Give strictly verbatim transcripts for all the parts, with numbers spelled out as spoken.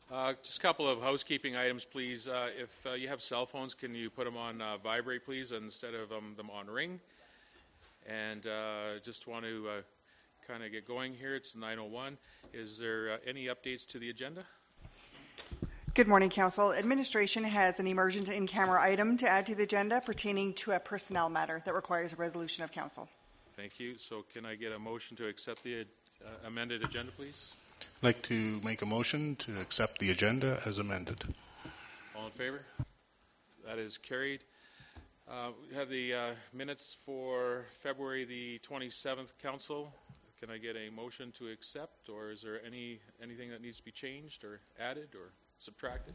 Uh, just a couple of housekeeping items, please. Uh, if uh, you have cell phones, can you put them on uh, vibrate, please, instead of um, them on ring? And uh, just want to uh, kind of get going here. It's nine oh one. Is there uh, any updates to the agenda? Good morning, Council. Administration has an emergent in-camera item to add to the agenda pertaining to a personnel matter that requires a resolution of Council. Thank you. So can I get a motion to accept the uh, amended agenda, please? I'd like to make a motion to accept the agenda as amended. All in favor? That is carried. Uh, we have the uh, minutes for February the twenty-seventh, Council. Can I get a motion to accept, or is there any anything that needs to be changed or added or subtracted?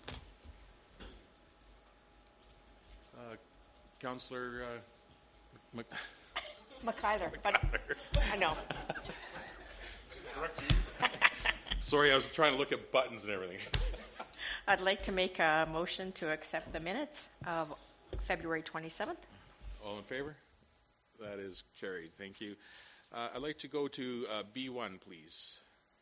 Uh, Councillor uh, Mc- McIver, but I know. Sorry, I was trying to look at buttons and everything. I'd like to make a motion to accept the minutes of February twenty-seventh. All in favor? That is carried. Thank you. Uh, I'd like to go to uh, B one, please.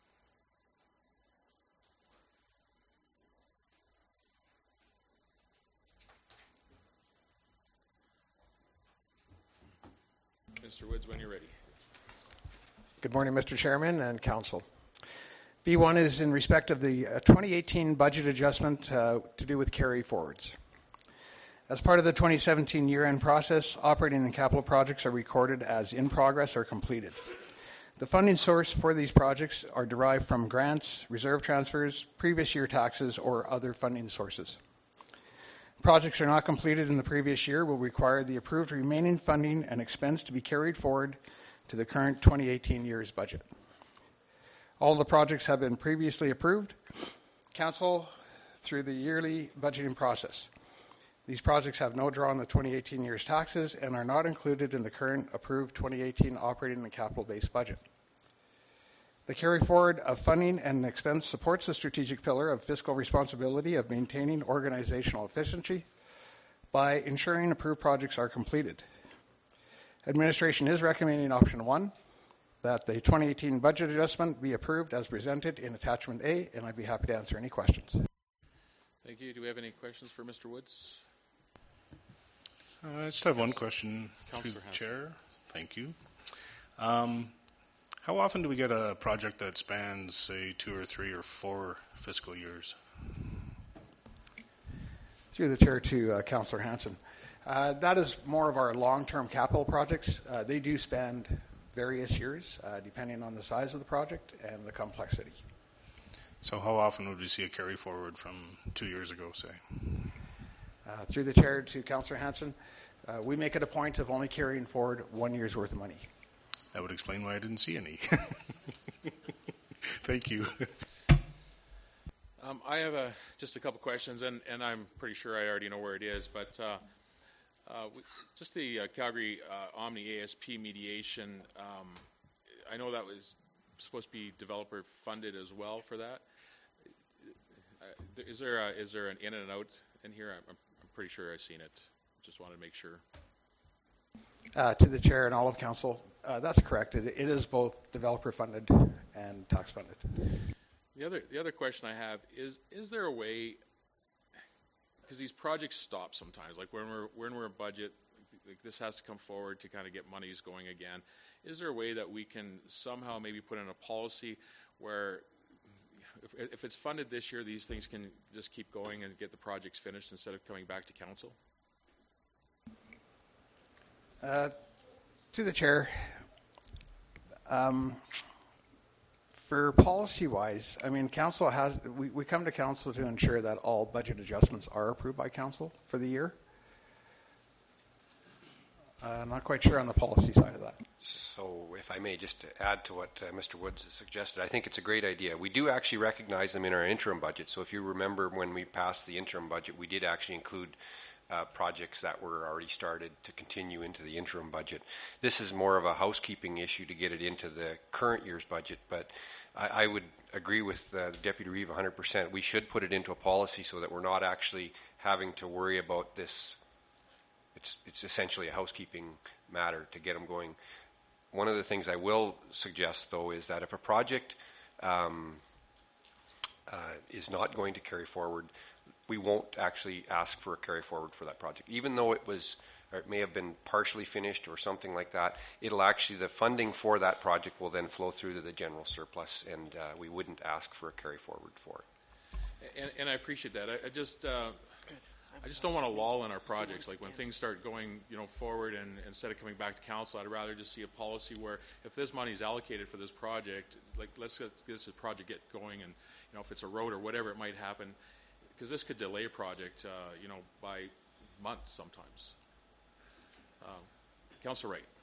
Mister Woods, when you're ready. Good morning, Mister Chairman and Council. B one is in respect of the uh, twenty eighteen budget adjustment uh, to do with carry forwards. As part of the twenty seventeen year-end process, operating and capital projects are recorded as in progress or completed. The funding source for these projects are derived from grants, reserve transfers, previous year taxes, or other funding sources. Projects are not completed in the previous year will require the approved remaining funding and expense to be carried forward to the current twenty eighteen year's budget. All the projects have been previously approved, Council, through the yearly budgeting process. These projects have no draw on the twenty eighteen year's taxes and are not included in the current approved twenty eighteen operating and capital-based budget. The carry forward of funding and expense supports the strategic pillar of fiscal responsibility of maintaining organizational efficiency by ensuring approved projects are completed. Administration is recommending option one, that the twenty eighteen budget adjustment be approved as presented in attachment A, and I'd be happy to answer any questions. Thank you. Do we have any questions for Mister Woods? Uh, I just have one question to the chair. Thank you. Um, how often do we get a project that spans, say, two or three or four fiscal years? Through the chair to uh, Councillor Hanson. Uh, that is more of our long-term capital projects. Uh, they do span various years, uh, depending on the size of the project and the complexity. So how often would we see a carry forward from two years ago, say? Uh, through the chair to Councillor Hanson, uh, we make it a point of only carrying forward one year's worth of money. That would explain why I didn't see any. Thank you. Um, I have a, just a couple questions, and, and I'm pretty sure I already know where it is, but uh, uh, we, just the uh, Calgary uh, Omni A S P mediation, um, I know that was supposed to be developer funded as well for that. Uh, is there a, is there an in and out in here? I'm, I'm pretty sure I've seen it. Just wanted to make sure. Uh, to the chair and all of council, uh, that's correct. It, it is both developer funded and tax funded. The other the other question I have is: is there a way? Because these projects stop sometimes. Like when we're when we're in budget, like this has to come forward to kind of get monies going again. Is there a way that we can somehow maybe put in a policy where, if, if it's funded this year, these things can just keep going and get the projects finished instead of coming back to council? Uh, to the chair, um, for policy-wise, I mean, council has, we, we come to council to ensure that all budget adjustments are approved by council for the year. Uh, I'm not quite sure on the policy side of that. So if I may just add to what uh, Mister Woods has suggested, I think it's a great idea. We do actually recognize them in our interim budget. So if you remember when we passed the interim budget, we did actually include uh, projects that were already started to continue into the interim budget. This is more of a housekeeping issue to get it into the current year's budget, but I, I would agree with uh, Deputy Reeve one hundred percent. We should put it into a policy so that we're not actually having to worry about this. It's, it's essentially a housekeeping matter to get them going. One of the things I will suggest, though, is that if a project um, uh, is not going to carry forward, we won't actually ask for a carry forward for that project. Even though it was, or it may have been partially finished or something like that, it'll actually, the funding for that project will then flow through to the general surplus, and uh, we wouldn't ask for a carry forward for it. And, and I appreciate that. I, I just, uh, I just don't want to lull in our projects. Like when things start going, you know, forward, and instead of coming back to council, I'd rather just see a policy where if this money is allocated for this project, like let's get this project get going, and you know, if it's a road or whatever it might happen, because this could delay a project, uh, you know, by months sometimes. Um, Councillor Wright.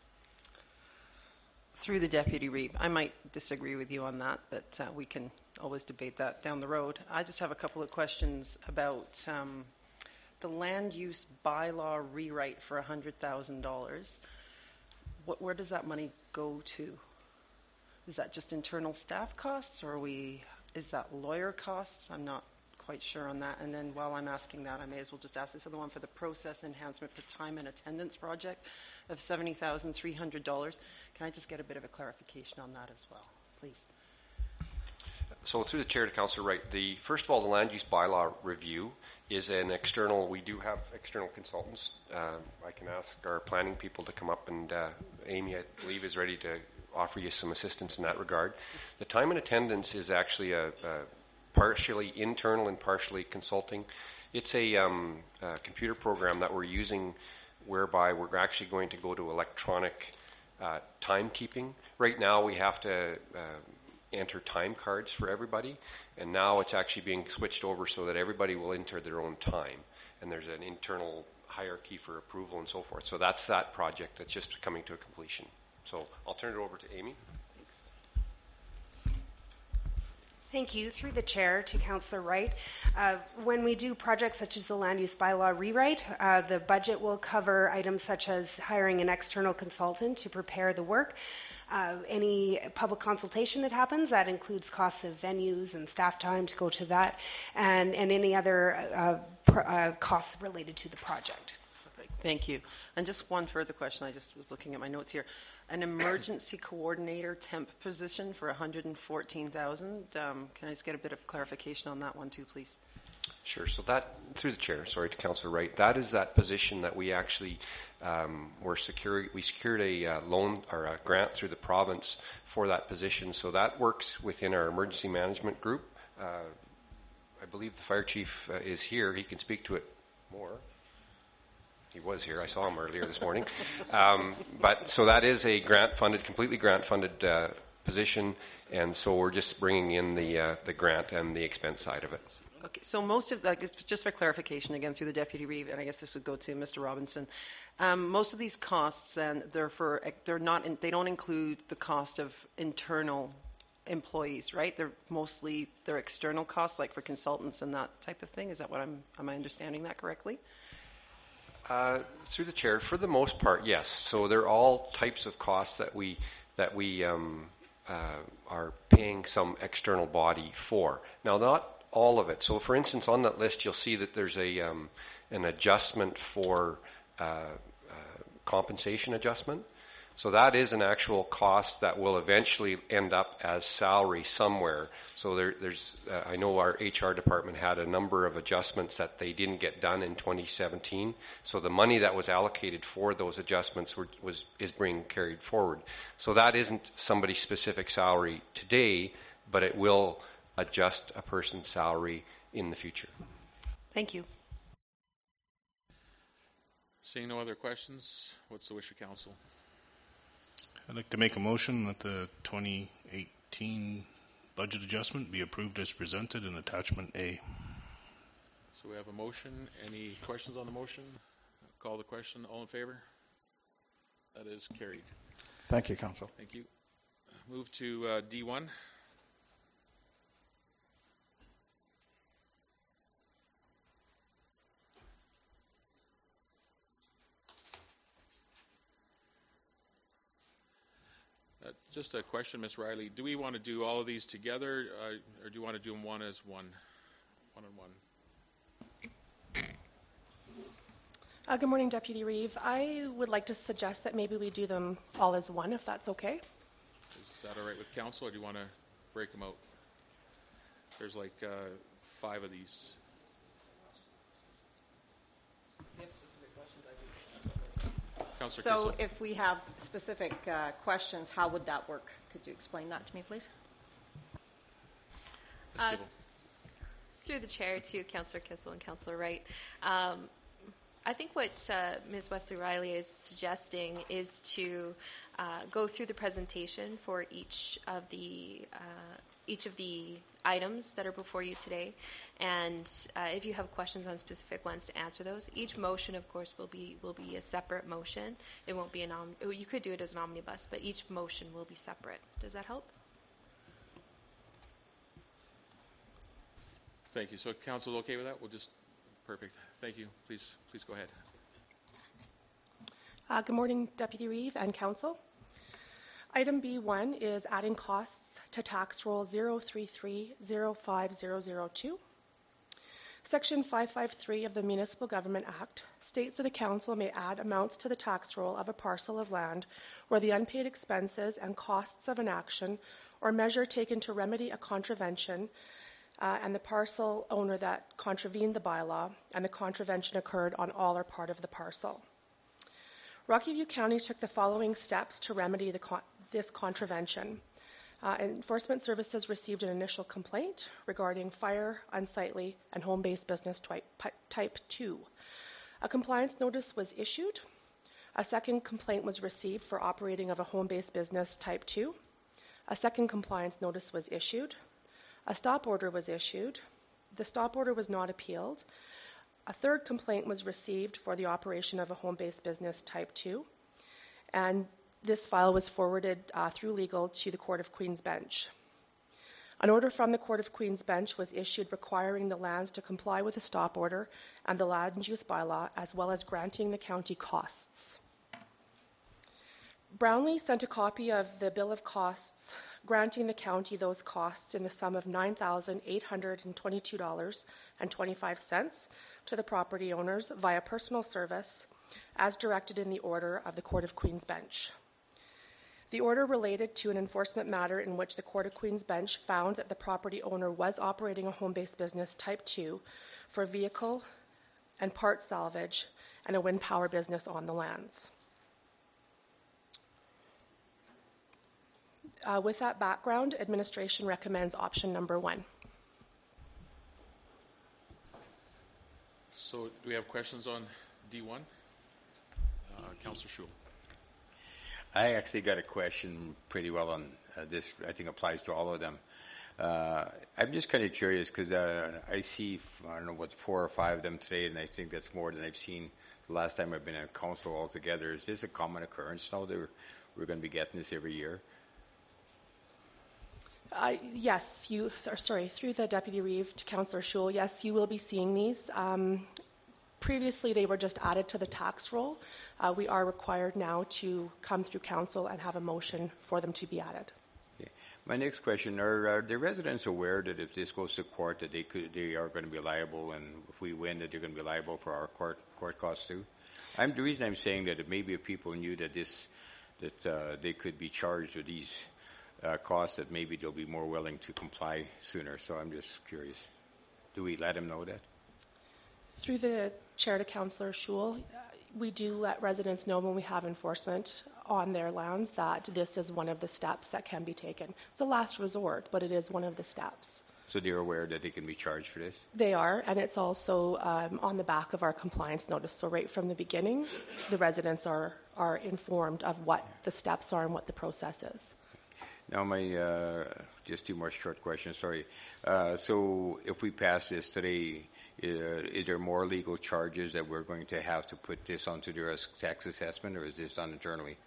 Through the Deputy Reeve, I might disagree with you on that, but uh, we can always debate that down the road. I just have a couple of questions about um, the land use bylaw rewrite for one hundred thousand dollars. What, where does that money go to? Is that just internal staff costs, or are we, is that lawyer costs? I'm not quite sure on that. And then while I'm asking that, I may as well just ask this other one for the process enhancement for time and attendance project of seventy thousand three hundred dollars. Can I just get a bit of a clarification on that as well, please? So through the chair to Councillor Wright, the first of all, the land use bylaw review is an external. We do have external consultants. Um, I can ask our planning people to come up, and uh, Amy, I believe, is ready to offer you some assistance in that regard. The time and attendance is actually a, a partially internal and partially consulting. It's a, um, a computer program that we're using whereby we're actually going to go to electronic uh, timekeeping. Right now we have to uh, enter time cards for everybody, and now it's actually being switched over so that everybody will enter their own time, and there's an internal hierarchy for approval and so forth. So that's that project that's just coming to a completion. So I'll turn it over to Amy. Thank you. Through the chair to Councillor Wright. Uh, when we do projects such as the land use bylaw rewrite, uh, the budget will cover items such as hiring an external consultant to prepare the work. Uh, any public consultation that happens, that includes costs of venues and staff time to go to that, and, and any other uh, pr- uh, costs related to the project. Perfect. Thank you. And just one further question. I just was looking at my notes here. An emergency coordinator temp position for one hundred fourteen thousand dollars. Um, can I just get a bit of clarification on that one too, please? Sure. So that, through the chair, sorry to Councillor Wright, that is that position that we actually um, were secured. We secured a uh, loan or a grant through the province for that position. So that works within our emergency management group. Uh, I believe the fire chief uh, is here. He can speak to it more. He was here. I saw him earlier this morning. Um, but so that is a grant-funded, completely grant-funded uh, position, and so we're just bringing in the uh, the grant and the expense side of it. Okay, so most of, like, just for clarification again through the Deputy Reeve, and I guess this would go to Mister Robinson. Um, most of these costs, then, they're for, they're not, in, they don't include the cost of internal employees, right? They're mostly they're external costs, like for consultants and that type of thing. Is that what I'm? Am I understanding that correctly? Uh, through the chair, for the most part, yes. So they're all types of costs that we that we um, uh, are paying some external body for. Now, not all of it. So, for instance, on that list, you'll see that there's a um, an adjustment for uh, uh, compensation adjustment. So that is an actual cost that will eventually end up as salary somewhere. So there, there's, uh, I know our H R department had a number of adjustments that they didn't get done in twenty seventeen. So the money that was allocated for those adjustments were, was is being carried forward. So that isn't somebody's specific salary today, but it will adjust a person's salary in the future. Thank you. Seeing no other questions, what's the wish of council? I'd like to make a motion that the twenty eighteen budget adjustment be approved as presented in attachment A. So we have a motion. Any questions on the motion? Call the question. All in favor? That is carried. Thank you, Council. Thank you. Move to uh, D one. Uh, just a question, Miz Riley. Do we want to do all of these together, uh, or do you want to do them one as one, one on one? Uh, good morning, Deputy Reeve. I would like to suggest that maybe we do them all as one, if that's okay. Is that all right with council, or do you want to break them out? There's like uh, five of these. We have specific questions. I do. Councillor So Kissel. if we have specific uh, questions, how would that work? Could you explain that to me, please? Miz Uh, Gable. Through the chair to Councillor Kissel and Councillor Wright. Um, I think what uh, Miz Wesley Riley is suggesting is to uh, go through the presentation for each of the uh, each of the items that are before you today, and uh, if you have questions on specific ones, to answer those. Each motion, of course, will be will be a separate motion. It won't be an om- you could do it as an omnibus, but each motion will be separate. Does that help? Thank you. So council okay with that? We'll just, perfect. Thank you. Please, please go ahead. Uh, good morning, Deputy Reeve and Council. Item B one is adding costs to tax roll zero three three zero five zero zero two. Section five fifty-three of the Municipal Government Act states that a council may add amounts to the tax roll of a parcel of land where the unpaid expenses and costs of an action or measure taken to remedy a contravention uh, and the parcel owner that contravened the bylaw and the contravention occurred on all or part of the parcel. Rocky View County took the following steps to remedy the con- this contravention. Uh, Enforcement Services received an initial complaint regarding fire, unsightly, and home-based business type, type two. A compliance notice was issued. A second complaint was received for operating of a home-based business type two. A second compliance notice was issued. A stop order was issued. The stop order was not appealed. A third complaint was received for the operation of a home-based business type two, and this file was forwarded uh, through legal to the Court of Queen's Bench. An order from the Court of Queen's Bench was issued requiring the lands to comply with the stop order and the land use bylaw, as well as granting the county costs. Brownlee sent a copy of the bill of costs granting the county those costs in the sum of nine thousand eight hundred twenty-two dollars and twenty-five cents to the property owners via personal service, as directed in the order of the Court of Queen's Bench. The order related to an enforcement matter in which the Court of Queen's Bench found that the property owner was operating a home-based business type two for vehicle and part salvage and a wind power business on the lands. Uh, with that background, administration recommends option number one. So do we have questions on D one? Uh, Councillor Schul. I actually got a question pretty well on uh, this. I think applies to all of them. Uh, I'm just kind of curious because uh, I see, I don't know, what, four or five of them today, and I think that's more than I've seen the last time I've been in council altogether. Is this a common occurrence now that we're, we're going to be getting this every year? Uh, yes, you, or sorry, through the Deputy Reeve to Councillor Schul, yes, you will be seeing these. Um, previously, they were just added to the tax roll. Uh, we are required now to come through council and have a motion for them to be added. Okay. My next question, are, are the residents aware that if this goes to court that they could, they are going to be liable, and if we win that they're going to be liable for our court, court costs too? I'm, the reason I'm saying that it maybe if people knew that this, that uh, they could be charged with these Uh, costs, that maybe they'll be more willing to comply sooner. So I'm just curious. Do we let them know that? Through the chair to Councillor Schul, uh, we do let residents know when we have enforcement on their lands that this is one of the steps that can be taken. It's a last resort, but it is one of the steps. So they're aware that they can be charged for this? They are, and it's also um, on the back of our compliance notice. So right from the beginning, the residents are, are informed of what the steps are and what the process is. Now, my uh, just two more short questions. Sorry. Uh, so, if we pass this today, uh, is there more legal charges that we're going to have to put this onto their tax assessment, or is this done internally?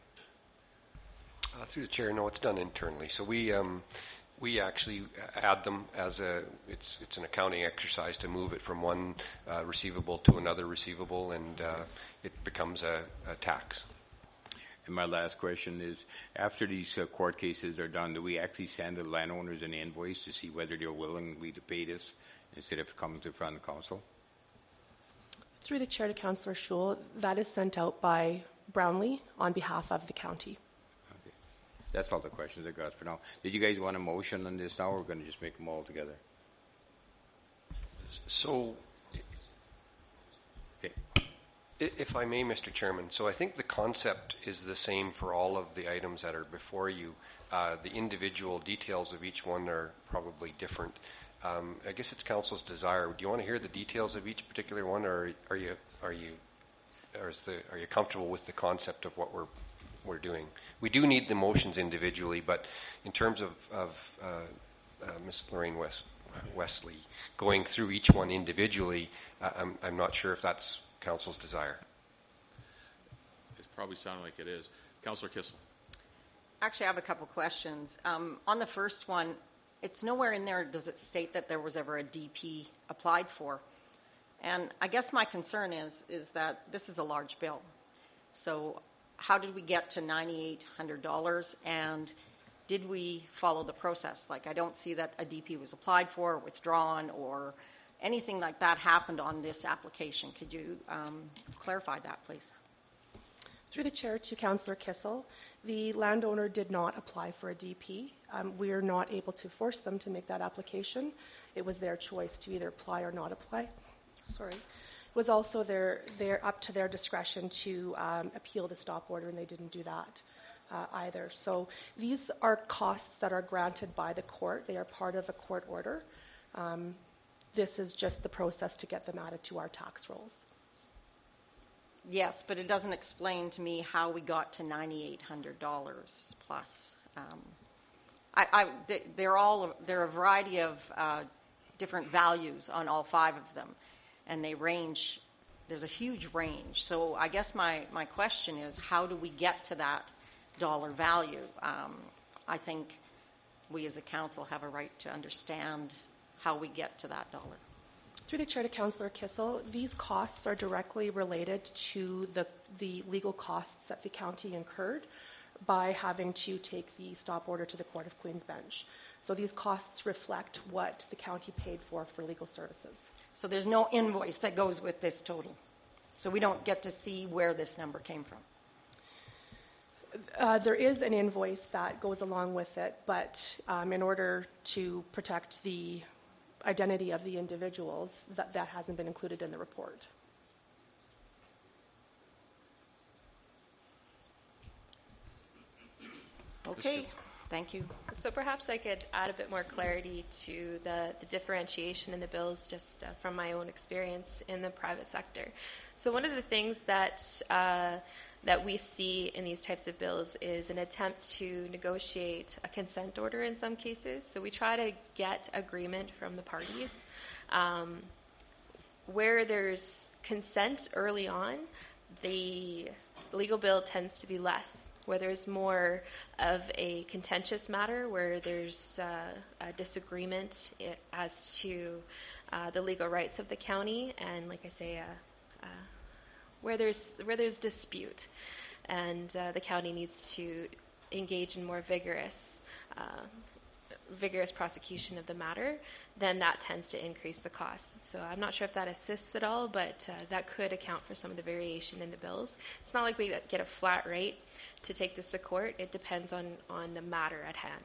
Uh, through the chair, no, it's done internally. So we um, we actually add them as a it's it's an accounting exercise to move it from one uh, receivable to another receivable, and uh, it becomes a, a tax. And my last question is, after these uh, court cases are done, do we actually send the landowners an invoice to see whether they're willingly to pay this instead of coming to front of the council? Through the chair to Councillor Schul, that is sent out by Brownlee on behalf of the county. Okay. That's all the questions I got for now. Did you guys want a motion on this now, or we're going to just make them all together? So, okay. If I may, Mister Chairman, so I think the concept is the same for all of the items that are before you. Uh, the individual details of each one are probably different. Um, I guess it's council's desire. Do you want to hear the details of each particular one, or are you are you or is the are you comfortable with the concept of what we're we're doing? We do need the motions individually, but in terms of of uh, uh, Miz Lorraine West, Wesley going through each one individually, uh, I'm I'm not sure if that's council's desire. It's probably sounding like it is. Councillor Kissel. Actually, I have a couple questions. Um, on the first one, it's nowhere in there does it state that there was ever a D P applied for. And I guess my concern is is that this is a large bill. So how did we get to nine thousand eight hundred dollars, and did we follow the process? Like, I don't see that a D P was applied for, withdrawn, or anything like that happened on this application. Could you um, clarify that, please? Through the chair to Councillor Kissel, the landowner did not apply for a D P. Um, we are not able to force them to make that application. It was their choice to either apply or not apply. Sorry. It was also their, their up to their discretion to um, appeal the stop order, and they didn't do that uh, either. So these are costs that are granted by the court. They are part of a court order. Um, this is just the process to get them added to our tax rolls. Yes, but it doesn't explain to me how we got to nine thousand eight hundred dollars plus. Um, I, I, they, they're all they're a variety of uh, different values on all five of them, and they range. There's a huge range. So I guess my my question is, how do we get to that dollar value? Um, I think we as a council have a right to understand how we get to that dollar. Through the chair to Councillor Kissel, these costs are directly related to the, the legal costs that the county incurred by having to take the stop order to the Court of Queen's Bench. So these costs reflect what the county paid for for legal services. So there's no invoice that goes with this total. So we don't get to see where this number came from. Uh, there is an invoice that goes along with it, but um, in order to protect the identity of the individuals, that, that hasn't been included in the report. Okay, thank you. So perhaps I could add a bit more clarity to the, the differentiation in the bills just uh, from my own experience in the private sector. So one of the things that uh, that we see in these types of bills is an attempt to negotiate a consent order in some cases. So we try to get agreement from the parties. Um, where there's consent early on, the legal bill tends to be less. Where there's more of a contentious matter, where there's uh, a disagreement as to uh, the legal rights of the county, and like I say, uh, uh, where there's where there's dispute, and uh, the county needs to engage in more vigorous uh, vigorous prosecution of the matter, then that tends to increase the cost. So I'm not sure if that assists at all, but uh, that could account for some of the variation in the bills. It's not like we get a flat rate to take this to court. It depends on, on the matter at hand.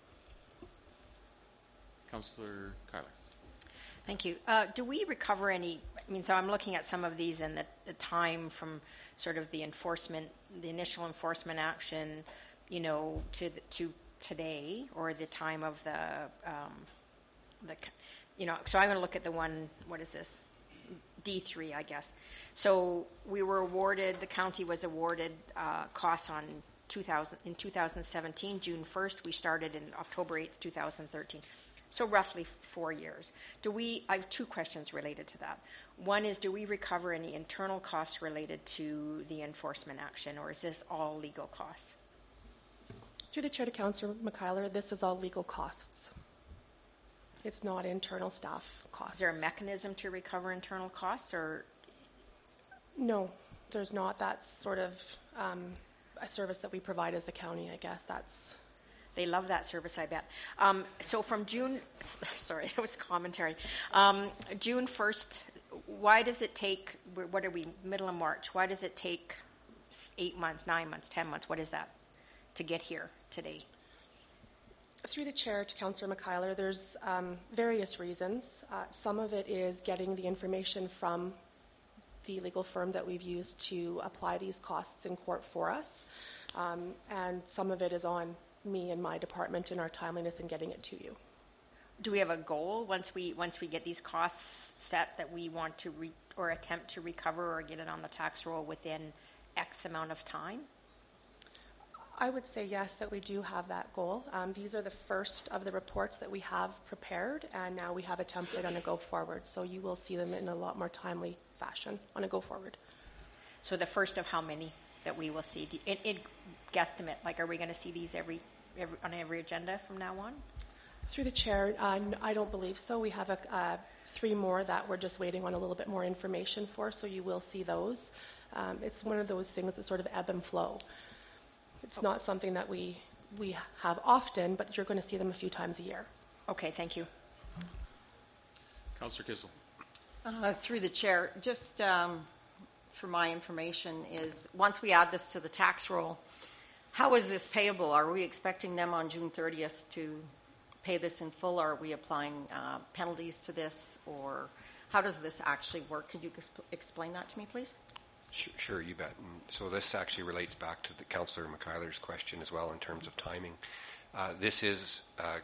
Councillor Kyler. Thank you. Uh, do we recover any, I mean, so I'm looking at some of these and the, the time from sort of the enforcement, the initial enforcement action, you know, to the, to today, or the time of the, um, the, you know, so I'm going to look at the one, what is this? D three, I guess. So we were awarded, the county was awarded uh, costs on two thousand, in two thousand seventeen, June first. We started in October eighth, two thousand thirteen. So roughly four years. Do we, I have two questions related to that. One is, do we recover any internal costs related to the enforcement action, or is this all legal costs? Through the chair to Councillor McKeiler, this is all legal costs. It's not internal staff costs. Is there a mechanism to recover internal costs, or? No, there's not. That's sort of um, a service that we provide as the county, I guess. That's. They love that service, I bet. Um, so from June, sorry, it was commentary. Um, June first, why does it take, what are we, middle of March, why does it take eight months, nine months, ten months, what is that, to get here today? Through the chair to Councillor McKeiler, there's um, various reasons. Uh, some of it is getting the information from the legal firm that we've used to apply these costs in court for us. Um, and some of it is on me and my department in our timeliness in getting it to you. Do we have a goal once we once we get these costs set that we want to re, or attempt to recover or get it on the tax roll within X amount of time? I would say yes, that we do have that goal. Um, these are the first of the reports that we have prepared, and now we have a template on a go forward. So you will see them in a lot more timely fashion on a go forward. So the first of how many that we will see? It, it guesstimate, like, are we going to see these every, every on every agenda from now on? Through the chair, uh, I don't believe so. We have a, uh, three more that we're just waiting on a little bit more information for, so you will see those. Um, it's one of those things that sort of ebb and flow. It's not something that we we have often, but you're going to see them a few times a year. Okay, thank you. Councillor Kissel. Uh, through the chair, just um, for my information is, once we add this to the tax roll, how is this payable? Are we expecting them on June thirtieth to pay this in full? Or are we applying uh, penalties to this? Or how does this actually work? Could you exp- explain that to me, please? Sure, sure, you bet. And so this actually relates back to the Councillor McKeiler's question as well in terms of timing. Uh, this is, uh,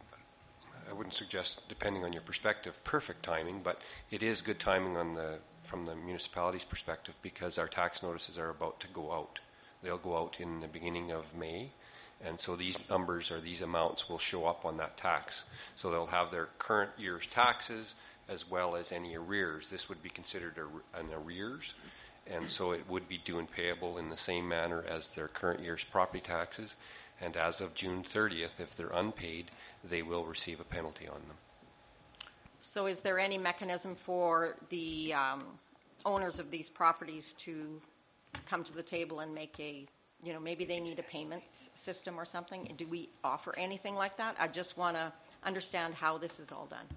I wouldn't suggest, depending on your perspective, perfect timing, but it is good timing on the from the municipality's perspective, because our tax notices are about to go out. They'll go out in the beginning of May, and so these numbers or these amounts will show up on that tax. So they'll have their current year's taxes as well as any arrears. This would be considered a, an arrears. And so it would be due and payable in the same manner as their current year's property taxes. And as of June thirtieth, if they're unpaid, they will receive a penalty on them. So is there any mechanism for the um, owners of these properties to come to the table and make a, you know, maybe they need a payments system or something? Do we offer anything like that? I just want to understand how this is all done.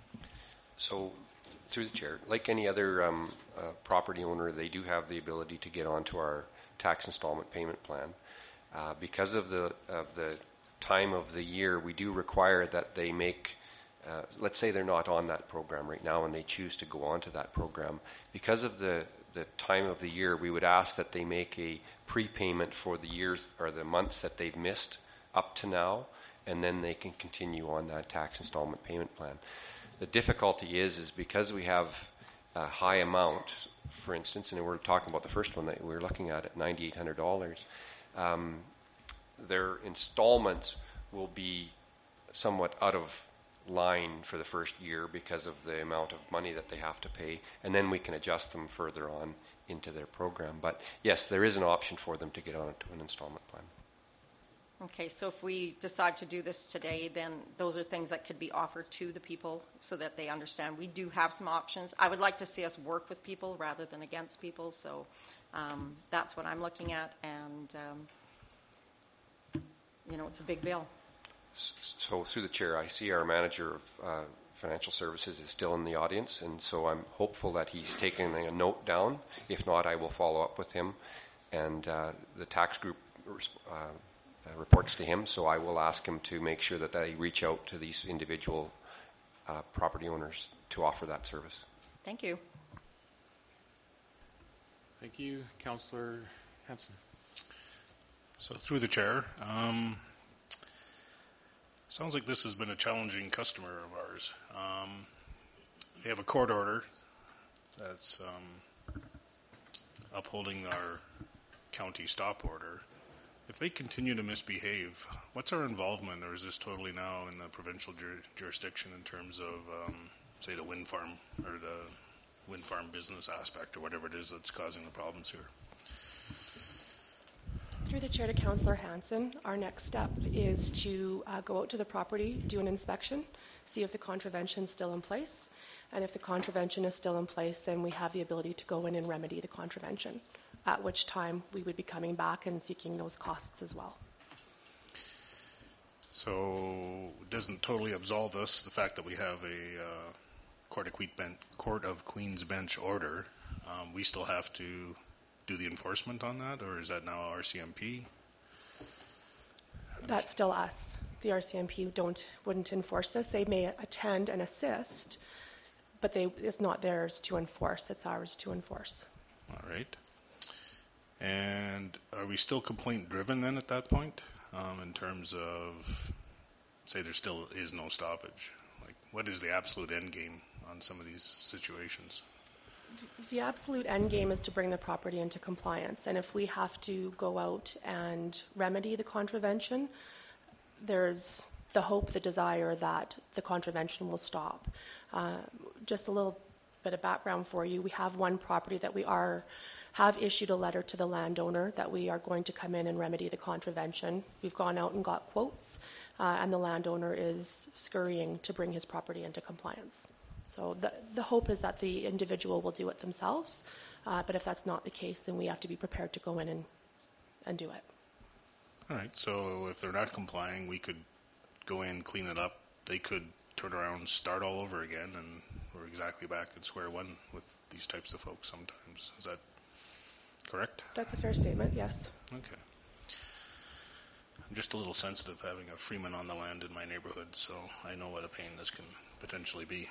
So through the chair, like any other um, uh, property owner, they do have the ability to get onto our tax installment payment plan. Uh, because of the of the time of the year, we do require that they make, uh, let's say they're not on that program right now and they choose to go onto that program. Because of the, the time of the year, we would ask that they make a prepayment for the years or the months that they've missed up to now, and then they can continue on that tax installment payment plan. The difficulty is, is because we have a high amount, for instance, and we're talking about the first one that we were looking at at nine thousand eight hundred dollars, um, their installments will be somewhat out of line for the first year because of the amount of money that they have to pay, and then we can adjust them further on into their program. But yes, there is an option for them to get onto an installment plan. Okay, so if we decide to do this today, then those are things that could be offered to the people so that they understand we do have some options. I would like to see us work with people rather than against people, so um, that's what I'm looking at, and um, you know, it's a big bill. So through the chair, I see our manager of uh, financial services is still in the audience, and so I'm hopeful that he's taking a note down. If not, I will follow up with him, and uh, the tax group uh, Uh, reports to him, so I will ask him to make sure that they reach out to these individual uh, property owners to offer that service. Thank you. Thank you. Councillor Hanson. So through the chair, um, sounds like this has been a challenging customer of ours. Um, they have a court order that's um, upholding our county stop order. If they continue to misbehave, what's our involvement, or is this totally now in the provincial jur- jurisdiction in terms of, um, say, the wind farm or the wind farm business aspect or whatever it is that's causing the problems here? Through the chair to Councillor Hanson, our next step is to uh, go out to the property, do an inspection, see if the contravention is still in place, and if the contravention is still in place, then we have the ability to go in and remedy the contravention, at which time we would be coming back and seeking those costs as well. So it doesn't totally absolve us, the fact that we have a uh, Court of, Queen ben- Court of Queen's Bench order. Um, we still have to do the enforcement on that, or is that now R C M P? That's still us. The R C M P don't wouldn't enforce this. They may attend and assist, but they it's not theirs to enforce. It's ours to enforce. All right. And are we still complaint driven then at that point, um, in terms of, say there still is no stoppage? Like, what is the absolute end game on some of these situations? The absolute end game is to bring the property into compliance, and if we have to go out and remedy the contravention, there's the hope, the desire that the contravention will stop. Uh, just a little bit of background for you. We have one property that we are have issued a letter to the landowner that we are going to come in and remedy the contravention. We've gone out and got quotes, uh, and the landowner is scurrying to bring his property into compliance. So the, the hope is that the individual will do it themselves, uh, but if that's not the case, then we have to be prepared to go in and, and do it. All right, so if they're not complying, we could go in, clean it up. They could turn around, start all over again, and we're exactly back at square one with these types of folks sometimes. Is that correct? That's a fair statement, yes. Okay. I'm just a little sensitive having a Freeman on the land in my neighborhood, so I know what a pain this can potentially be.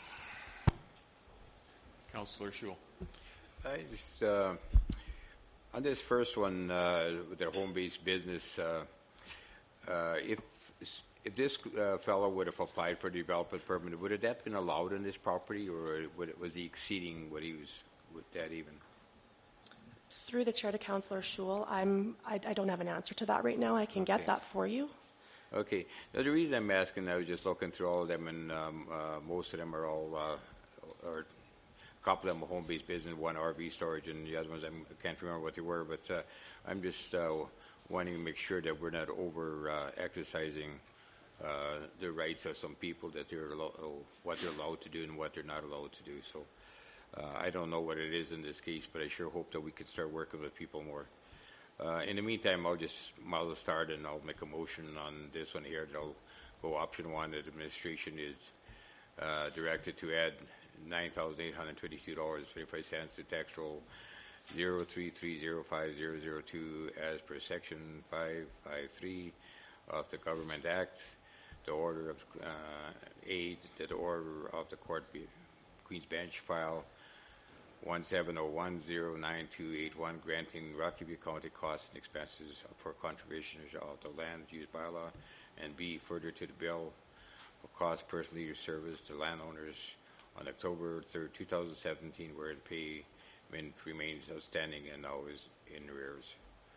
Councillor Schewel. I just, uh, on this first one, uh, with their home-based business, uh, uh, if if this uh, fellow would have applied for a development permit, would have that been allowed in this property, or would it, was he exceeding what he was with that even? Through the chair to Councillor Schewel, I'm, I, I don't have an answer to that right now. I can Okay. get that for you. Okay. Now, the reason I'm asking, I was just looking through all of them, and um, uh, most of them are all, uh, or a couple of them are home-based business, one R V storage, and the other ones I'm, I can't remember what they were, but uh, I'm just uh, wanting to make sure that we're not over uh, exercising uh, the rights of some people, that they're allo- what they're allowed to do and what they're not allowed to do. So uh, I don't know what it is in this case, but I sure hope that we could start working with people more. Uh, in the meantime, I'll just I'll start and I'll make a motion on this one here. That I'll go option one. That administration is uh, directed to add nine thousand eight hundred twenty-two dollars and twenty-five cents to tax roll zero three three zero five zero zero two as per section five five three of the Government Act. The order of uh, aid to the order of the court be, Queen's Bench file one seven zero one zero nine two eight one, granting Rocky View County costs and expenses for conservation of the land use bylaw, and B, further to the bill of cost personal use service to landowners on October third, two thousand seventeen, where the payment remains outstanding and now is in arrears.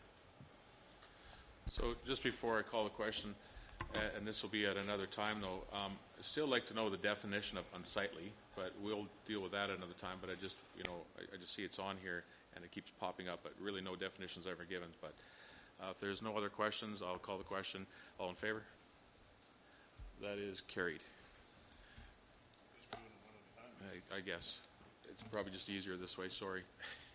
So just before I call the question, uh, and this will be at another time though, um, I'd still like to know the definition of unsightly, but we'll deal with that another time. But I just, you know, I, I just see it's on here and it keeps popping up, but really no definitions ever given. But uh, if there's no other questions, I'll call the question. All in favor? That is carried. I, I guess. It's probably just easier this way, sorry.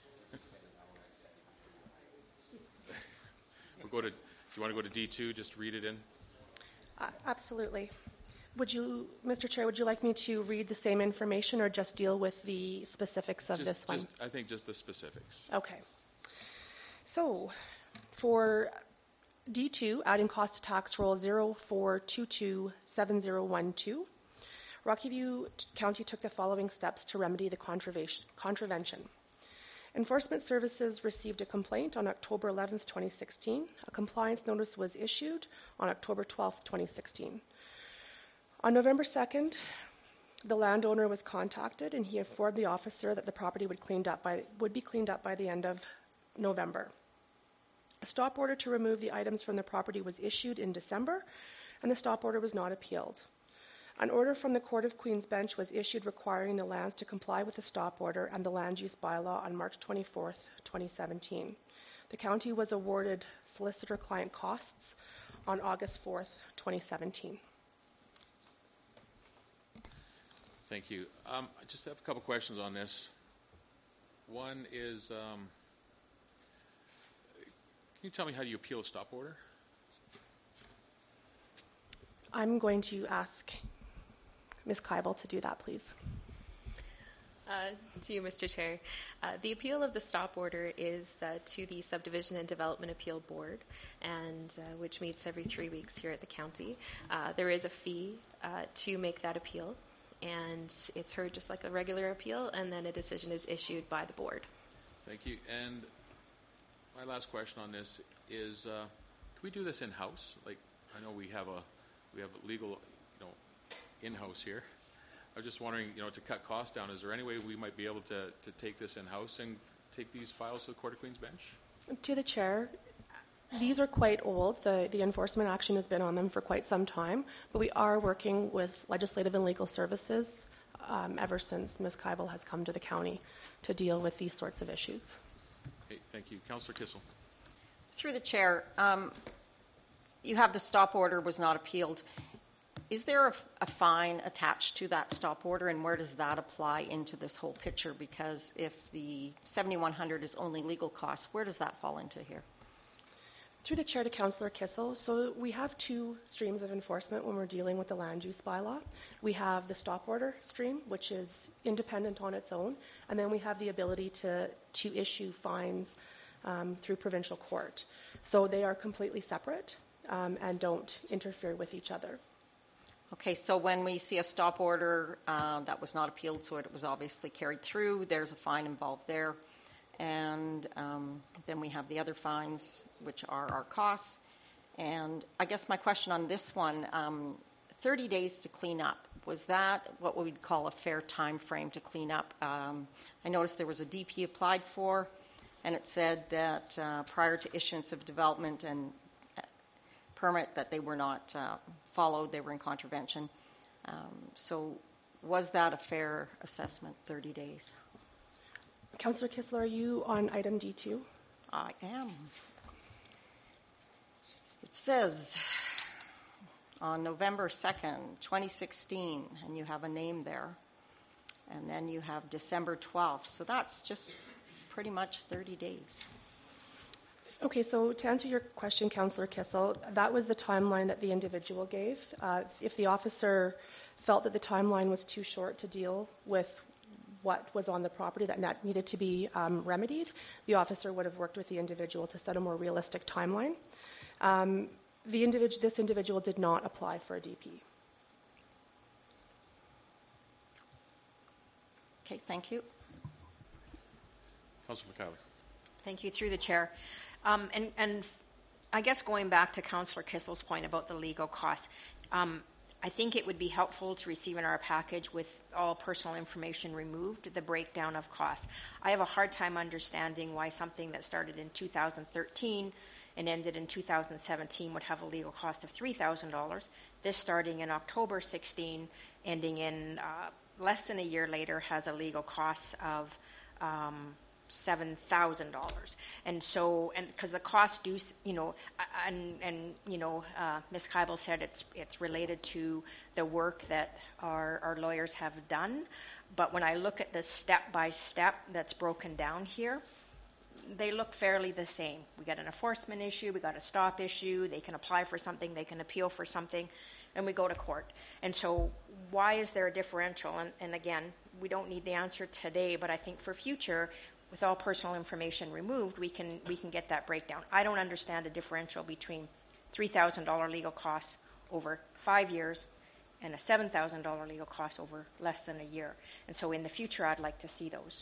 We'll go to, do you want to go to D two, just read it in? Uh, absolutely. Would you, Mister Chair, would you like me to read the same information or just deal with the specifics of Just- this one? just- I think just the specifics. Okay. So for D two, adding cost to tax roll zero four two two seven zero one two, Rocky View County took the following steps to remedy the contravation- contravention. Enforcement Services received a complaint on October eleventh, twenty sixteen. A compliance notice was issued on October twelfth, twenty sixteen. On November second, the landowner was contacted and he informed the officer that the property would, cleaned up by, would be cleaned up by the end of November. A stop order to remove the items from the property was issued in December, and the stop order was not appealed. An order from the Court of Queen's Bench was issued requiring the lands to comply with the stop order and the land use bylaw on March twenty-fourth, twenty seventeen. The county was awarded solicitor-client costs on August fourth, twenty seventeen. Thank you. Um, I just have a couple questions on this. One is, um, can you tell me how you appeal a stop order? I'm going to ask Miz Kybal to do that, please. Uh, to you, Mister Chair. Uh, the appeal of the stop order is uh, to the Subdivision and Development Appeal Board, and uh, which meets every three weeks here at the county. Uh, there is a fee uh, to make that appeal, and it's heard just like a regular appeal, and then a decision is issued by the board. Thank you. And my last question on this is, uh, do we do this in-house? Like, I know we have a we have a legal, you know, in-house here. I was just wondering, you know, to cut costs down, is there any way we might be able to, to take this in-house and take these files to the Court of Queen's Bench? To the chair, these are quite old. The, the enforcement action has been on them for quite some time, but we are working with legislative and legal services um, ever since Miz Kybal has come to the county to deal with these sorts of issues. Okay, thank you. Councillor Kissel. Through the chair, um, you have the stop order was not appealed. Is there a, a fine attached to that stop order, and where does that apply into this whole picture? Because if the seventy-one hundred is only legal costs, where does that fall into here? Through the chair to Councillor Kissel, so we have two streams of enforcement when we're dealing with the land use bylaw. We have the stop order stream, which is independent on its own, and then we have the ability to, to issue fines um, through provincial court. So they are completely separate um, and don't interfere with each other. Okay, so when we see a stop order uh, that was not appealed, so it was obviously carried through, there's a fine involved there. And um, then we have the other fines, which are our costs. And I guess my question on this one, um, thirty days to clean up, was that what we'd call a fair time frame to clean up? Um, I noticed there was a D P applied for, and it said that uh, prior to issuance of development and permit that they were not uh, followed, they were in contravention. Um, so was that a fair assessment, thirty days? Councillor Kissel, are you on item D two? I am. It says on November second, twenty sixteen, and you have a name there. And then you have December twelfth. So that's just pretty much thirty days. Okay, so to answer your question, Councillor Kissel, that was the timeline that the individual gave. Uh, if the officer felt that the timeline was too short to deal with what was on the property that needed to be um, remedied, the officer would have worked with the individual to set a more realistic timeline. Um, the individual, this individual did not apply for a D P. Okay, thank you. Councillor McKellar. Thank you. Through the chair. Um, and, and I guess going back to Councillor Kissel's point about the legal costs, um, I think it would be helpful to receive in our package with all personal information removed, the breakdown of costs. I have a hard time understanding why something that started in two thousand thirteen and ended in two thousand seventeen would have a legal cost of three thousand dollars. This starting in October sixteen, ending in uh, less than a year later, has a legal cost of um, seven thousand dollars. And so, and because the costs do, you know, and, and you know, uh, Miz Kybal said it's it's related to the work that our, our lawyers have done. But when I look at the step-by-step that's broken down here, they look fairly the same. We got an enforcement issue, we got a stop issue, they can apply for something, they can appeal for something, and we go to court. And so why is there a differential? And, and again, we don't need the answer today, but I think for future, with all personal information removed, we can we can get that breakdown. I don't understand a differential between three thousand dollars legal costs over five years and a seven thousand dollars legal cost over less than a year. And so in the future, I'd like to see those.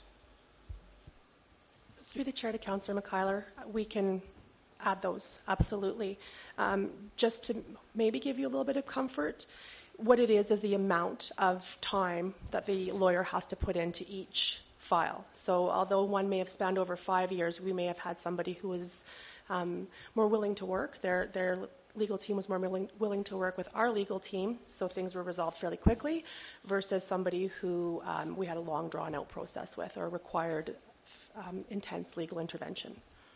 Through the chair to Councillor McKeiler, we can add those, absolutely. Um, just to maybe give you a little bit of comfort, what it is is the amount of time that the lawyer has to put into each file. So although one may have spanned over five years, we may have had somebody who was um, more willing to work. Their their legal team was more willing, willing to work with our legal team, so things were resolved fairly quickly, versus somebody who um, we had a long drawn-out process with or required um, intense legal intervention.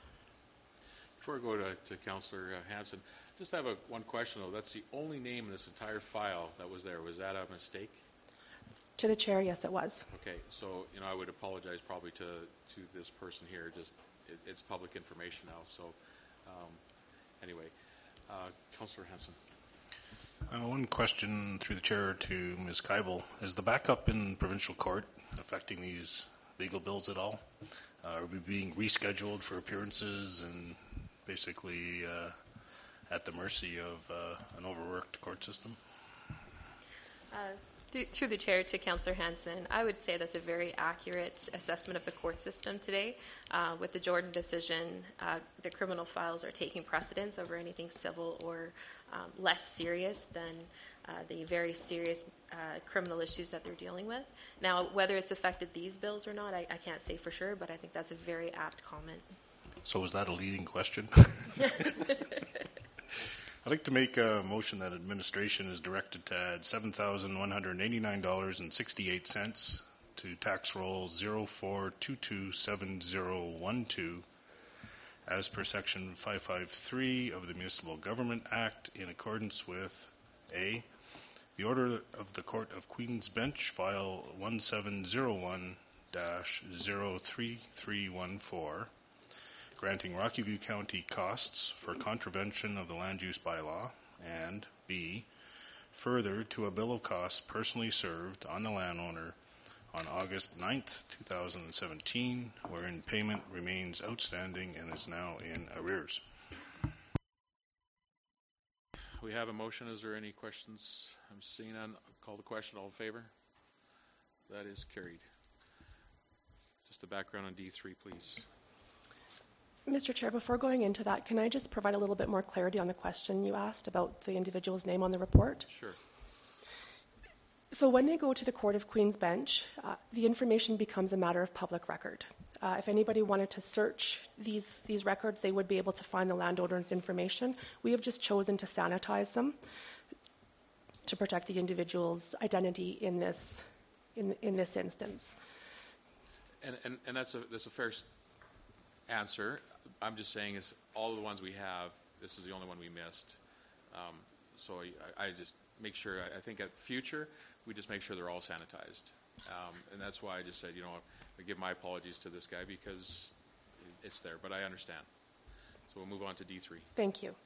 Before I go to, to Councillor uh, Hanson, just have a, one question though. That's the only name in this entire file that was there. Was that a mistake? To the chair, yes, it was. Okay, so you know I would apologize probably to to this person here. Just it, it's public information now. So um, anyway, uh, Councillor Hanson. Uh, one question through the chair to Miz Keibel. Is the backup in provincial court affecting these legal bills at all? Uh, are we being rescheduled for appearances and basically uh, at the mercy of uh, an overworked court system? Uh, through, through the chair to Councillor Hanson, I would say that's a very accurate assessment of the court system today. Uh, with the Jordan decision, uh, the criminal files are taking precedence over anything civil or um, less serious than uh, the very serious uh, criminal issues that they're dealing with. Now, whether it's affected these bills or not, I, I can't say for sure, but I think that's a very apt comment. So was that a leading question? I'd like to make a motion that administration is directed to add seven thousand one hundred eighty-nine dollars and sixty-eight cents to tax roll zero four two two seven zero one two as per section five fifty-three of the Municipal Government Act in accordance with A, the order of the Court of Queen's Bench file one seven zero one dash zero three three one four, granting Rocky View County costs for contravention of the land use bylaw, and B, further to a bill of costs personally served on the landowner on August ninth, two thousand seventeen, wherein payment remains outstanding and is now in arrears. We have a motion. Is there any questions? I'm seeing none. I'll call the question. All in favor? That is carried. Just the background on D three, please. Mister Chair, before going into that, can I just provide a little bit more clarity on the question you asked about the individual's name on the report? Sure. So when they go to the Court of Queen's Bench, uh, the information becomes a matter of public record. Uh, if anybody wanted to search these, these records, they would be able to find the landowner's information. We have just chosen to sanitize them to protect the individual's identity in this, in, in this instance. And, and, and that's a that's a fair answer. I'm just saying is all of the ones we have, this is the only one we missed. Um, so I, I just make sure, I, I think at future, we just make sure they're all sanitized. Um, and that's why I just said, you know, I give my apologies to this guy because it's there, but I understand. So we'll move on to D three. Thank you.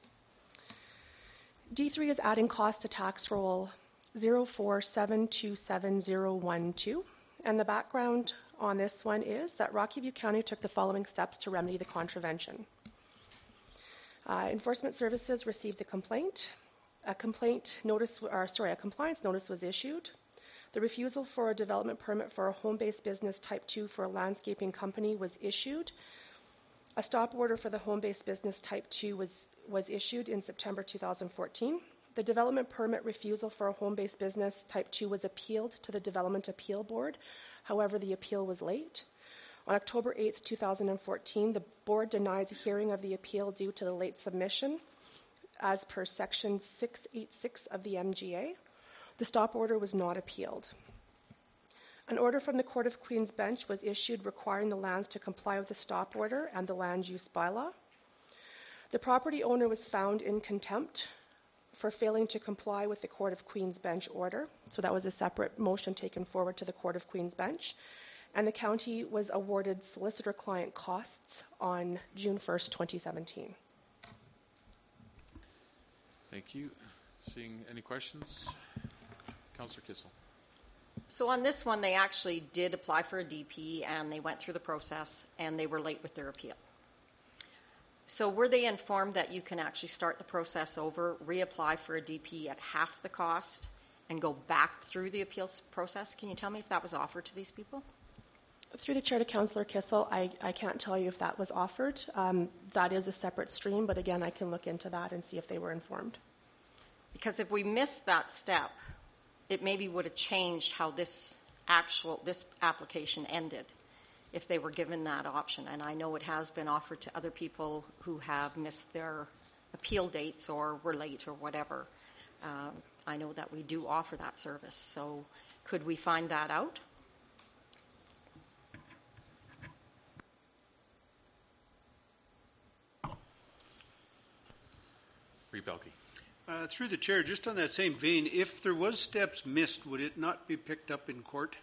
D three is adding cost to tax roll zero four seven two seven zero one two. And the background on this one is that Rocky View County took the following steps to remedy the contravention. Uh, Enforcement Services received the complaint. A complaint notice, or sorry, a compliance notice was issued. The refusal for a development permit for a home-based business type two for a landscaping company was issued. A stop order for the home-based business type two was, was issued in September two thousand fourteen. The development permit refusal for a home-based business type two was appealed to the Development Appeal Board. However, the appeal was late. On October eighth, two thousand fourteen, the board denied the hearing of the appeal due to the late submission as per section six eighty-six of the M G A. The stop order was not appealed. An order from the Court of Queen's Bench was issued requiring the lands to comply with the stop order and the land use bylaw. The property owner was found in contempt for failing to comply with the Court of Queen's Bench order. So that was a separate motion taken forward to the Court of Queen's Bench. And the county was awarded solicitor-client costs on June first, twenty seventeen. Thank you. Seeing any questions? Councillor Kissel. So on this one, they actually did apply for a D P and they went through the process and they were late with their appeal. So were they informed that you can actually start the process over, reapply for a D P at half the cost, and go back through the appeals process? Can you tell me if that was offered to these people? Through the chair to Councillor Kissel, I, I can't tell you if that was offered. Um, that is a separate stream, but again, I can look into that and see if they were informed. Because if we missed that step, it maybe would have changed how this actual, this application ended if they were given that option. And I know it has been offered to other people who have missed their appeal dates or were late or whatever. Um, I know that we do offer that service. So could we find that out? Reed Belke. Uh, through the chair, just on that same vein, if there was steps missed, would it not be picked up in court?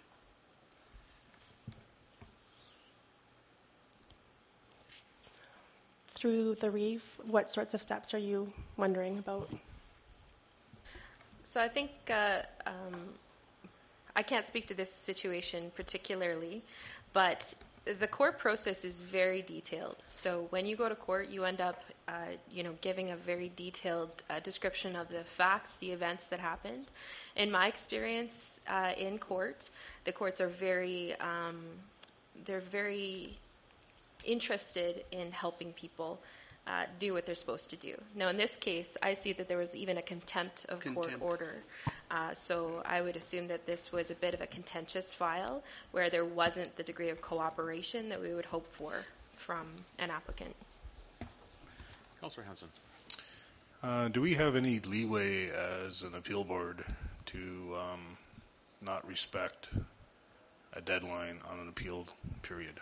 Through the reef, what sorts of steps are you wondering about? So I think uh, um, I can't speak to this situation particularly, but the court process is very detailed. So when you go to court, you end up, uh, you know, giving a very detailed uh, description of the facts, the events that happened. In my experience uh, in court, the courts are very, um, they're very interested in helping people uh, do what they're supposed to do. Now, in this case, I see that there was even a contempt of Contempt. court order. Uh, so I would assume that this was a bit of a contentious file where there wasn't the degree of cooperation that we would hope for from an applicant. Councillor Hanson. Uh, do we have any leeway as an appeal board to um, not respect a deadline on an appeal period?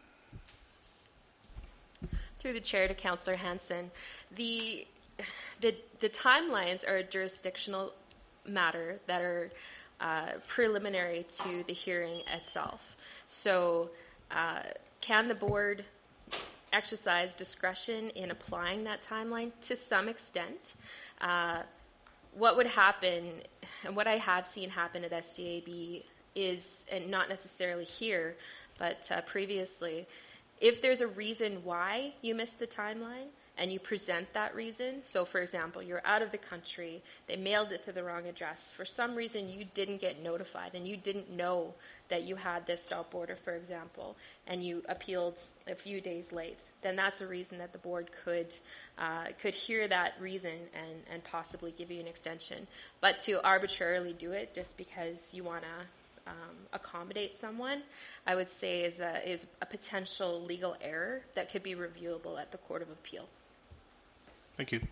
Through the chair to Councillor Hanson, the, the the timelines are a jurisdictional matter that are uh, preliminary to the hearing itself. So, uh, can the board exercise discretion in applying that timeline? To some extent. Uh, what would happen, and what I have seen happen at S D A B is, and not necessarily here, but uh, previously, if there's a reason why you missed the timeline and you present that reason, so for example, you're out of the country, they mailed it to the wrong address, for some reason you didn't get notified and you didn't know that you had this stop order, for example, and you appealed a few days late, then that's a reason that the board could uh, could hear that reason and, and possibly give you an extension. But to arbitrarily do it just because you want to Um, accommodate someone, I would say is a, is a potential legal error that could be reviewable at the Court of Appeal. Thank you.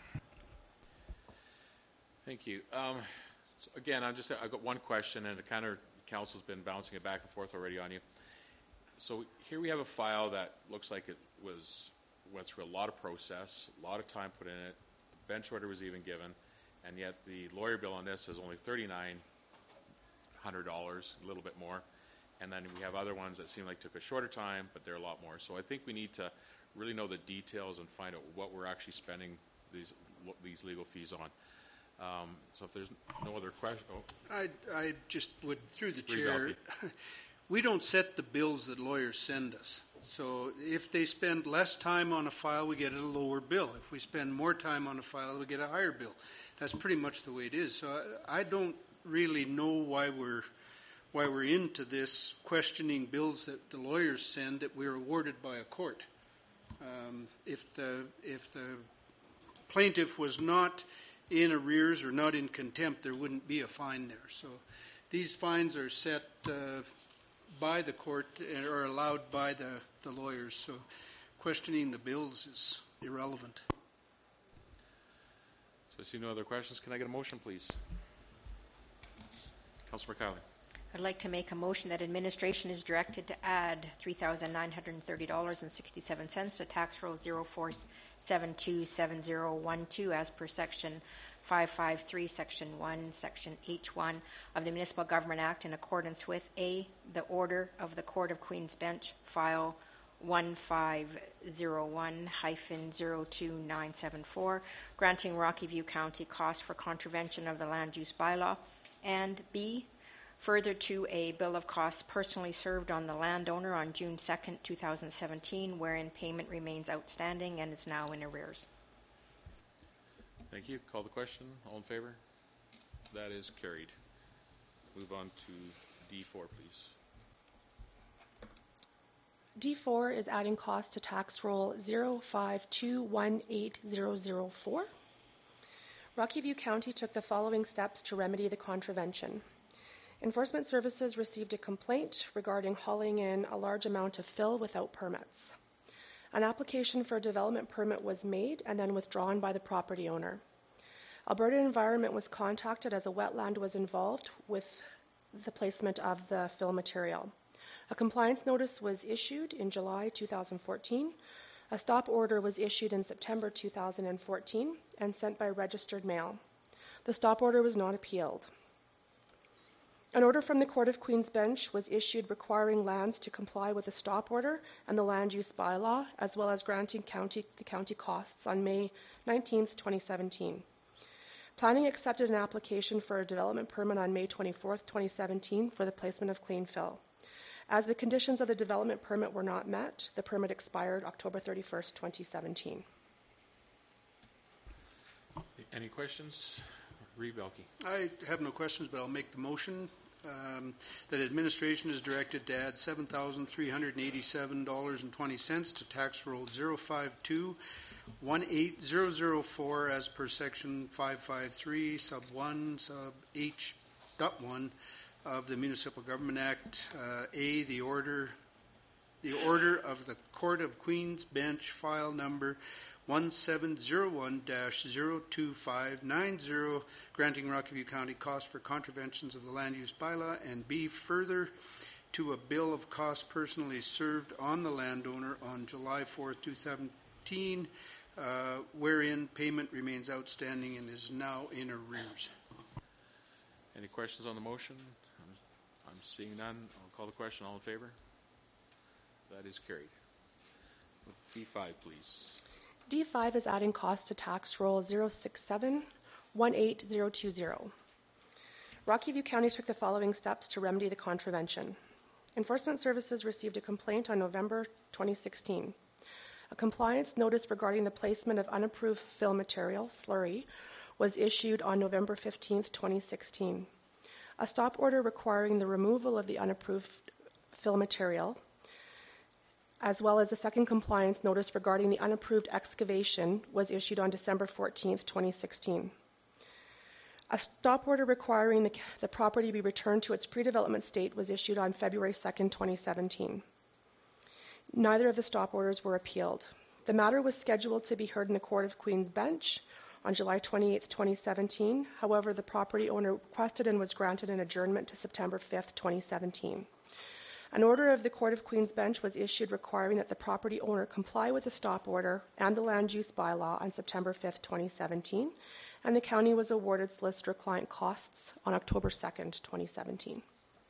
Thank you. Um, so again, I'm just I've got one question, and the kind of council's been bouncing it back and forth already on you. So here we have a file that looks like it was went through a lot of process, a lot of time put in it. The bench order was even given, and yet the lawyer bill on this is only thirty-nine hundred dollars, a little bit more, and then we have other ones that seem like took a shorter time, but they're a lot more. So I think we need to really know the details and find out what we're actually spending these these legal fees on. Um, so if there's no other question, oh. I I just would, through the chair, we don't set the bills that lawyers send us. So if they spend less time on a file, we get a lower bill. If we spend more time on a file, we get a higher bill. That's pretty much the way it is. So I, I don't really know why we're why we're into this questioning bills that the lawyers send that we're awarded by a court. Um, if the if the plaintiff was not in arrears or not in contempt, there wouldn't be a fine there. So these fines are set uh, by the court or allowed by the, the lawyers. So questioning the bills is irrelevant. So I see no other questions. Can I get a motion, please? Councilor McCauley. I'd like to make a motion that administration is directed to add three thousand nine hundred thirty dollars and sixty-seven cents to tax roll zero four seven two seven zero one two as per section five five three, section one, section H one of the Municipal Government Act in accordance with A, the order of the Court of Queen's Bench, file one five zero one dash zero two nine seven four, granting Rocky View County cost for contravention of the land use bylaw, and B, further to a bill of costs personally served on the landowner on June second, two thousand seventeen, wherein payment remains outstanding and is now in arrears. Thank you. Call the question. All in favor? That is carried. Move on to D four, please. D four is adding cost to tax roll zero five two one eight zero zero four. Rocky View County took the following steps to remedy the contravention. Enforcement Services received a complaint regarding hauling in a large amount of fill without permits. An application for a development permit was made and then withdrawn by the property owner. Alberta Environment was contacted as a wetland was involved with the placement of the fill material. A compliance notice was issued in July two thousand fourteen. A stop order was issued in September two thousand fourteen and sent by registered mail. The stop order was not appealed. An order from the Court of Queen's Bench was issued requiring lands to comply with the stop order and the land use bylaw, as well as granting county, the county costs on May nineteenth, twenty seventeen. Planning accepted an application for a development permit on May twenty-fourth, twenty seventeen for the placement of clean fill. As the conditions of the development permit were not met, the permit expired October thirty-first, twenty seventeen. Any questions? Reid Belke. I have no questions, but I'll make the motion um, that administration is directed to add seven thousand three hundred eighty-seven dollars and twenty cents to tax roll zero five two one eight zero zero four as per section five five three sub one sub H dot one of the Municipal Government Act. Uh, A, the order the order of the Court of Queen's Bench file number one seven zero one dash zero two five nine zero, granting Rocky County costs for contraventions of the land use bylaw, and B, further to a bill of costs personally served on the landowner on July fourth, two thousand seventeen, uh, wherein payment remains outstanding and is now in arrears. Any questions on the motion? I'm, I'm seeing none. I'll call the question. All in favor? That is carried. D five, please. D five is adding cost to tax roll zero six seven one eight zero two zero. Rocky View County took the following steps to remedy the contravention. Enforcement Services received a complaint on November twenty sixteen. A compliance notice regarding the placement of unapproved fill material, slurry, was issued on November fifteenth, twenty sixteen. A stop order requiring the removal of the unapproved fill material, as well as a second compliance notice regarding the unapproved excavation, was issued on December fourteenth, twenty sixteen. A stop order requiring the, the property be returned to its pre-development state was issued on February second, twenty seventeen. Neither of the stop orders were appealed. The matter was scheduled to be heard in the Court of Queen's Bench on July twenty-eighth, twenty seventeen. However, the property owner requested and was granted an adjournment to September fifth, twenty seventeen. An order of the Court of Queen's Bench was issued requiring that the property owner comply with the stop order and the land use bylaw on September fifth, twenty seventeen, and the county was awarded solicitor client costs on October second, twenty seventeen.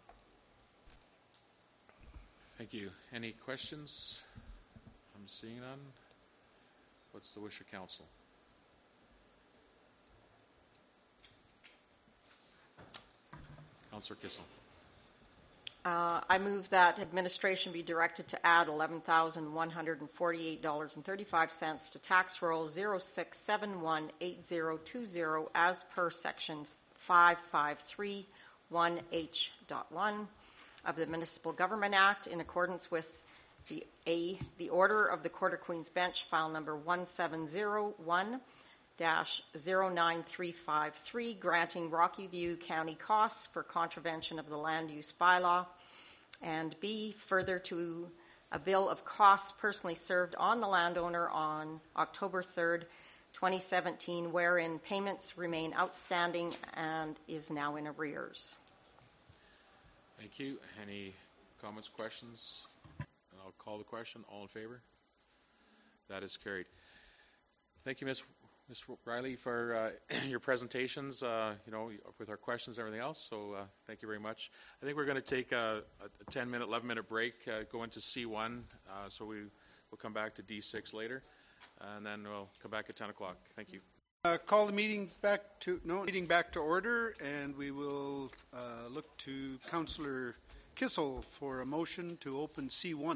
Thank you. Any questions? I'm seeing none. What's the wish of council? Councillor Kissel. Uh, I move that administration be directed to add eleven thousand one hundred forty-eight dollars and thirty-five cents to tax roll zero six seven one eight zero two zero as per section five five three one H dot one of the Municipal Government Act in accordance with the A, the order of the Court of Queen's Bench file number one seven zero one dash zero nine three five three, granting Rocky View County costs for contravention of the land use bylaw, and B, further to a bill of costs personally served on the landowner on October third, twenty seventeen, wherein payments remain outstanding and is now in arrears. Thank you. Any comments, questions? I'll call the question. All in favor? That is carried. Thank you, Miz Miz Riley, for uh, your presentations, uh, you know, with our questions and everything else. So uh, thank you very much. I think we're going to take a, a ten minute, eleven minute break, uh, go into C one. Uh, so we will come back to D six later, and then we'll come back at ten o'clock. Thank you. Uh, call the meeting back to no meeting back to order, and we will uh, look to Councillor Kissel for a motion to open C one.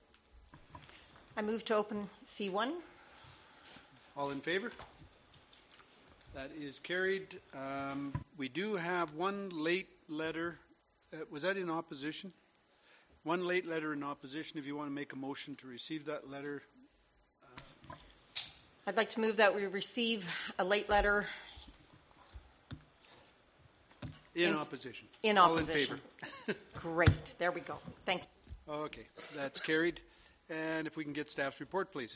I move to open C one. All in favor? That is carried. Um, we do have one late letter. Uh, was that in opposition? One late letter in opposition. If you want to make a motion to receive that letter. Uh, I'd like to move that we receive a late letter. In, in opposition. In All opposition. in favor. Great. There we go. Thank you. Okay. That's carried. And if we can get staff's report, please.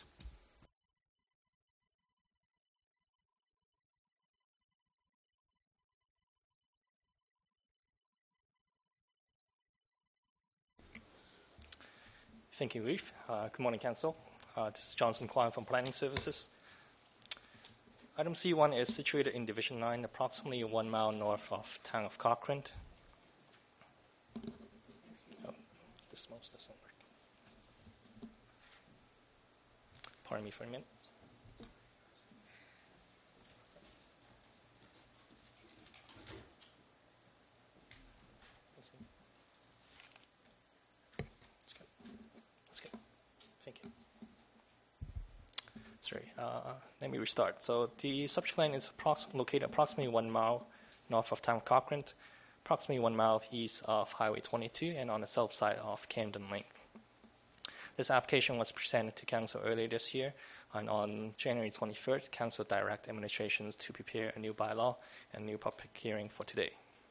Thank you, Reeve. Uh, good morning, Council. Uh, this is Johnson Kwan from Planning Services. Item C one is situated in Division nine, approximately one mile north of town of Cochrane. Oh, this mouse doesn't work. Pardon me for a minute. sorry, uh, let me restart. So the subject land is approx- located approximately one mile north of town of Cochrane, approximately one mile east of Highway twenty-two, and on the south side of Camden Link. This application was presented to Council earlier this year, and on January twenty-first, Council directed administration to prepare a new bylaw and new public hearing for today.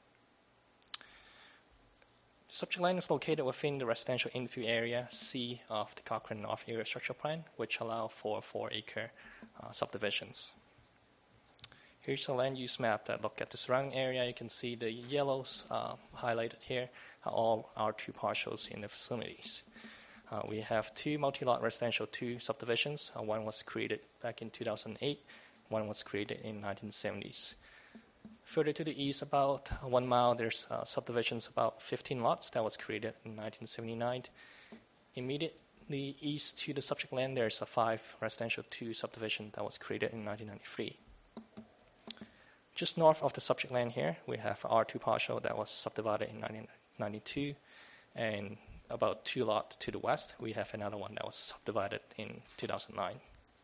The subject land is located within the residential infill area C of the Cochrane North Area Structure Plan, which allow for four-acre uh, subdivisions. Here's a land use map that look at the surrounding area. You can see the yellows uh, highlighted here are all our two parcels in the vicinities. Uh, we have two multi-lot residential two subdivisions. Uh, one was created back in two thousand eight, one was created in nineteen seventies. Further to the east, about one mile, there's uh, subdivisions about fifteen lots that was created in nineteen seventy-nine. Immediately east to the subject land, there's a five residential two subdivision that was created in nineteen ninety-three. Just north of the subject land here, we have R two partial that was subdivided in nineteen ninety-two, and about two lots to the west, we have another one that was subdivided in two thousand nine.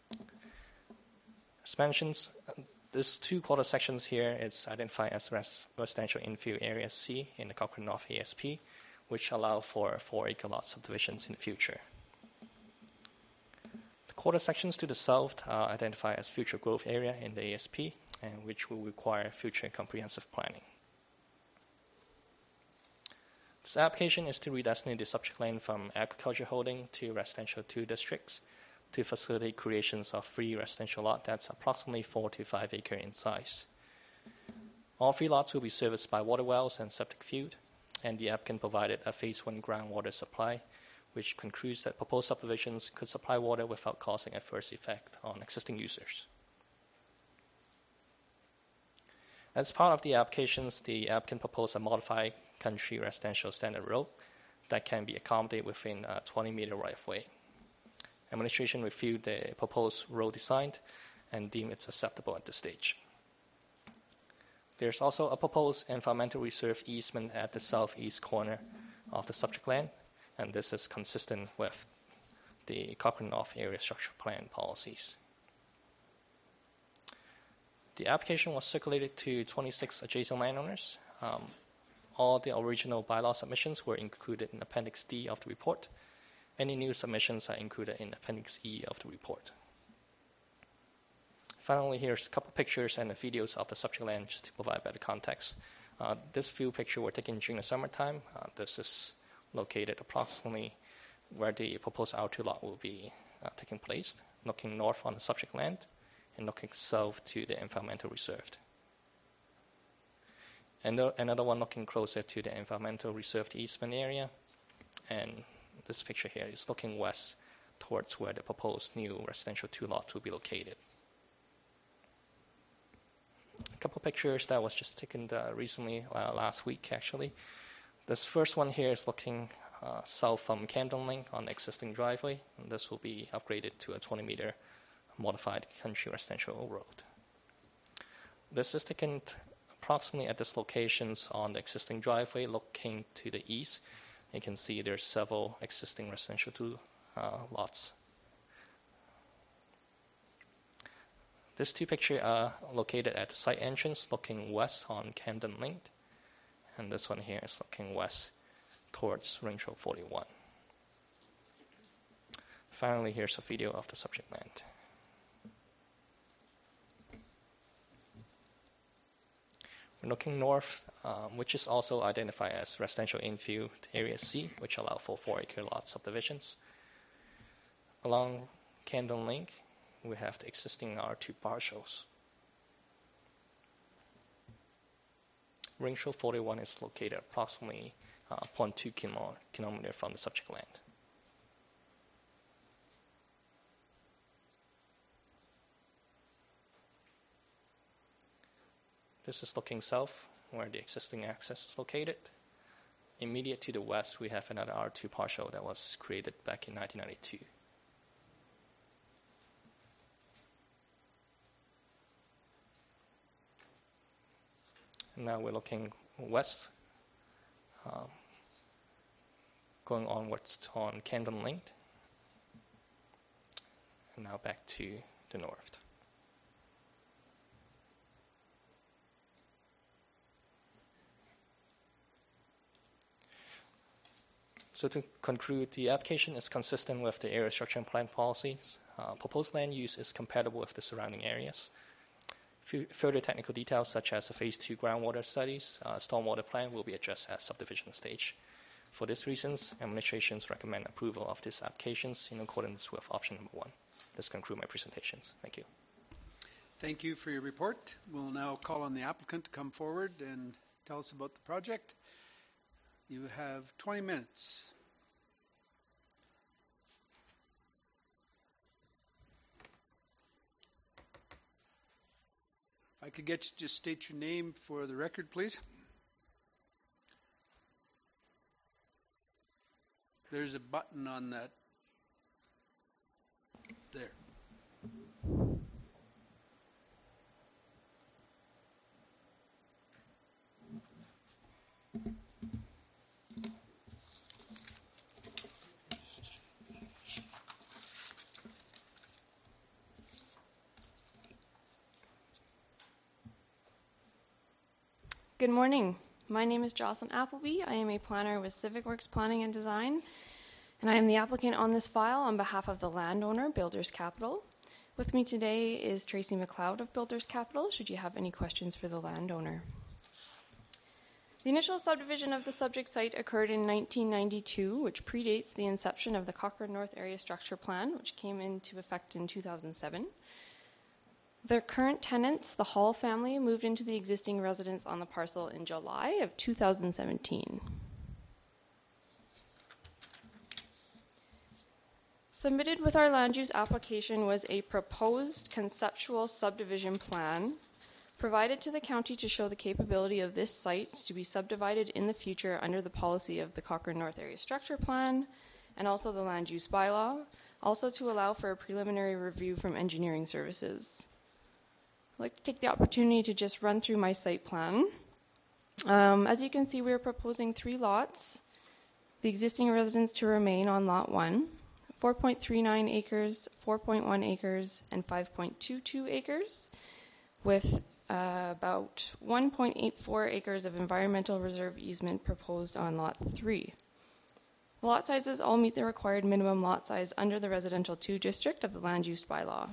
As mentioned, these two quarter sections here is identified as res residential infill area C in the Cochrane North A S P, which allow for four-acre lot subdivisions in the future. The quarter sections to the south are identified as future growth area in the A S P, and which will require future comprehensive planning. This application is to redesignate the subject land from agriculture holding to residential two districts to facilitate creations of three residential lots that's approximately four to five acre in size. All three lots will be serviced by water wells and septic field, and the applicant provided a phase one groundwater supply, which concludes that proposed subdivisions could supply water without causing adverse effect on existing users. As part of the applications, the applicant proposed a modified country residential standard road that can be accommodated within a twenty meter right-of-way. Administration reviewed the proposed road design and deemed it's acceptable at this stage. There's also a proposed environmental reserve easement at the southeast corner of the subject land, and this is consistent with the Cochrane North Area Structure Plan policies. The application was circulated to twenty-six adjacent landowners. Um, all the original bylaw submissions were included in Appendix D of the report. Any new submissions are included in Appendix E of the report. Finally, here's a couple pictures and the videos of the subject land just to provide better context. Uh, this few picture were taken during the summertime. Uh, this is located approximately where the proposed R two lot will be uh, taking place, looking north on the subject land and looking south to the environmental reserve. And another one looking closer to the environmental reserved easement area, and this picture here is looking west towards where the proposed new residential two lots will be located. A couple pictures that was just taken uh, recently, uh, last week actually. This first one here is looking uh, south from Camden Link on the existing driveway, and this will be upgraded to a twenty meter modified country residential road. This is taken approximately at this locations on the existing driveway looking to the east. You can see there's several existing residential two uh, lots. These two pictures are located at the site entrance looking west on Camden Link, and this one here is looking west towards Range Road forty-one. Finally, here's a video of the subject land. We're looking north, um, which is also identified as residential infill area C, which allow for four acre lot subdivisions. Along Camden Link, we have the existing R two partials. Range Road forty-one is located approximately uh, zero point two kilometers from the subject land. This is looking south, where the existing access is located. Immediate to the west, we have another R two partial that was created back in nineteen ninety-two. And now we're looking west, um, going onwards on Camden Link. And now back to the north. So to conclude, the application is consistent with the area structure and plan policies. Uh, proposed land use is compatible with the surrounding areas. F further technical details such as the phase two groundwater studies, uh, stormwater plan will be addressed at subdivision stage. For these reasons, administrations recommend approval of these applications in accordance with option number one. This concludes my presentations. Thank you. Thank you for your report. We'll now call on the applicant to come forward and tell us about the project. You have twenty minutes. If I could get you to just state your name for the record, please. There's a button on that. There. Good morning. My name is Jocelyn Appleby. I am a planner with Civic Works Planning and Design, and I am the applicant on this file on behalf of the landowner, Builders Capital. With me today is Tracy McLeod of Builders Capital, should you have any questions for the landowner. The initial subdivision of the subject site occurred in nineteen ninety-two, which predates the inception of the Cochrane North Area Structure Plan, which came into effect in two thousand seven. The current tenants, the Hall family, moved into the existing residence on the parcel in July of two thousand seventeen. Submitted with our land use application was a proposed conceptual subdivision plan provided to the county to show the capability of this site to be subdivided in the future under the policy of the Cochrane North Area Structure Plan and also the land use bylaw, also to allow for a preliminary review from engineering services. I'd like to take the opportunity to just run through my site plan. Um, as you can see, we are proposing three lots. The existing residence to remain on lot one, four point three nine acres, four point one acres, and five point two two acres, with uh, about one point eight four acres of environmental reserve easement proposed on lot three. The lot sizes all meet the required minimum lot size under the residential two district of the land use bylaw.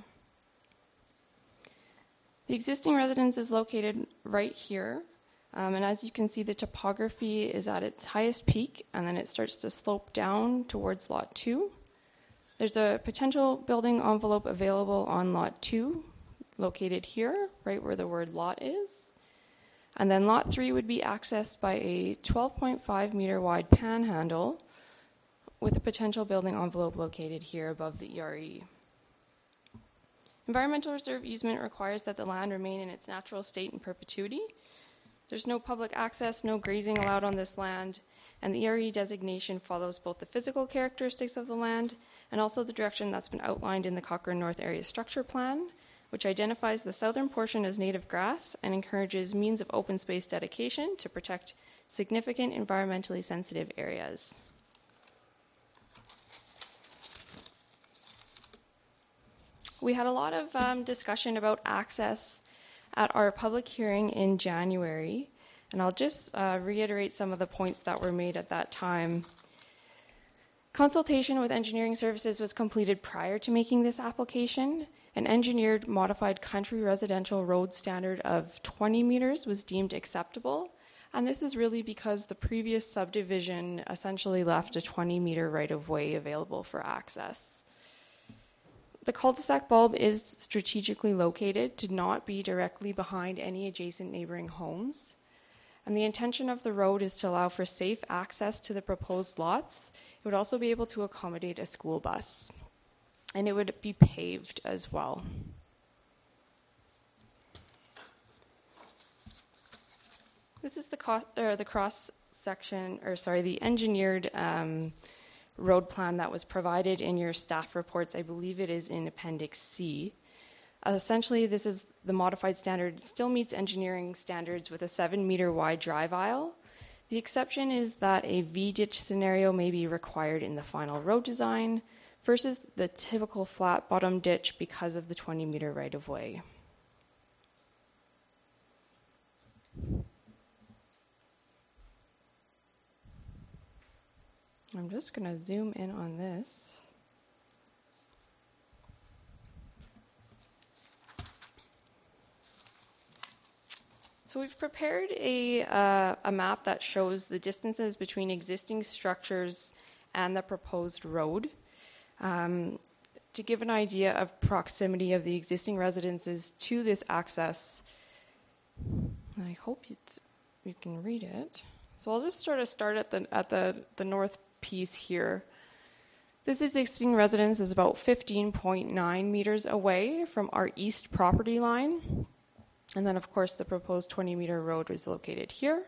The existing residence is located right here, um, and as you can see, the topography is at its highest peak, and then it starts to slope down towards lot two. There's a potential building envelope available on lot two, located here, right where the word lot is. And then lot three would be accessed by a twelve point five meter wide panhandle with a potential building envelope located here above the E R E. Environmental reserve easement requires that the land remain in its natural state in perpetuity. There's no public access, no grazing allowed on this land, and the E R E designation follows both the physical characteristics of the land and also the direction that's been outlined in the Cochrane North Area Structure Plan, which identifies the southern portion as native grass and encourages means of open space dedication to protect significant environmentally sensitive areas. We had a lot of um, discussion about access at our public hearing in January, and I'll just uh, reiterate some of the points that were made at that time. Consultation with engineering services was completed prior to making this application. An engineered modified country residential road standard of twenty meters was deemed acceptable, and this is really because the previous subdivision essentially left a twenty meter right-of-way available for access. The cul-de-sac bulb is strategically located to not be directly behind any adjacent neighboring homes. And the intention of the road is to allow for safe access to the proposed lots. It would also be able to accommodate a school bus. And it would be paved as well. This is the, cost, or the cross section, or sorry, the engineered um, road plan that was provided in your staff reports. I believe it is in Appendix C. Uh, essentially, this is the modified standard. It still meets engineering standards with a seven meter wide drive aisle. The exception is that a V-ditch scenario may be required in the final road design. versus the typical flat bottom ditch because of the twenty meter right of way. I'm just going to zoom in on this. So we've prepared a, uh, a map that shows the distances between existing structures and the proposed road. Um, to give an idea of proximity of the existing residences to this access, I hope it's, you can read it. So I'll just sort of start at the, at the, the north piece here. This existing residence is about fifteen point nine meters away from our east property line. And then, of course, the proposed twenty meter road is located here.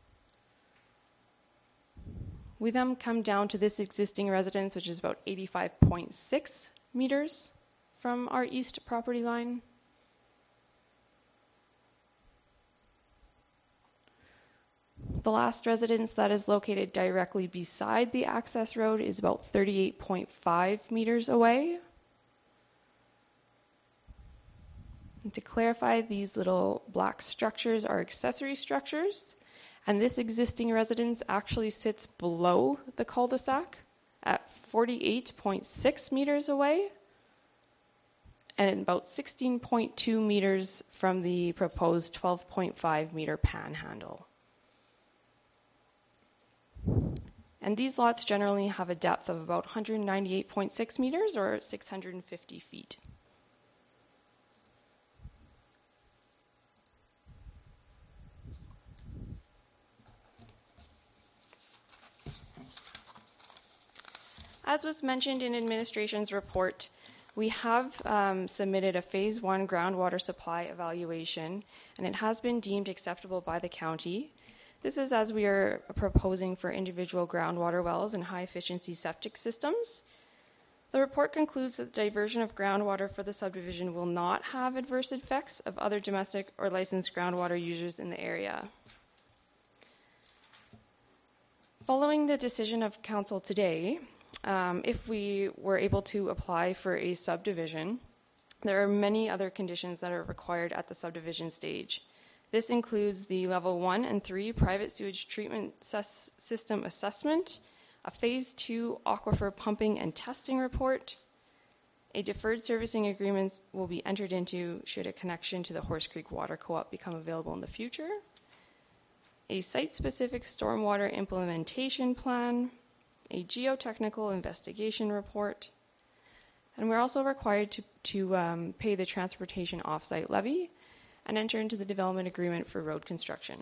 We then come down to this existing residence, which is about eighty-five point six meters from our east property line. The last residence that is located directly beside the access road is about thirty-eight point five meters away. And to clarify, these little black structures are accessory structures, and this existing residence actually sits below the cul-de-sac at forty-eight point six meters away and about sixteen point two meters from the proposed twelve point five meter panhandle. And these lots generally have a depth of about one hundred ninety-eight point six meters or six hundred fifty feet. As was mentioned in administration's report, we have um, submitted a phase one groundwater supply evaluation, and it has been deemed acceptable by the county. This is as we are proposing for individual groundwater wells and high efficiency septic systems. The report concludes that the diversion of groundwater for the subdivision will not have adverse effects of other domestic or licensed groundwater users in the area. Following the decision of council today, Um, if we were able to apply for a subdivision, there are many other conditions that are required at the subdivision stage. This includes the level one and three private sewage treatment ses- system assessment, a phase two aquifer pumping and testing report. A deferred servicing agreement will be entered into should a connection to the Horse Creek Water Co-op become available in the future. A site-specific stormwater implementation plan, a geotechnical investigation report, and we're also required to, to um, pay the transportation offsite levy and enter into the development agreement for road construction.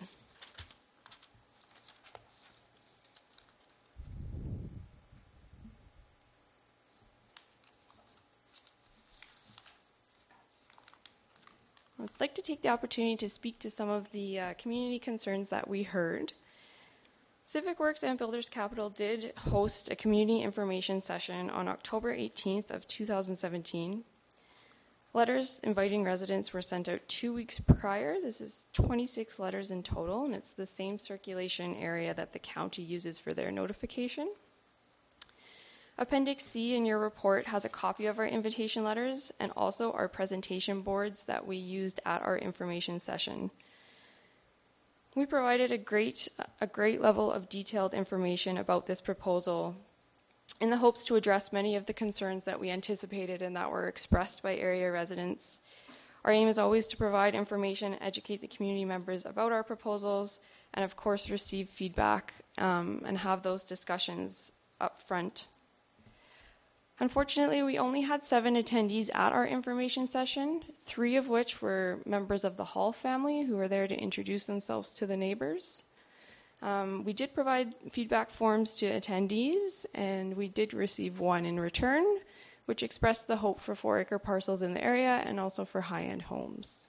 I'd like to take the opportunity to speak to some of the uh, community concerns that we heard. Civic Works and Builders Capital did host a community information session on October eighteenth of two thousand seventeen. Letters inviting residents were sent out two weeks prior. This is twenty-six letters in total, and it's the same circulation area that the county uses for their notification. Appendix C in your report has a copy of our invitation letters and also our presentation boards that we used at our information session. We provided a great, a great level of detailed information about this proposal in the hopes to address many of the concerns that we anticipated and that were expressed by area residents. Our aim is always to provide information, educate the community members about our proposals, and of course receive feedback um, and have those discussions up front. Unfortunately, we only had seven attendees at our information session, three of which were members of the Hall family who were there to introduce themselves to the neighbors. Um, we did provide feedback forms to attendees, and we did receive one in return, which expressed the hope for four-acre parcels in the area and also for high-end homes.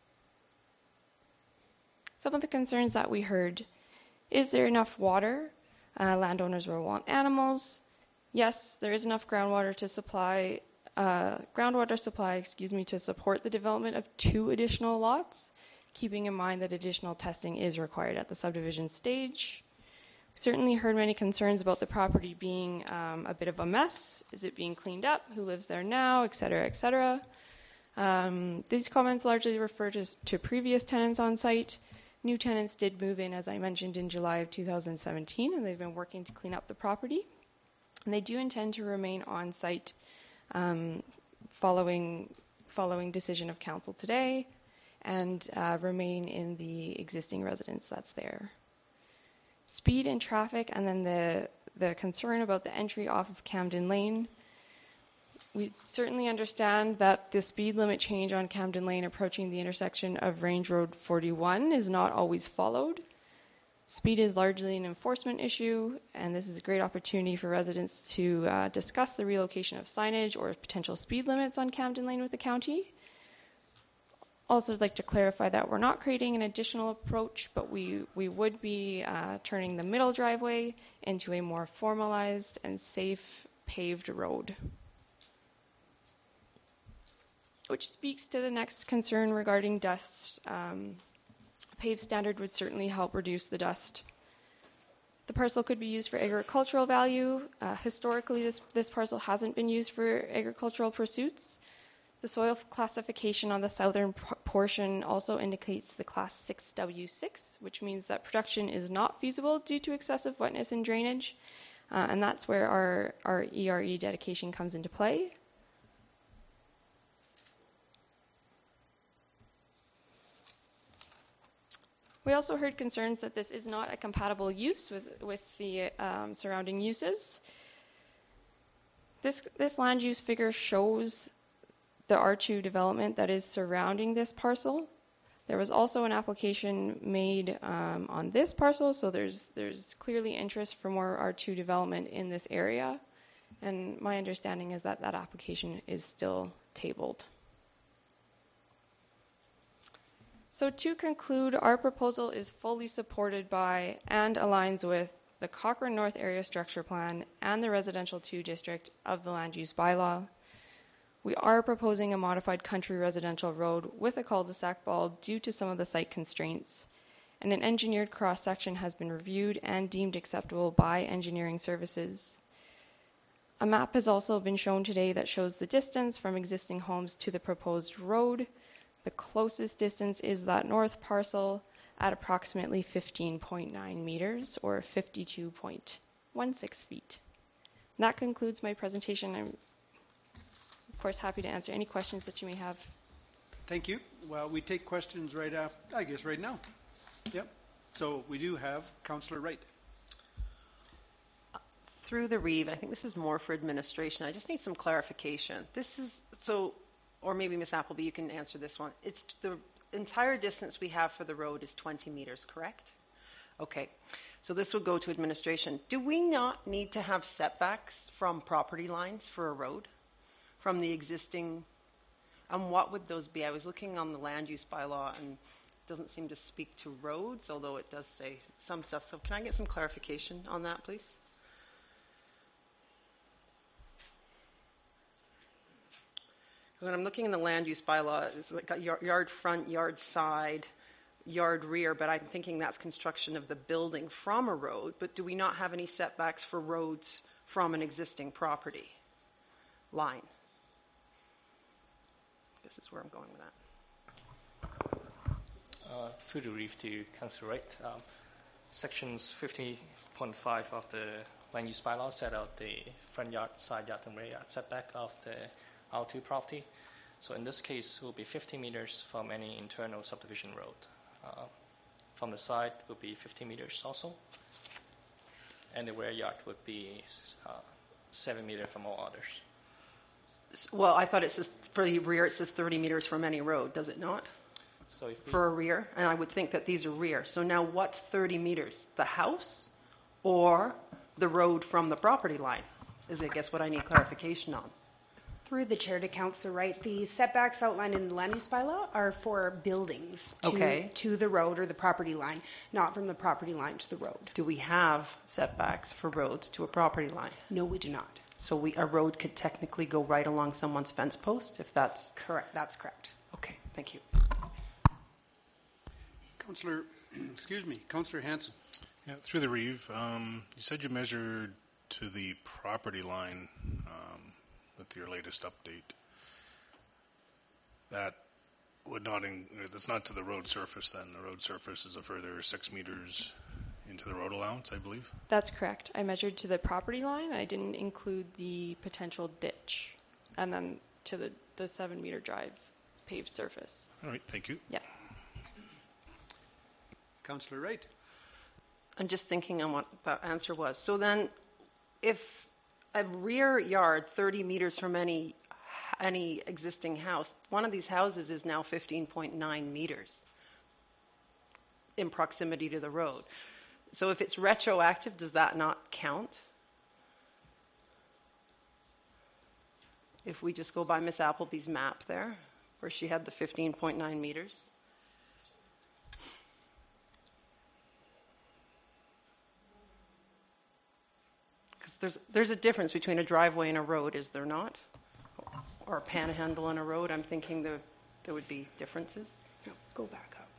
Some of the concerns that we heard: is there enough water? Uh, landowners will want animals. Yes, there is enough groundwater to supply, uh, groundwater supply, excuse me, to support the development of two additional lots, keeping in mind that additional testing is required at the subdivision stage. Certainly heard many concerns about the property being um, a bit of a mess. Is it being cleaned up? Who lives there now? Et cetera, et cetera. Um, these comments largely refer to, to previous tenants on site. New tenants did move in, as I mentioned, in July of two thousand seventeen, and they've been working to clean up the property. And they do intend to remain on site um, following following decision of council today, and uh, remain in the existing residence that's there. Speed and traffic, and then the the concern about the entry off of Camden Lane. We certainly understand that the speed limit change on Camden Lane approaching the intersection of Range Road forty-one is not always followed. Speed is largely an enforcement issue, and this is a great opportunity for residents to uh, discuss the relocation of signage or potential speed limits on Camden Lane with the county. Also, I'd like to clarify that we're not creating an additional approach, but we, we would be uh, turning the middle driveway into a more formalized and safe paved road. Which speaks to the next concern regarding dust. Um, a paved standard would certainly help reduce the dust. The parcel could be used for agricultural value. Uh, historically, this, this parcel hasn't been used for agricultural pursuits. The soil classification on the southern p- portion also indicates the class six W six, which means that production is not feasible due to excessive wetness and drainage. Uh, and that's where our, our E R E dedication comes into play. We also heard concerns that this is not a compatible use with, with the um, surrounding uses. This, this land use figure shows the R two development that is surrounding this parcel. There was also an application made um, on this parcel, so there's, there's clearly interest for more R two development in this area. And my understanding is that that application is still tabled. So to conclude, our proposal is fully supported by and aligns with the Cochrane North Area Structure Plan and the Residential two District of the Land Use Bylaw. We are proposing a modified country residential road with a cul-de-sac ball due to some of the site constraints, and an engineered cross-section has been reviewed and deemed acceptable by engineering services. A map has also been shown today that shows the distance from existing homes to the proposed road. The closest distance is that north parcel at approximately fifteen point nine meters or fifty-two point one six feet. And that concludes my presentation. I'm, of course, happy to answer any questions that you may have. Thank you. Well, we take questions right after, I guess right now. Yep. So we do have Councillor Wright. Through the Reeve, I think this is more for administration. I just need some clarification. This is, so, or maybe Miz Appleby, you can answer this one. It's the entire distance we have for the road is twenty meters, correct? Okay. So this would go to administration. Do we not need to have setbacks from property lines for a road? From the existing, and what would those be? I was looking on the land use bylaw and it doesn't seem to speak to roads, although it does say some stuff. So can I get some clarification on that, please? When I'm looking in the land use bylaw, it's like a yard front, yard side, yard rear, but I'm thinking that's construction of the building from a road. But do we not have any setbacks for roads from an existing property line? This is where I'm going with that. Uh, through the Reeve to Councillor Wright, um, sections fifty point five of the land use bylaw set out the front yard, side yard, and rear yard setback of the R two property. So in this case, it will be fifty meters from any internal subdivision road. Uh, from the side will be fifty meters also, and the rear yard would be uh, seven meters from all others. Well, I thought it says for the rear it says thirty meters from any road, does it not? So if we, for a rear, and I would think that these are rear. So now what's thirty meters? The house or the road from the property line is, I guess, what I need clarification on. Through the chair to Councillor Wright, the setbacks outlined in the land use bylaw are for buildings to, okay. to the road or the property line, not from the property line to the road. Do we have setbacks for roads to a property line? No, we do not. So we, a road could technically go right along someone's fence post if that's... Correct, that's correct. Okay, thank you. Councillor, excuse me, Councillor Hanson. Yeah, through the Reeve, um, you said you measured to the property line um, with your latest update. That would not, in, that's not to the road surface then. The road surface is a further six meters into the road allowance, I believe. That's correct. I measured to the property line. I didn't include the potential ditch. And then to the, the seven meter drive paved surface. All right, thank you. Yeah. Councillor Wright. I'm just thinking on what that answer was. So then, if a rear yard thirty meters from any any existing house, one of these houses is now fifteen point nine meters in proximity to the road. So if it's retroactive, does that not count? If we just go by Miss Appleby's map there, where she had the fifteen point nine meters. Because there's, there's a difference between a driveway and a road, is there not? Or a panhandle on a road. I'm thinking there, there would be differences. No, go back up.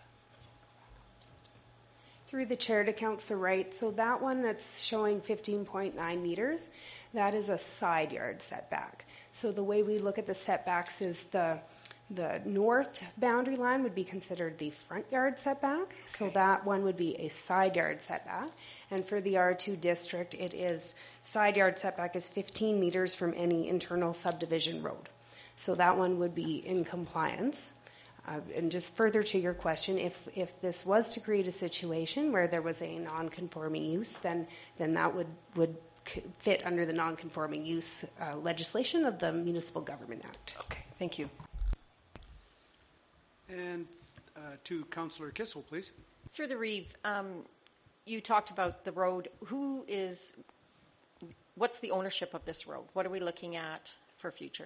Through the chair to Councillor Wright. So that one that's showing fifteen point nine meters, that is a side yard setback. So the way we look at the setbacks is the the north boundary line would be considered the front yard setback. Okay. So that one would be a side yard setback. And for the R two district, it is side yard setback is fifteen meters from any internal subdivision road. So that one would be in compliance. Uh, and just further to your question, if, if this was to create a situation where there was a non-conforming use, then then that would, would fit under the non-conforming use uh, legislation of the Municipal Government Act. Okay, thank you. And uh, to Councillor Kissel, please. Through the Reeve, um, you talked about the road. Who is, what's the ownership of this road? What are we looking at for future?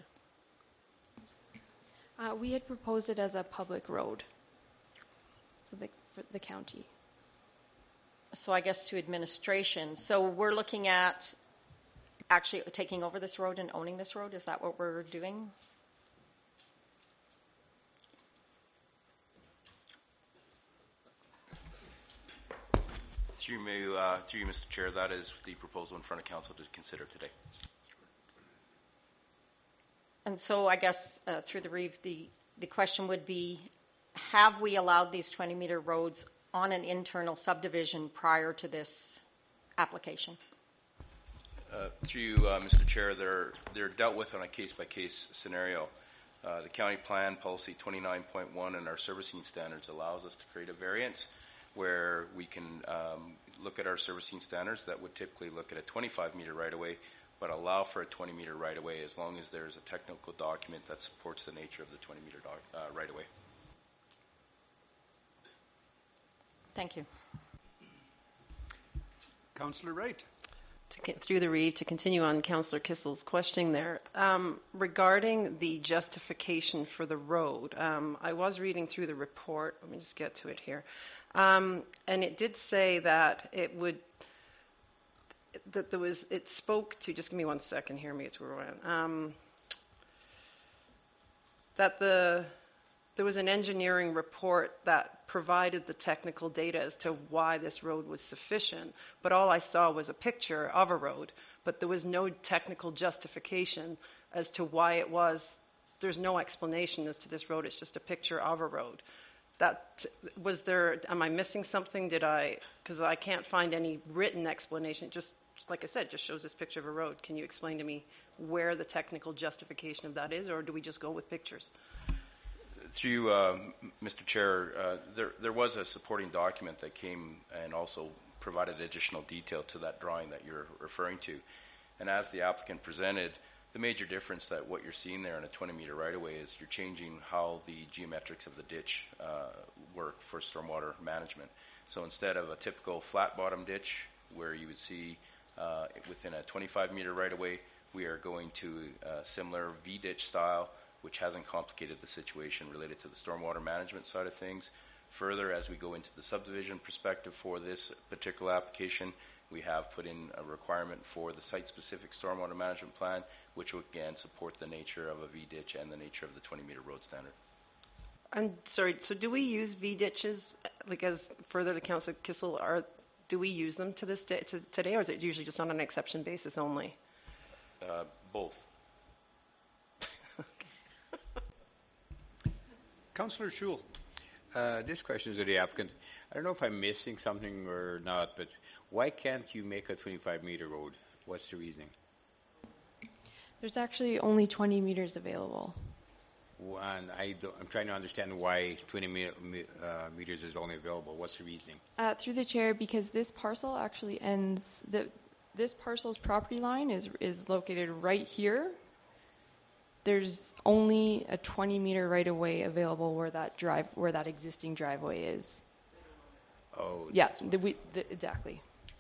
Uh, we had proposed it as a public road, so the, for the county. So I guess to administration. So we're looking at actually taking over this road and owning this road? Is that what we're doing? Through you, uh, through you, Mister Chair, that is the proposal in front of council to consider today. And so I guess uh, through the Reeve, the, the question would be, have we allowed these twenty meter roads on an internal subdivision prior to this application? Uh, through you, uh, Mister Chair, they're, they're dealt with on a case-by-case scenario. Uh, the county plan policy twenty-nine point one and our servicing standards allows us to create a variance where we can um, look at our servicing standards that would typically look at a twenty-five meter right-of-way, but allow for a twenty meter right-of-way as long as there's a technical document that supports the nature of the twenty meter uh, right-of-way. Thank you. Councillor Wright. To get through the Reeve, to continue on Councillor Kissel's questioning there, um, regarding the justification for the road, um, I was reading through the report. Let me just get to it here. Um, and it did say that it would, that there was, it spoke to, just give me one second here, let me get to where I went. Um, that the, there was an engineering report that provided the technical data as to why this road was sufficient, but all I saw was a picture of a road, but there was no technical justification as to why it was. There's no explanation as to this road, it's just a picture of a road. That, was there, am I missing something? Did I, because I can't find any written explanation, just, just like I said, just shows this picture of a road. Can you explain to me where the technical justification of that is, or do we just go with pictures? Through you, uh, Mister Chair, uh, there, there was a supporting document that came and also provided additional detail to that drawing that you're referring to. And as the applicant presented, the major difference that what you're seeing there in a twenty meter right-of-way is you're changing how the geometrics of the ditch uh, work for stormwater management. So instead of a typical flat bottom ditch where you would see uh, within a twenty-five meter right-of-way, we are going to a similar V-ditch style, which hasn't complicated the situation related to the stormwater management side of things. Further, as we go into the subdivision perspective for this particular application, we have put in a requirement for the site-specific stormwater management plan, which will again support the nature of a V-ditch and the nature of the twenty meter road standard. I'm sorry, so do we use V-ditches, like as further to Councillor Kissel, are do we use them to this day, to today, or is it usually just on an exception basis only? Uh, both. Councillor Schul. Uh, this question is to the applicant. I don't know if I'm missing something or not, but why can't you make a twenty-five meter road? What's the reasoning? There's actually only twenty meters available. One, I don't, I'm trying to understand why twenty me, uh, meters is only available. What's the reasoning? Uh, through the chair, because this parcel actually ends, the, this parcel's property line is, is located right here. There's only a twenty meter right of way available where that drive, where that existing driveway is. Oh. Yeah, the, we, the, exactly.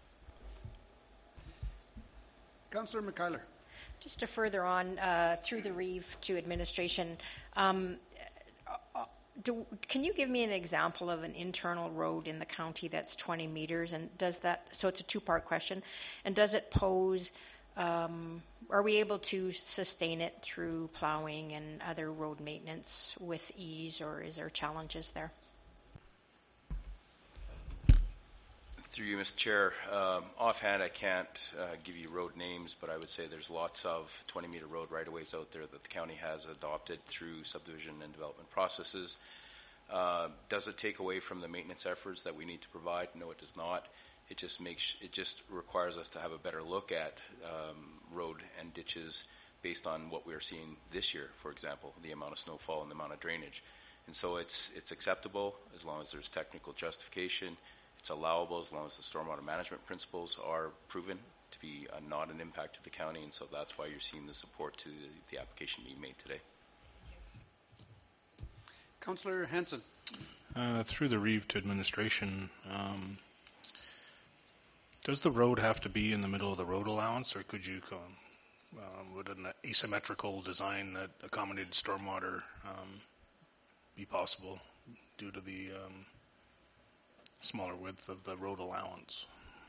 Councillor McKeiler. Just to further on uh, through the Reeve to administration, um, do, can you give me an example of an internal road in the county that's twenty meters? And does that, so it's a two-part question, and does it pose, um, are we able to sustain it through plowing and other road maintenance with ease, or is there challenges there? Through you, Mister Chair, um, offhand I can't uh, give you road names, but I would say there's lots of twenty meter road right-of-ways out there that the county has adopted through subdivision and development processes. Uh, does it take away from the maintenance efforts that we need to provide? No, it does not. It just makes it just requires us to have a better look at um, road and ditches based on what we are seeing this year, for example, the amount of snowfall and the amount of drainage. And so it's it's acceptable as long as there's technical justification. It's allowable as long as the stormwater management principles are proven to be uh, not an impact to the county, and so that's why you're seeing the support to the, the application being made today. Councillor Hanson. Uh, through the Reeve to administration, um, does the road have to be in the middle of the road allowance, or could you come, um, would an asymmetrical design that accommodated stormwater um, be possible due to the um, smaller width of the road allowance?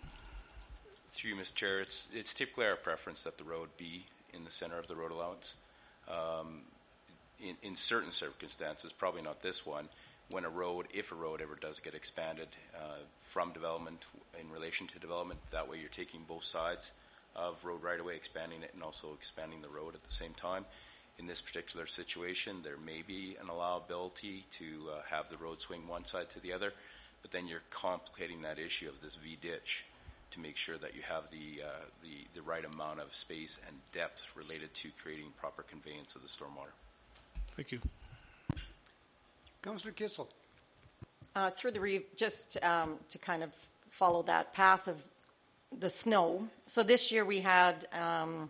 Through you, Mister Chair, it's it's typically our preference that the road be in the center of the road allowance. Um, in, in certain circumstances, probably not this one, when a road, if a road ever does get expanded uh, from development in relation to development, that way you're taking both sides of road right-of-way, expanding it and also expanding the road at the same time. In this particular situation, there may be an allowability to uh, have the road swing one side to the other, but then you're complicating that issue of this V-ditch to make sure that you have the, uh, the, the right amount of space and depth related to creating proper conveyance of the stormwater. Thank you. Councillor Kissel. Uh, through the Reeve, just um, to kind of follow that path of the snow. So this year we had um,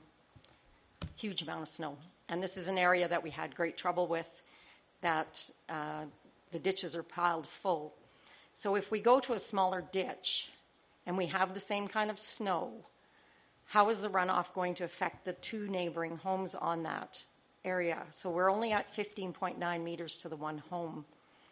huge amount of snow, and this is an area that we had great trouble with, that uh, the ditches are piled full. So if we go to a smaller ditch and we have the same kind of snow, how is the runoff going to affect the two neighboring homes on that area? So we're only at fifteen point nine meters to the one home,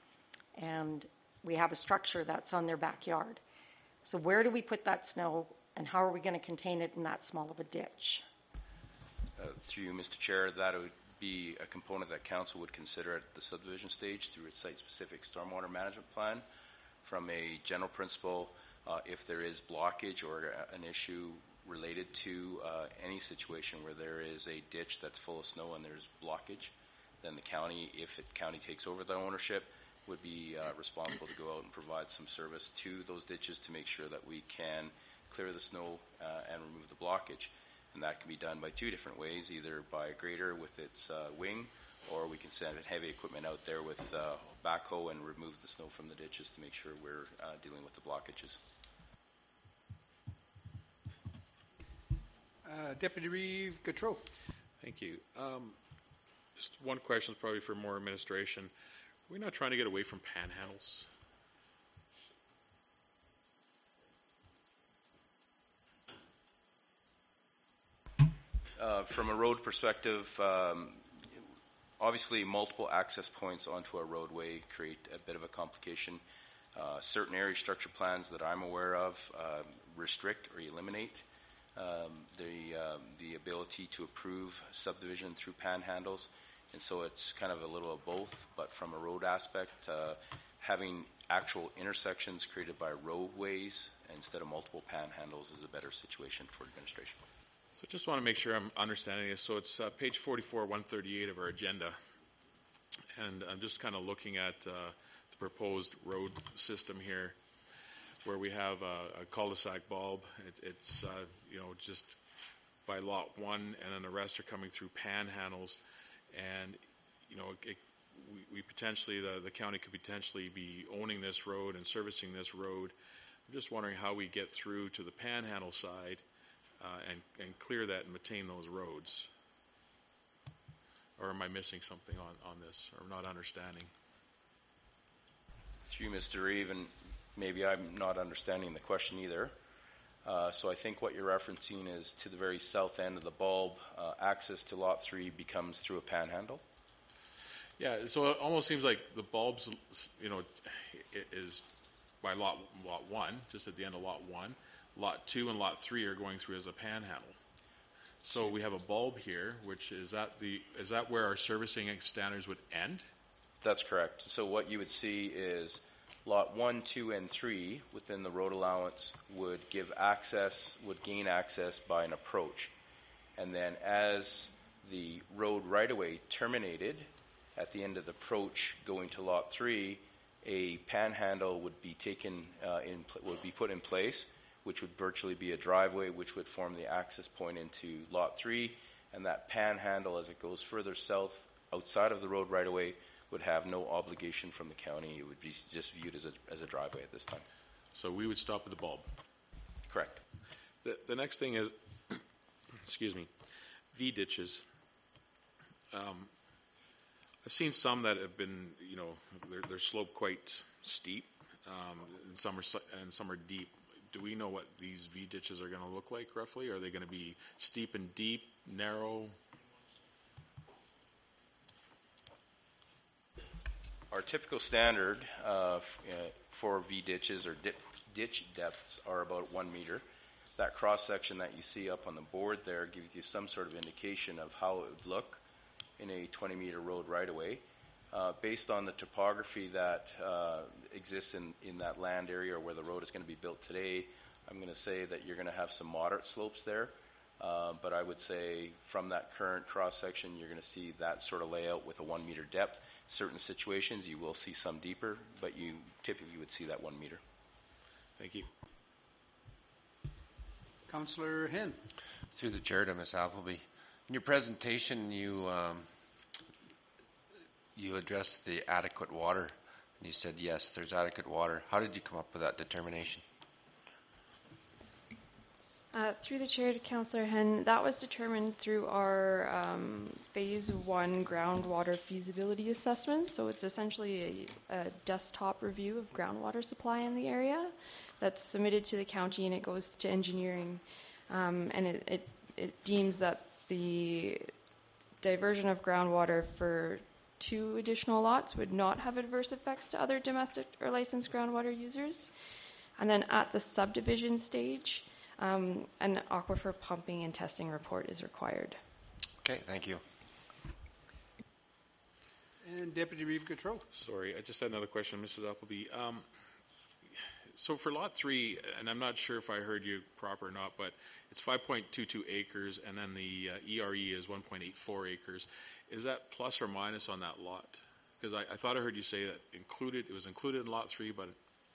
and we have a structure that's on their backyard. So where do we put that snow, and how are we going to contain it in that small of a ditch? Uh, through you, Mister Chair, that would be a component that council would consider at the subdivision stage through its site-specific stormwater management plan. From a general principle, uh, if there is blockage or an issue related to uh, any situation where there is a ditch that's full of snow and there's blockage, then the county, if it county takes over the ownership, would be uh, responsible to go out and provide some service to those ditches to make sure that we can clear the snow uh, and remove the blockage. And that can be done by two different ways, either by a grader with its uh, wing, or we can send heavy equipment out there with uh, backhoe and remove the snow from the ditches to make sure we're uh, dealing with the blockages. Uh, Deputy Reeve Gautreau. Thank you. Um, just one question, probably for more administration. Are we not trying to get away from panhandles? Uh, from a road perspective, um, obviously multiple access points onto a roadway create a bit of a complication. Uh, certain area structure plans that I'm aware of uh, restrict or eliminate um, the um, the ability to approve subdivision through panhandles, and so it's kind of a little of both. But from a road aspect, uh, having actual intersections created by roadways instead of multiple panhandles is a better situation for administration. So I just want to make sure I'm understanding this. So it's uh, page forty-four, one thirty-eight of our agenda. And I'm just kind of looking at uh, the proposed road system here, where we have a, a cul-de-sac bulb. It, it's, uh, you know, just by lot one, and then the rest are coming through panhandles. And, you know, it, we, we potentially, the, the county could potentially be owning this road and servicing this road. I'm just wondering how we get through to the panhandle side uh, and, and clear that and maintain those roads. Or am I missing something on, on this, or not understanding? Through Mister Reeve, and maybe I'm not understanding the question either. Uh, so I think what you're referencing is to the very south end of the bulb, uh, access to lot three becomes through a panhandle. Yeah, so it almost seems like the bulbs, you know, is by lot lot one, just at the end of lot one. Lot two and lot three are going through as a panhandle. So we have a bulb here, which is that the is that where our servicing standards would end? That's correct. So what you would see is lot one, two, and three within the road allowance would give access, would gain access by an approach. And then as the road right-of-way terminated at the end of the approach going to lot three, a panhandle would be taken uh, in, would be put in place, which would virtually be a driveway, which would form the access point into lot three. And that panhandle, as it goes further south outside of the road right-of-way, would have no obligation from the county. It would be just viewed as a, as a driveway at this time. So we would stop at the bulb. Correct. The, the next thing is, excuse me, V-ditches. Um, I've seen some that have been, you know, they're, they're sloped quite steep, um, and some are and some are deep. Do we know what these V-ditches are going to look like roughly? Are they going to be steep and deep, narrow? Our typical standard uh, f- uh, for V-ditches or dip, ditch depths are about one meter. That cross-section that you see up on the board there gives you some sort of indication of how it would look in a twenty-meter road right-of-way. Uh, based on the topography that uh, exists in, in that land area or where the road is going to be built today, I'm going to say that you're going to have some moderate slopes there. Uh, but I would say from that current cross-section, you're going to see that sort of layout with a one-meter depth. Certain situations, you will see some deeper, but you typically would see that one meter. Thank you. Councillor Henn. Through the chair to Miz Appleby. In your presentation, you um, you addressed the adequate water, and you said, yes, there's adequate water. How did you come up with that determination? Uh, through the chair to Councillor Henn, that was determined through our um, phase one groundwater feasibility assessment. So it's essentially a, a desktop review of groundwater supply in the area that's submitted to the county, and it goes to engineering, um, and it, it, it deems that the diversion of groundwater for two additional lots would not have adverse effects to other domestic or licensed groundwater users. And then at the subdivision stage, Um, an aquifer pumping and testing report is required. Okay, thank you. And Deputy Reeve Gautreau. Sorry, I just had another question, Missus Appleby. Um, so for lot three, and I'm not sure if I heard you proper or not, but it's five point two two acres, and then the uh, E R E is one point eight four acres. Is that plus or minus on that lot? Because I, I thought I heard you say that included, it was included in lot three, but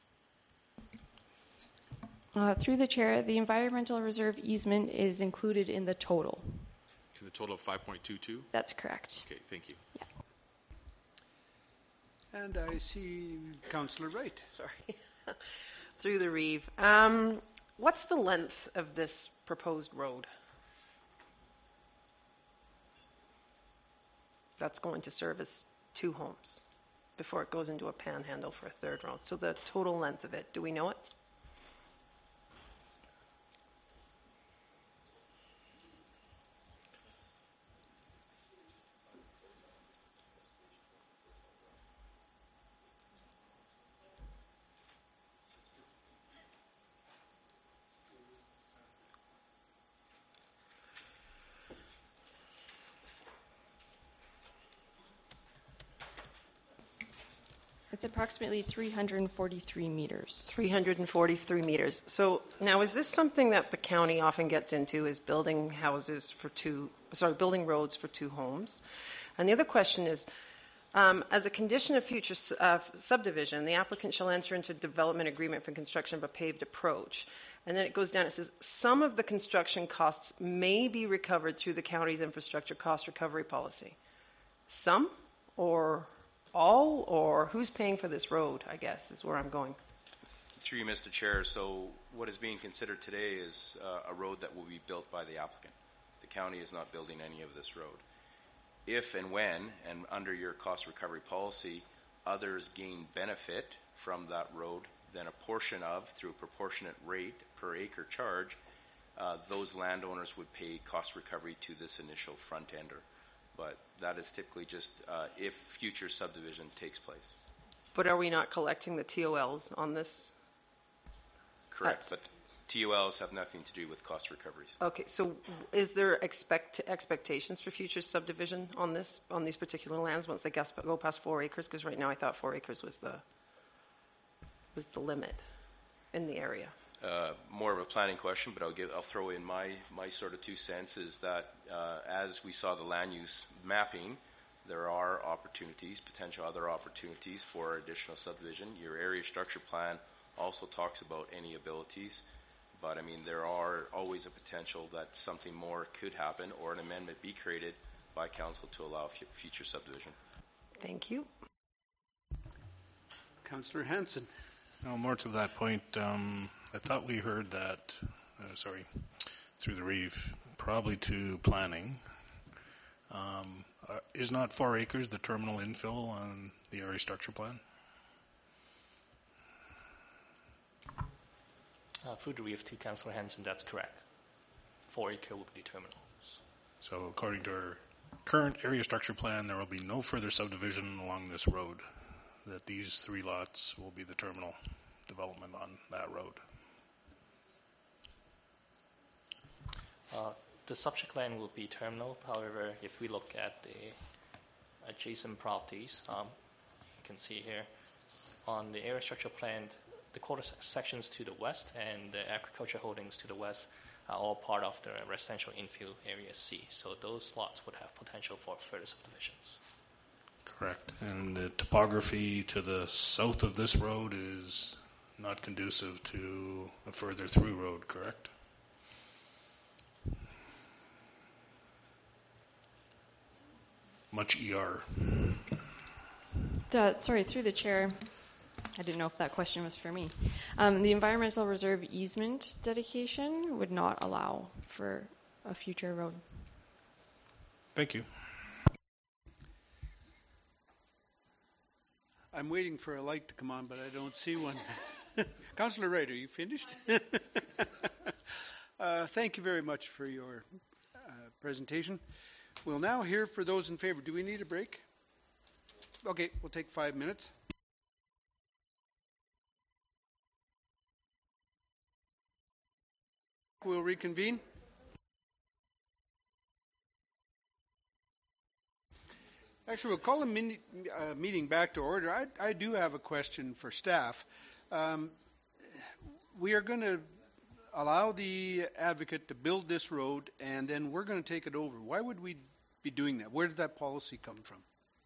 Uh, through the chair, the environmental reserve easement is included in the total. in the total of five point two two? That's correct. Okay, thank you. Yeah. And I see Councillor Wright. Sorry. Through the Reeve. Um, what's the length of this proposed road? That's going to service two homes before it goes into a panhandle for a third road. So the total length of it, do we know it? It's approximately three hundred forty-three meters. three hundred forty-three meters. So now, is this something that the county often gets into, is building houses for two, sorry, building roads for two homes? And the other question is, um, as a condition of future uh, subdivision, the applicant shall enter into development agreement for construction of a paved approach. And then it goes down, it says, some of the construction costs may be recovered through the county's infrastructure cost recovery policy. Some, or all, or who's paying for this road, I guess, is where I'm going. Through you, Mister Chair, so what is being considered today is uh, a road that will be built by the applicant. The county is not building any of this road. If and when, and under your cost recovery policy, others gain benefit from that road, then a portion of, through a proportionate rate per acre charge, uh, those landowners would pay cost recovery to this initial front ender. But that is typically just uh, if future subdivision takes place. But are we not collecting the T O Ls on this? Correct, but T O Ls have nothing to do with cost recoveries. Okay, so is there expect expectations for future subdivision on this, on these particular lands once they go past four acres? Because right now I thought four acres was the was the limit in the area. Uh, more of a planning question, but I'll give I'll throw in my my sort of two cents is that uh, as we saw the land use mapping, there are opportunities, potential other opportunities for additional subdivision. Your area structure plan also talks about any abilities, but I mean there are always a potential that something more could happen or an amendment be created by council to allow f- future subdivision. Thank you. Councillor Hanson. Now, more to that point, um, I thought we heard that, uh, sorry, through the reef, probably to planning. Um, uh, is not four acres the terminal infill on the area structure plan? Uh, through the reef to Councillor Hanson, that's correct. Four acre will be terminals. So according to our current area structure plan, there will be no further subdivision along this road, that these three lots will be the terminal development on that road. Uh, the subject land will be terminal. However, if we look at the adjacent properties, um, you can see here on the area structure plan, the quarter sections to the west and the agriculture holdings to the west are all part of the residential infill area C. So those lots would have potential for further subdivisions. Correct. And the topography to the south of this road is not conducive to a further through road, correct? Much E R. Uh, sorry, through the chair. I didn't know if that question was for me. Um, the environmental reserve easement dedication would not allow for a future road. Thank you. I'm waiting for a light to come on, but I don't see one. Councillor Wright, are you finished? uh, thank you very much for your uh, presentation. We'll now hear for those in favor. Do we need a break? Okay, we'll take five minutes. We'll reconvene. Actually, we'll call a mini, uh, meeting back to order. I, I do have a question for staff. Um, we are going to allow the advocate to build this road, and then we're going to take it over. Why would we be doing that? Where did that policy come from?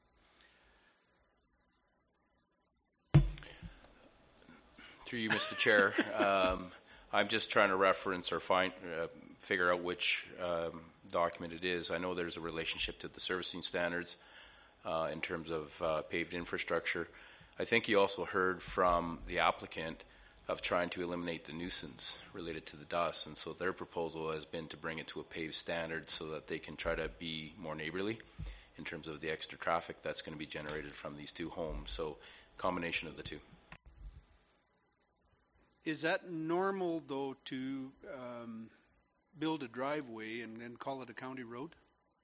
Through you, Mister Chair, um, I'm just trying to reference or find, uh, figure out which um, document it is. I know there's a relationship to the servicing standards uh, in terms of uh, paved infrastructure. I think you also heard from the applicant of trying to eliminate the nuisance related to the dust, and so their proposal has been to bring it to a paved standard so that they can try to be more neighborly in terms of the extra traffic that's going to be generated from these two homes. So combination of the two. Is that normal, though, to um, build a driveway and then call it a county road?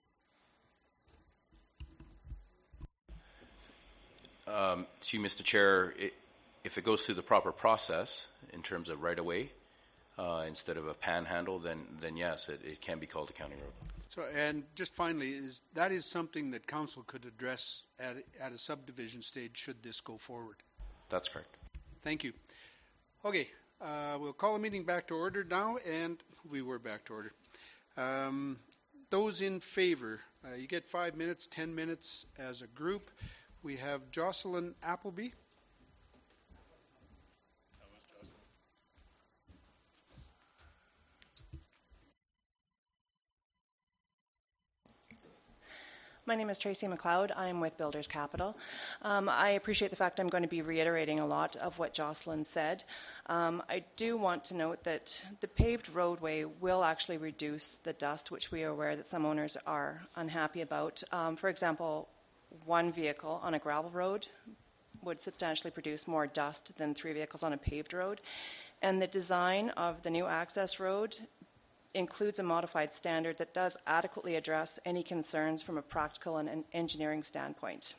Um, to you, Mister Chair, it, if it goes through the proper process in terms of right-of-way uh, instead of a panhandle, then then yes, it, it can be called a county road. So, and just finally, is that is something that council could address at, at a subdivision stage should this go forward? That's correct. Thank you. Okay, uh, we'll call the meeting back to order now, and we were back to order. Um, those in favor, uh, you get five minutes, ten minutes as a group. We have Jocelyn Appleby. My name is Tracy McLeod. I'm with Builders Capital. Um, I appreciate the fact I'm going to be reiterating a lot of what Jocelyn said. Um, I do want to note that the paved roadway will actually reduce the dust, which we are aware that some owners are unhappy about. Um, for example, one vehicle on a gravel road would substantially produce more dust than three vehicles on a paved road. And the design of the new access road includes a modified standard that does adequately address any concerns from a practical and an engineering standpoint.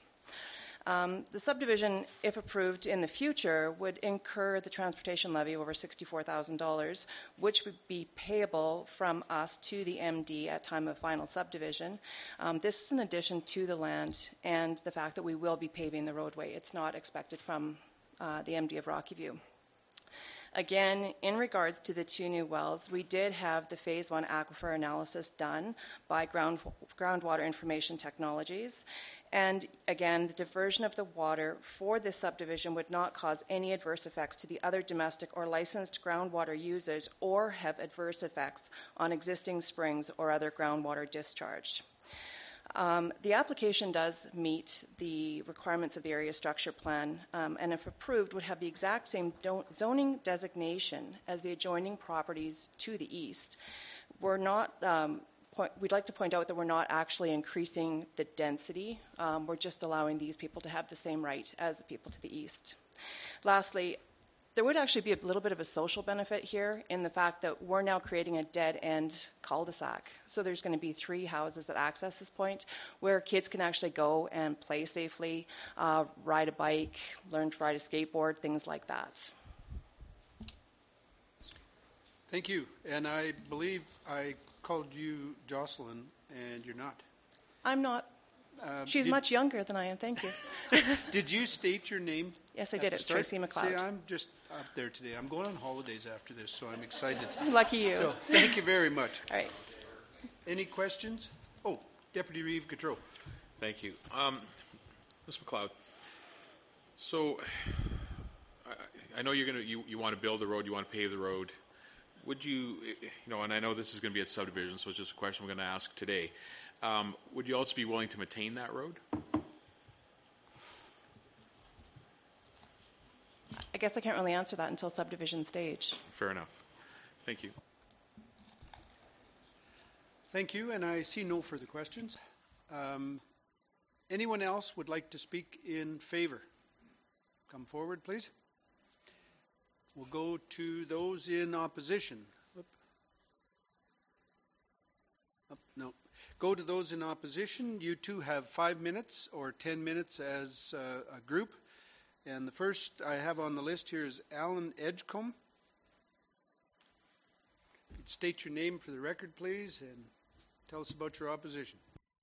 Um, the subdivision, if approved in the future, would incur the transportation levy of over sixty-four thousand dollars, which would be payable from us to the M D at time of final subdivision. Um, this is in addition to the land and the fact that we will be paving the roadway. It's not expected from uh, the M D of Rocky View. Again, in regards to the two new wells, we did have the phase one aquifer analysis done by ground, Groundwater Information Technologies. And again, the diversion of the water for this subdivision would not cause any adverse effects to the other domestic or licensed groundwater users or have adverse effects on existing springs or other groundwater discharge. Um, the application does meet the requirements of the area structure plan, um, and if approved, would have the exact same zoning designation as the adjoining properties to the east. We're not, um, point, we'd like to point out that we're not actually increasing the density. Um, we're just allowing these people to have the same right as the people to the east. Lastly, there would actually be a little bit of a social benefit here in the fact that we're now creating a dead-end cul-de-sac. So there's going to be three houses that access this point where kids can actually go and play safely, uh, ride a bike, learn to ride a skateboard, things like that. Thank you. And I believe I called you Jocelyn, and you're not. I'm not. Uh, She's did, much younger than I am, thank you. Did you state your name? Yes, I did. It's Tracy McLeod. See, I'm just up there today. I'm going on holidays after this, so I'm excited. Lucky you. So, thank you very much. All right. Any questions? Oh, Deputy Reeve Gautreau. Thank you. Um, Miz McLeod, so I, I know you're going to, you, you want to build the road, you want to pave the road. Would you, you know, and I know this is going to be at subdivision, so it's just a question I'm going to ask today. Um, would you also be willing to maintain that road? I guess I can't really answer that until subdivision stage. Fair enough. Thank you. Thank you, and I see no further questions. Um, anyone else would like to speak in favor? Come forward, please. We'll go to those in opposition. Oop. Oop, no. Go to those in opposition. You two have five minutes or ten minutes as uh, a group. And the first I have on the list here is Alan Edgecombe. State your name for the record, please, and tell us about your opposition.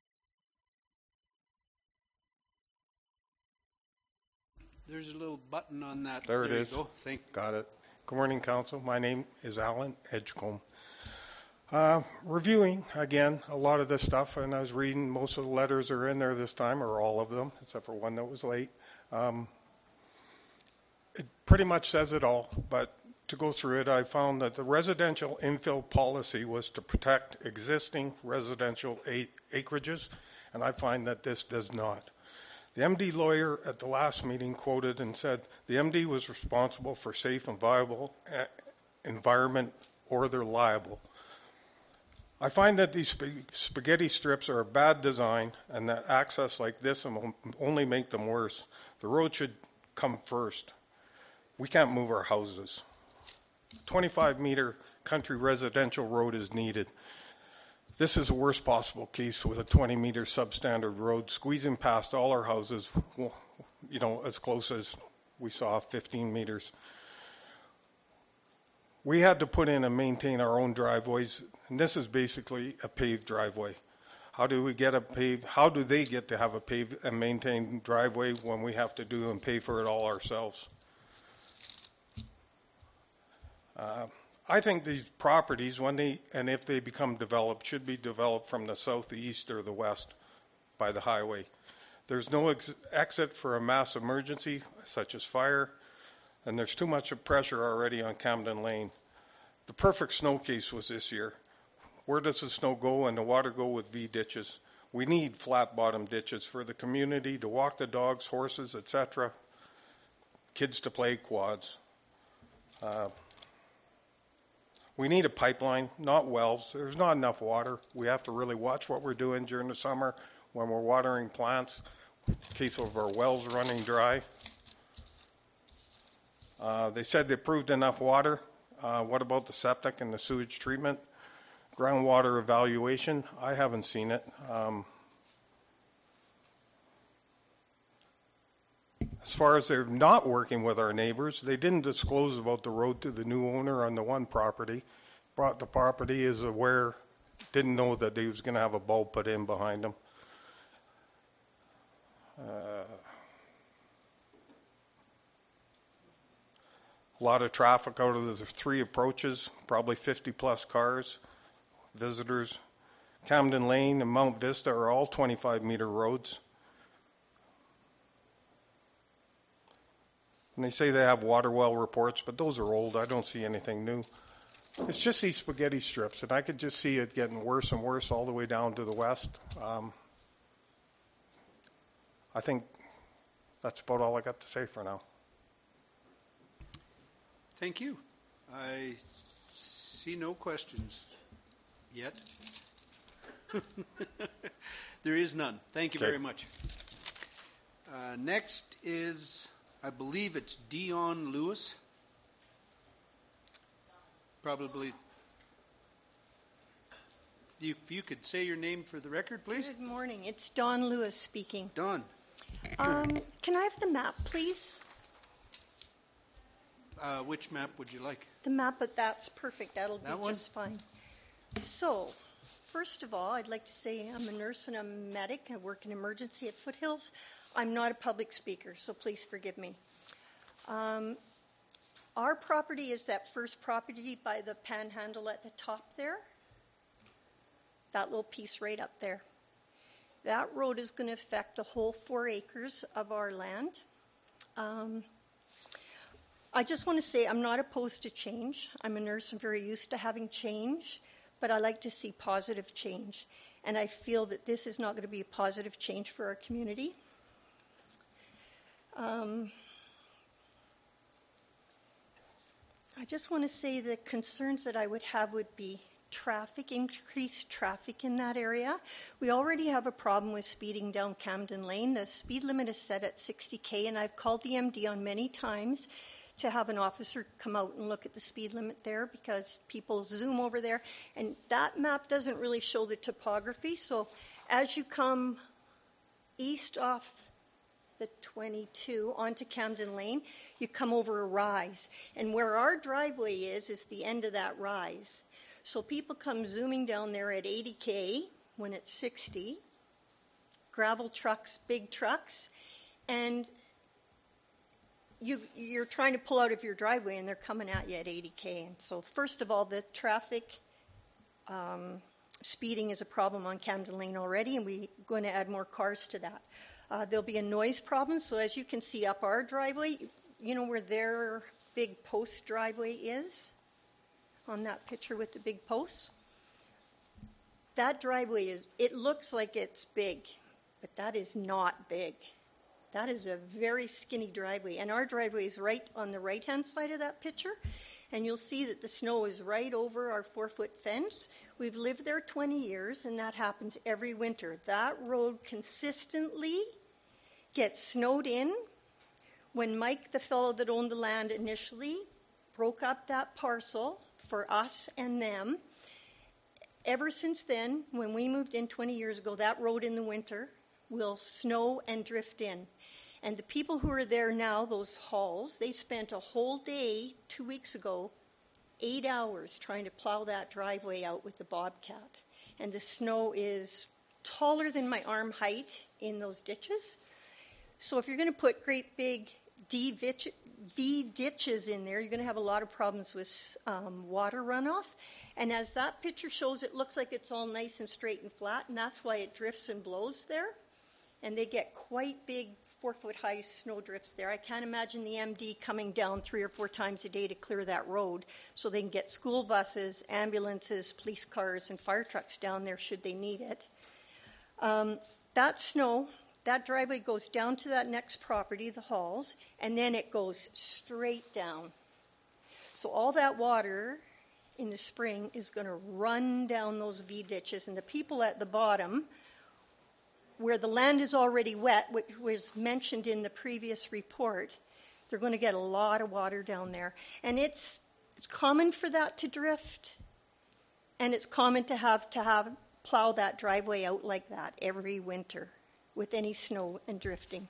There's a little button on that. There, there it you is. Go. Thank Got it. Good morning, Council. My name is Alan Edgecombe. Uh, reviewing, again, a lot of this stuff, and I was reading, most of the letters are in there this time, or all of them, except for one that was late. Um, it pretty much says it all, but to go through it, I found that the residential infill policy was to protect existing residential acreages, and I find that this does not. The M D lawyer at the last meeting quoted and said the M D was responsible for safe and viable environment, or they're liable. I find that these sp- spaghetti strips are a bad design, and that access like this will only make them worse. The road should come first. We can't move our houses. twenty-five meter country residential road is needed. This is the worst possible case with a twenty meter substandard road squeezing past all our houses, you know, as close as we saw, fifteen meters. We had to put in and maintain our own driveways. And this is basically a paved driveway. How do we get a paved, how do they get to have a paved and maintained driveway when we have to do and pay for it all ourselves? Uh, I think these properties, when they, and if they become developed, should be developed from the south, the east, or the west by the highway. There's no ex- exit for a mass emergency, such as fire, and there's too much pressure already on Camden Lane. The perfect snow case was this year. Where does the snow go and the water go with V ditches? We need flat bottom ditches for the community to walk the dogs, horses, et cetera. Kids to play quads. Uh, we need a pipeline, not wells. There's not enough water. We have to really watch what we're doing during the summer when we're watering plants, in case of our wells running dry. Uh, they said they approved enough water. Uh, what about the septic and the sewage treatment? Groundwater evaluation, I haven't seen it. Um, as far as they're not working with our neighbors, they didn't disclose about the road to the new owner on the one property. Brought the property is aware, didn't know that he was going to have a bulb put in behind him. Uh, a lot of traffic out of the three approaches, probably fifty plus cars. Visitors. Camden Lane and Mount Vista are all twenty-five meter roads. And they say they have water well reports, but those are old. I don't see anything new. It's just these spaghetti strips, and I could just see it getting worse and worse all the way down to the west. Um, I think that's about all I got to say for now. Thank you. I see no questions. Yet? There is none. Thank you Okay. very much. Uh, next is, I believe it's Dion Lewis. Probably. You, if you could say your name for the record, please. Good morning. It's Dawn Lewis speaking. Dawn. Um, can I have the map, please? Uh, which map would you like? The map, but that's perfect. That'll That be one? just fine. So, first of all, I'd like to say I'm a nurse and a medic. I work in emergency at Foothills. I'm not a public speaker, so please forgive me. Um, our property is that first property by the panhandle at the top there. That little piece right up there. That road is going to affect the whole four acres of our land. Um, I just want to say I'm not opposed to change. I'm a nurse. I'm very used to having change. But I like to see positive change. And I feel that this is not going to be a positive change for our community. Um, I just want to say the concerns that I would have would be traffic, increased traffic in that area. We already have a problem with speeding down Camden Lane. The speed limit is set at sixty K, and I've called the M D on many times to have an officer come out and look at the speed limit there because people zoom over there. And that map doesn't really show the topography. So as you come east off the twenty-two onto Camden Lane, you come over a rise. And where our driveway is, is the end of that rise. So people come zooming down there at eighty K when it's sixty, gravel trucks, big trucks, and You, you're trying to pull out of your driveway and they're coming at you at eighty K. And so first of all, the traffic um, speeding is a problem on Camden Lane already, and we're going to add more cars to that. Uh, there'll be a noise problem. So as you can see up our driveway, you know where their big post driveway is on that picture with the big posts? That driveway, is it looks like it's big, but that is not big. That is a very skinny driveway. And our driveway is right on the right-hand side of that picture. And you'll see that the snow is right over our four-foot fence. We've lived there twenty years, and that happens every winter. That road consistently gets snowed in. When Mike, the fellow that owned the land initially, broke up that parcel for us and them, ever since then, when we moved in twenty years ago, that road in the winter will snow and drift in. And the people who are there now, those halls, they spent a whole day two weeks ago eight hours trying to plow that driveway out with the Bobcat. And the snow is taller than my arm height in those ditches. So if you're going to put great big D V ditches in there, you're going to have a lot of problems with um, water runoff. And as that picture shows, it looks like it's all nice and straight and flat, and that's why it drifts and blows there. And they get quite big four-foot-high snow drifts there. I can't imagine the M D coming down three or four times a day to clear that road so they can get school buses, ambulances, police cars, and fire trucks down there should they need it. Um, that snow, that driveway goes down to that next property, the Halls, and then it goes straight down. So all that water in the spring is going to run down those V ditches, and the people at the bottom, where the land is already wet, which was mentioned in the previous report, they're going to get a lot of water down there. And it's it's common for that to drift, and it's common to have to have plow that driveway out like that every winter with any snow and drifting.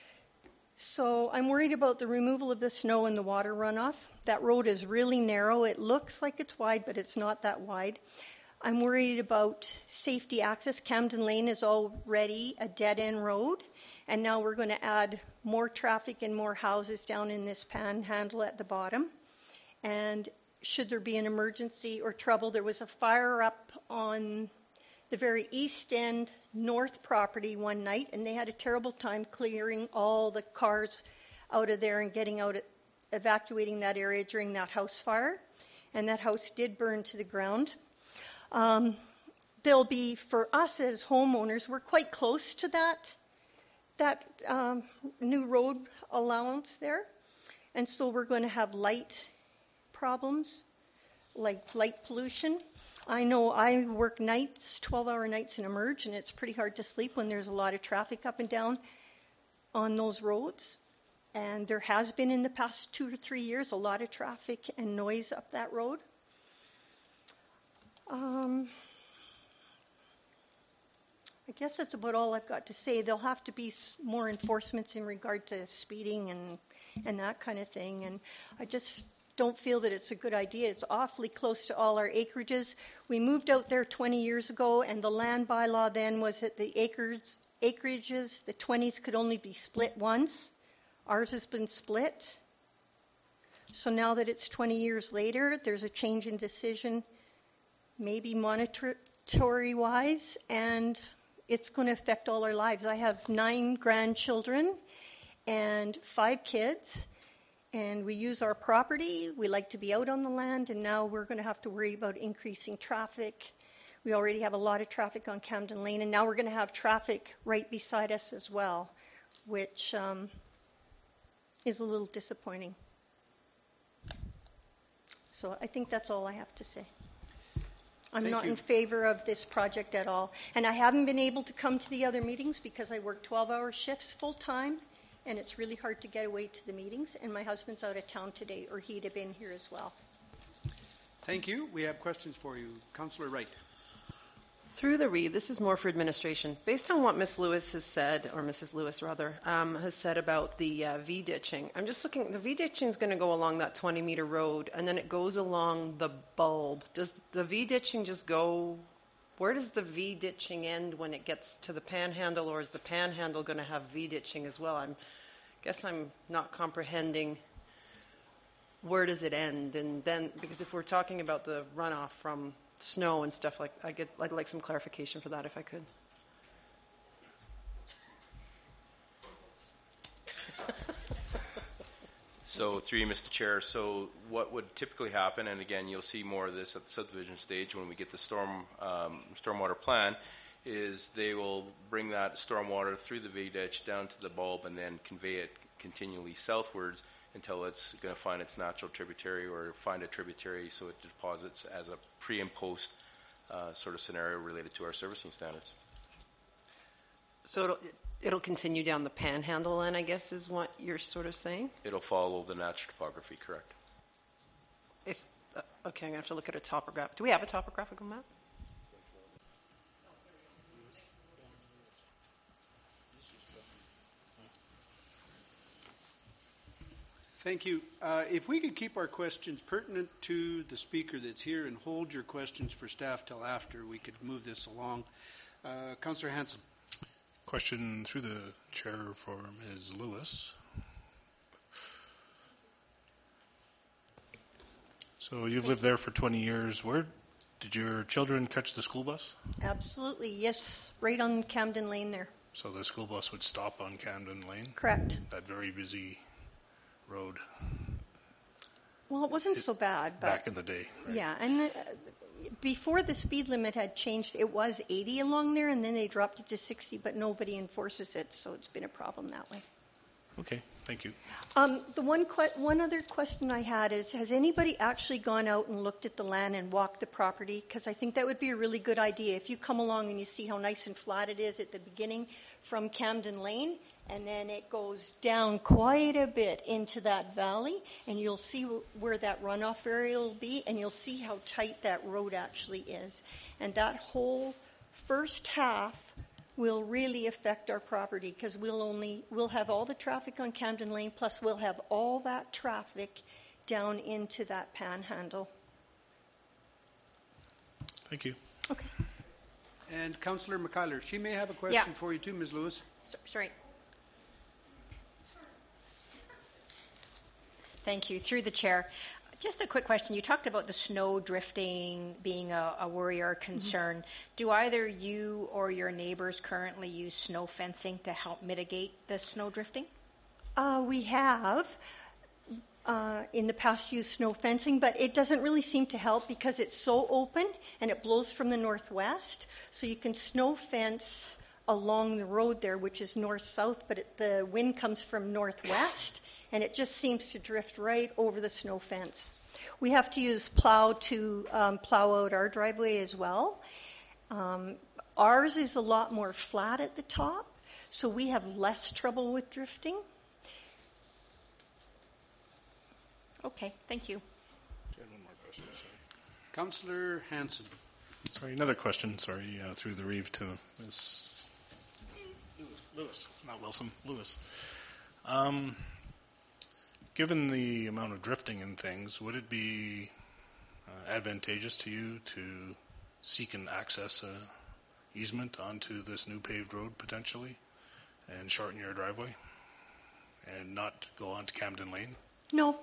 So I'm worried about the removal of the snow and the water runoff. That road is really narrow. It looks like it's wide, but it's not that wide. I'm worried about safety access. Camden Lane is already a dead-end road, and now we're going to add more traffic and more houses down in this panhandle at the bottom. And should there be an emergency or trouble, there was a fire up on the very east end north property one night, and they had a terrible time clearing all the cars out of there and getting out, evacuating that area during that house fire. And that house did burn to the ground. Um, there'll be, for us as homeowners, we're quite close to that, that um, new road allowance there. And so we're going to have light problems, like light pollution. I know I work nights, twelve-hour nights in Emerge, and it's pretty hard to sleep when there's a lot of traffic up and down on those roads. And there has been in the past two or three years a lot of traffic and noise up that road. Um, I guess that's about all I've got to say. There'll have to be more enforcements in regard to speeding and, and that kind of thing. And I just don't feel that it's a good idea. It's awfully close to all our acreages. We moved out there twenty years ago, and the land bylaw then was that the acres, acreages, the twenties could only be split once. Ours has been split. So now that it's twenty years later, there's a change in decision, maybe monetary-wise, and it's going to affect all our lives. I have nine grandchildren and five kids, and we use our property. We like to be out on the land, and now we're going to have to worry about increasing traffic. We already have a lot of traffic on Camden Lane, and now we're going to have traffic right beside us as well, which um, is a little disappointing. So I think that's all I have to say. I'm Thank not you. in favor of this project at all. And I haven't been able to come to the other meetings because I work twelve-hour shifts full-time, and it's really hard to get away to the meetings. And my husband's out of town today, or he'd have been here as well. Thank you. We have questions for you. Councillor Wright. Through the read, this is more for administration. Based on what Miz Lewis has said, or Missus Lewis rather, um, has said about the uh, V-ditching, I'm just looking, the V-ditching is going to go along that twenty-meter road, and then it goes along the bulb. Does the V-ditching just go, where does the V-ditching end when it gets to the panhandle, or is the panhandle going to have V-ditching as well? I guess I'm not comprehending where does it end, and then, because if we're talking about the runoff from snow and stuff, like I get, I'd like some clarification for that if I could. So through you, Mister Chair, so what would typically happen, and again, you'll see more of this at the subdivision stage when we get the storm um, stormwater plan, is they will bring that stormwater through the V-ditch down to the bulb and then convey it continually southwards until it's going to find its natural tributary or find a tributary so it deposits as a pre and post uh, sort of scenario related to our servicing standards. So it'll, it'll continue down the panhandle then, I guess, is what you're sort of saying? It'll follow the natural topography, correct. If uh, okay, I'm going to have to look at a topograph. Do we have a topographical map? Thank you. Uh, if we could keep our questions pertinent to the speaker that's here and hold your questions for staff till after, we could move this along. Uh, Councillor Hanson. Question through the chair for Miz Lewis. So you've lived there for twenty years. Where did your children catch the school bus? Absolutely, yes, right on Camden Lane there. So the school bus would stop on Camden Lane? Correct. That very busy road. Well, it wasn't so bad. But back in the day. Right? Yeah, and uh, before the speed limit had changed, it was eighty along there, and then they dropped it to sixty, but nobody enforces it, so it's been a problem that way. Okay, thank you. Um, the one que- one other question I had is, has anybody actually gone out and looked at the land and walked the property? Because I think that would be a really good idea. If you come along and you see how nice and flat it is at the beginning from Camden Lane, and then it goes down quite a bit into that valley, and you'll see w- where that runoff area will be, and you'll see how tight that road actually is. And that whole first half will really affect our property, because we'll only we'll have all the traffic on Camden Lane, plus we'll have all that traffic down into that panhandle. Thank you. Okay. And Councillor McKeiler, she may have a question Yeah. for you too, Miz Lewis. So, sorry. Thank you. Through the chair. Just a quick question. You talked about the snow drifting being a, a worry or a concern. Mm-hmm. Do either you or your neighbors currently use snow fencing to help mitigate the snow drifting? Uh, we have uh, in the past used snow fencing, but it doesn't really seem to help because it's so open and it blows from the northwest. So you can snow fence along the road there, which is north-south, but it, the wind comes from northwest, and it just seems to drift right over the snow fence. We have to use plow to um, plow out our driveway as well. Um, ours is a lot more flat at the top, so we have less trouble with drifting. Okay, thank you. One more question, sorry. Councillor Hanson. Sorry, another question, sorry, uh, through the Reeve to Miz Lewis, Lewis, not Wilson, Lewis. Um, given the amount of drifting and things, would it be uh, advantageous to you to seek and access a easement onto this new paved road potentially and shorten your driveway and not go onto Camden Lane? No.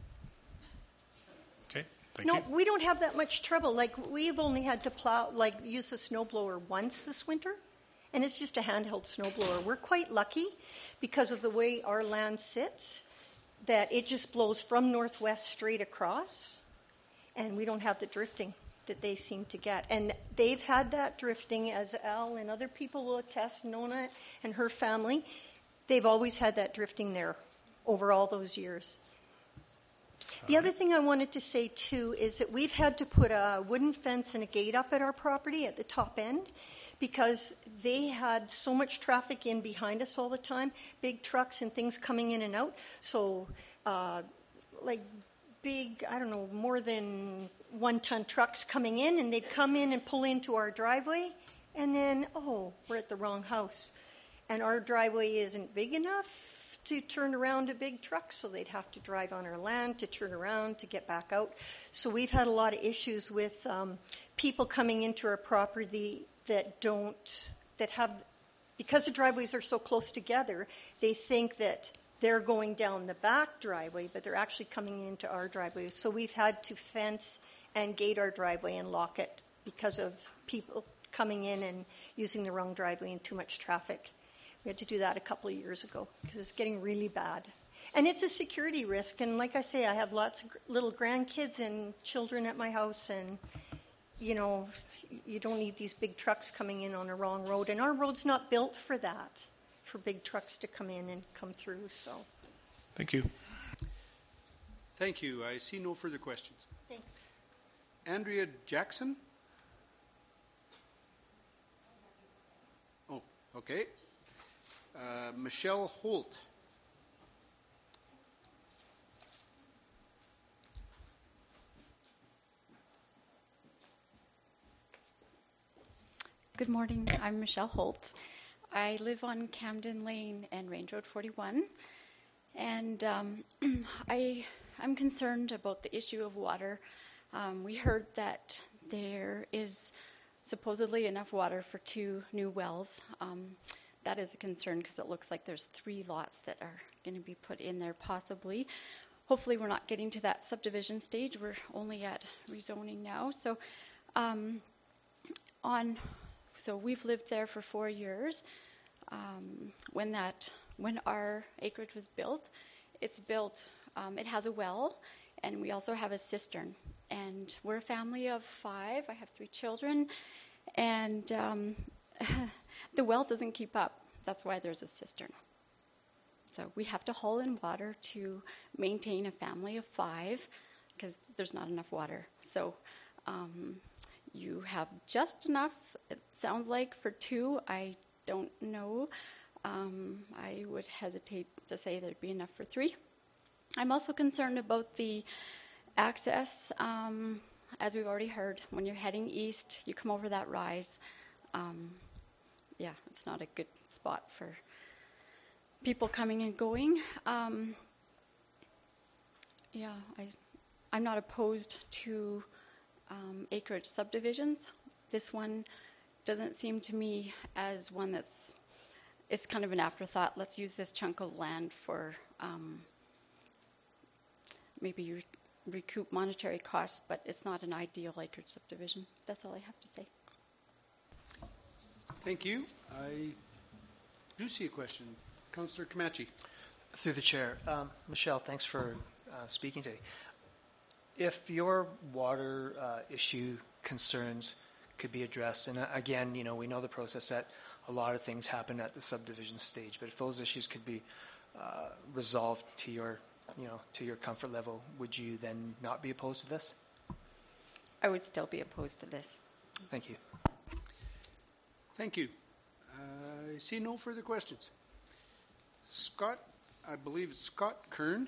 Okay, thank no, you. we don't have that much trouble. Like, we've only had to plow, like, use a snowblower once this winter, and it's just a handheld snowblower. We're quite lucky because of the way our land sits that it just blows from northwest straight across, and we don't have the drifting that they seem to get. And they've had that drifting, as Al and other people will attest, Nona and her family, they've always had that drifting there over all those years. The other thing I wanted to say, too, is that we've had to put a wooden fence and a gate up at our property at the top end because they had so much traffic in behind us all the time, big trucks and things coming in and out. So, uh, like big, I don't know, more than one-ton trucks coming in, and they'd come in and pull into our driveway, and then, oh, we're at the wrong house. And our driveway isn't big enough to turn around a big truck, so they'd have to drive on our land to turn around to get back out. So we've had a lot of issues with um, people coming into our property that don't, that have, because the driveways are so close together, they think that they're going down the back driveway, but they're actually coming into our driveway. So we've had to fence and gate our driveway and lock it because of people coming in and using the wrong driveway and too much traffic. We had to do that a couple of years ago because it's getting really bad. And it's a security risk. And like I say, I have lots of little grandkids and children at my house. And, you know, you don't need these big trucks coming in on a wrong road. And our road's not built for that, for big trucks to come in and come through. So. Thank you. Thank you. I see no further questions. Thanks. Andrea Jackson? Oh, okay. Uh, Michelle Holt. Good morning. I'm Michelle Holt. I live on Camden Lane and Range Road forty-one. And um, I, I'm concerned about the issue of water. Um, we heard that there is supposedly enough water for two new wells. Um, that is a concern because it looks like there's three lots that are going to be put in there possibly. Hopefully we're not getting to that subdivision stage. We're only at rezoning now. So um, on, so we've lived there for four years. Um, when that, when our acreage was built, it's built, um, it has a well, and we also have a cistern. And we're a family of five. I have three children, and um, the well doesn't keep up. That's why there's a cistern. So we have to haul in water to maintain a family of five because there's not enough water. So um, you have just enough, it sounds like, for two. I don't know. Um, I would hesitate to say there'd be enough for three. I'm also concerned about the access. Um, as we've already heard, when you're heading east, you come over that rise. Um, yeah, it's not a good spot for people coming and going. Um, yeah, I, I'm not opposed to um, acreage subdivisions. This one doesn't seem to me as one that's, it's kind of an afterthought. Let's use this chunk of land for um, maybe re- recoup monetary costs, but it's not an ideal acreage subdivision. That's all I have to say. Thank you. I do see a question. Councillor Comanche. Through the chair. Um, Michelle, thanks for uh, speaking today. If your water uh, issue concerns could be addressed, and uh, again, you know, we know the process that a lot of things happen at the subdivision stage, but if those issues could be uh, resolved to your, you know, to your comfort level, would you then not be opposed to this? I would still be opposed to this. Thank you. Thank you. I see no further questions. Scott, I believe it's Scott Kern.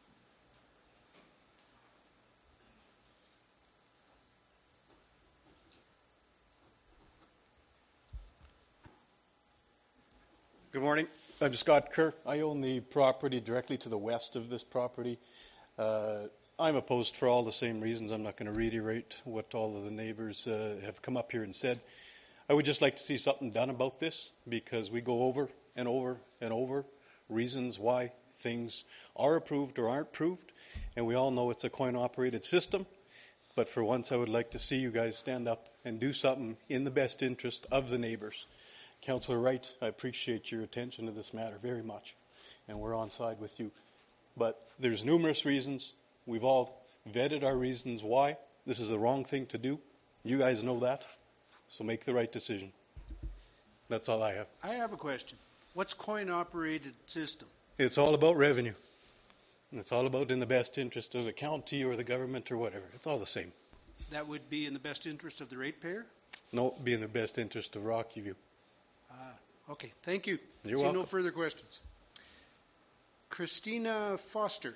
Good morning. I'm Scott Kerr. I own the property directly to the west of this property. Uh, I'm opposed for all the same reasons. I'm not going to reiterate what all of the neighbors uh, have come up here and said. I would just like to see something done about this because we go over and over and over reasons why things are approved or aren't approved, and we all know it's a coin-operated system. But for once, I would like to see you guys stand up and do something in the best interest of the neighbors. Councillor Wright, I appreciate your attention to this matter very much, and we're on side with you. But there's numerous reasons. We've all vetted our reasons why this is the wrong thing to do. You guys know that, so make the right decision. That's all I have. I have a question. What's coin-operated system? It's all about revenue. It's all about in the best interest of the county or the government or whatever. It's all the same. That would be in the best interest of the ratepayer? No, be in the best interest of Rocky View. Ah, okay. Thank you. You're See welcome. no further questions. Christina Foster.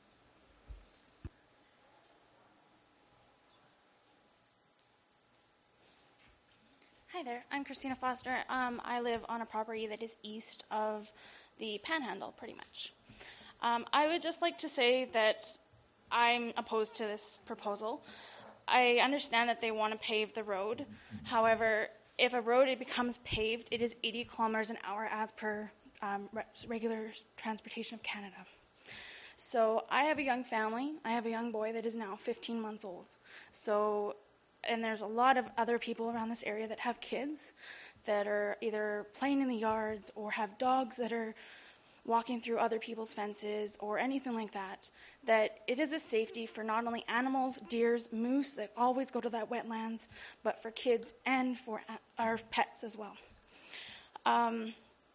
Hi there, I'm Christina Foster. Um, I live on a property that is east of the Panhandle, pretty much. Um, I would just like to say that I'm opposed to this proposal. I understand that they want to pave the road. However, if a road it becomes paved, it is eighty kilometers an hour as per um, re- regular transportation of Canada. So I have a young family. I have a young boy that is now fifteen months old. So, and there's a lot of other people around this area that have kids that are either playing in the yards or have dogs that are walking through other people's fences or anything like that, that it is a safety for not only animals, deers, moose that always go to that wetlands, but for kids and for our pets as well. Um,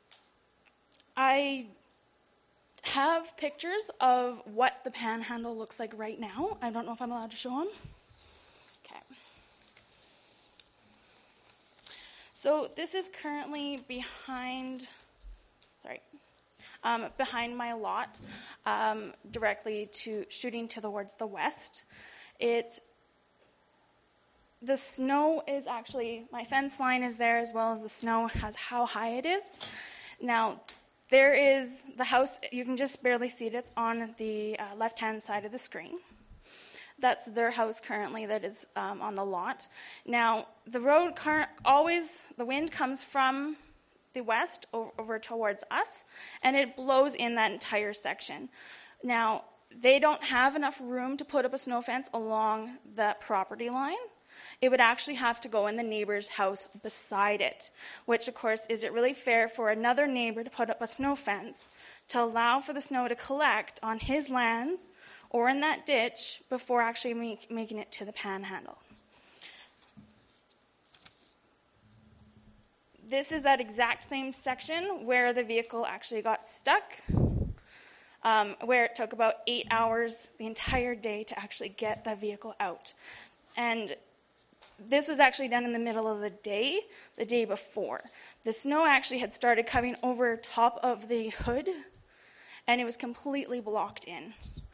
I have pictures of what the Panhandle looks like right now. I don't know if I'm allowed to show them. Okay. So this is currently behind, sorry, um, behind my lot, um, directly to shooting towards the west. It, the snow is actually, my fence line is there as well as the snow has how high it is. Now, there is the house, you can just barely see it, it's on the uh, left-hand side of the screen. That's their house currently that is um, on the lot. Now, the road current, always, the wind comes from the west over, over towards us, and it blows in that entire section. Now, they don't have enough room to put up a snow fence along that property line. It would actually have to go in the neighbor's house beside it, which, of course, is it really fair for another neighbor to put up a snow fence to allow for the snow to collect on his lands or in that ditch before actually make, making it to the panhandle? This is that exact same section where the vehicle actually got stuck, um, where it took about eight hours the entire day to actually get that vehicle out. And this was actually done in the middle of the day, the day before. The snow actually had started coming over top of the hood, and it was completely blocked in.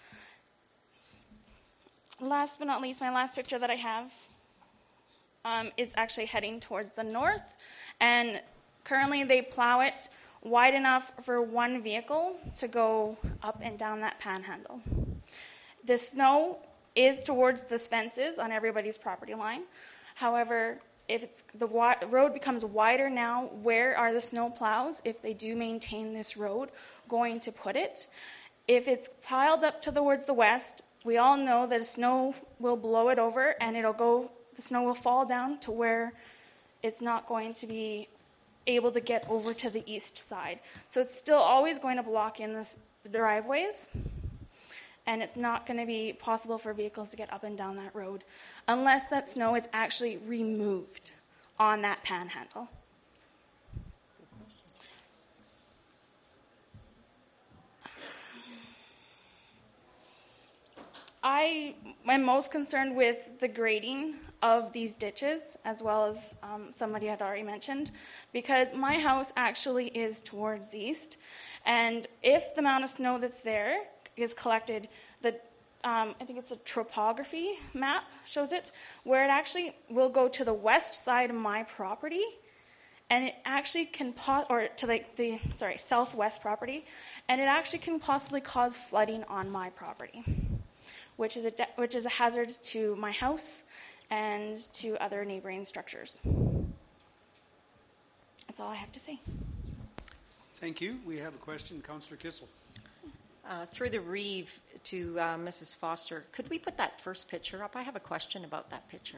Last but not least, my last picture that I have um, is actually heading towards the north, and currently they plow it wide enough for one vehicle to go up and down that panhandle. The snow is towards the fences on everybody's property line. However, if it's, the wa- road becomes wider now, where are the snow plows, if they do maintain this road, going to put it? If it's piled up towards the west, we all know that the snow will blow it over and it'll go, the snow will fall down to where it's not going to be able to get over to the east side. So it's still always going to block in this, the driveways, and it's not going to be possible for vehicles to get up and down that road unless that snow is actually removed on that panhandle. I am most concerned with the grading of these ditches, as well as um, somebody had already mentioned, because my house actually is towards the east, and if the amount of snow that's there is collected, the um, I think it's a topography map shows it, where it actually will go to the west side of my property, and it actually can, po- or to like the, sorry, southwest property, and it actually can possibly cause flooding on my property, which is a de- which is a hazard to my house and to other neighboring structures. That's all I have to say. Thank you. We have a question, Councillor Kissel. Uh, through the Reeve to uh, Missus Foster, could we put that first picture up? I have a question about that picture.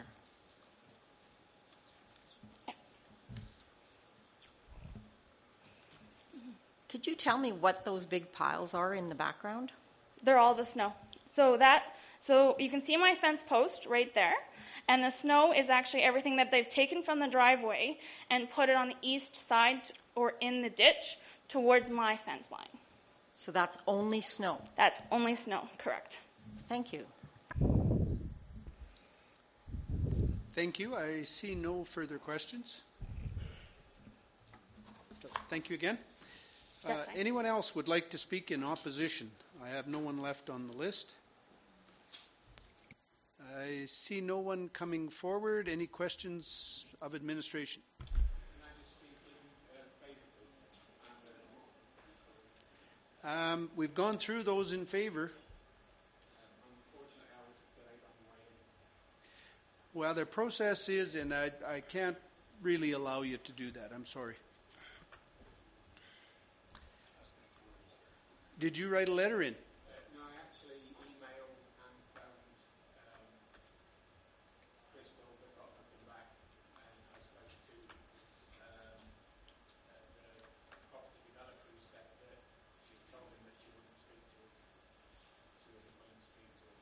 Could you tell me what those big piles are in the background? They're all the snow. So that, so you can see my fence post right there, and the snow is actually everything that they've taken from the driveway and put it on the east side or in the ditch towards my fence line. So that's only snow? That's only snow, correct. Thank you. Thank you. I see no further questions. Thank you again. Uh, anyone else would like to speak in opposition? I have no one left on the list. I see no one coming forward. Any questions of administration? Um, we've gone through those in favor. Well, their process is, and I, I can't really allow you to do that. I'm sorry. Did you write a letter in? No, I actually emailed and found um, Crystal, but got nothing back. And I spoke to um, uh, the property developer who said that she told him that she wouldn't speak to us. She wasn't willing to speak to us.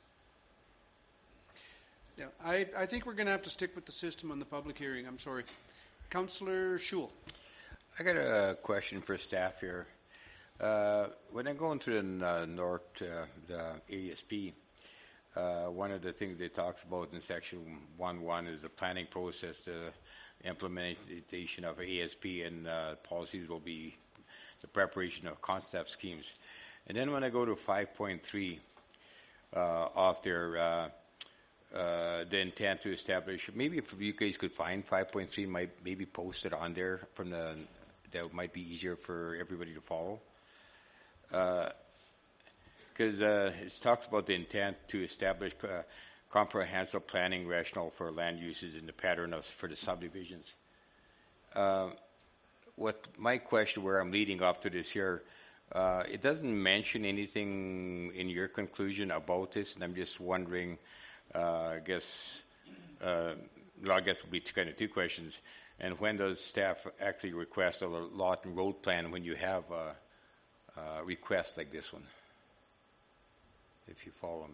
Yeah, I, I think we're going to have to stick with the system on the public hearing. I'm sorry. Councillor Schul. I got a question for staff here. Uh, when I go into the uh, north, uh, the A S P, uh, one of the things they talks about in section one one is the planning process, the implementation of A S P, and uh, policies will be the preparation of concept schemes. And then when I go to five point three uh, off there, uh, uh, the intent to establish, maybe if you guys could find five point three, might maybe post it on there from the that might be easier for everybody to follow. Because uh, uh, it talks about the intent to establish uh, comprehensive planning rationale for land uses in the pattern of for the subdivisions. Uh, what my question, where I'm leading up to this here, uh, it doesn't mention anything in your conclusion about this, and I'm just wondering. Uh, I guess. Uh, well, I guess it would be two, kind of two questions. And when does staff actually request a lot and road plan when you have a, a request like this one? If you follow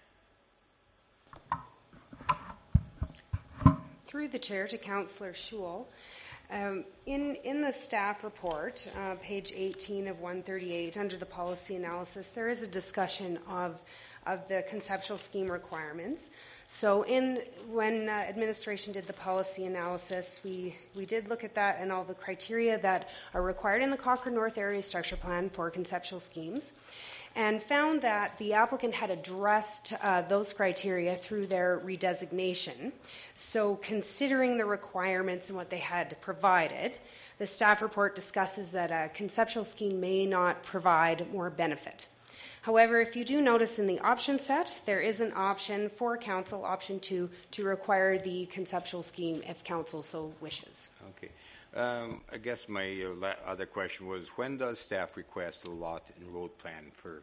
me. Through the chair to Councillor Schewel. Um, in, in the staff report, uh, page eighteen of one thirty-eight, under the policy analysis, there is a discussion of, of the conceptual scheme requirements. So in when uh, administration did the policy analysis, we, we did look at that and all the criteria that are required in the Cochrane North Area Structure Plan for conceptual schemes, and found that the applicant had addressed uh, those criteria through their redesignation. So considering the requirements and what they had provided, the staff report discusses that a conceptual scheme may not provide more benefit. However, if you do notice in the option set, there is an option for council, option two, to require the conceptual scheme if council so wishes. Okay. Um, I guess my uh, la- other question was, when does staff request a lot and road plan for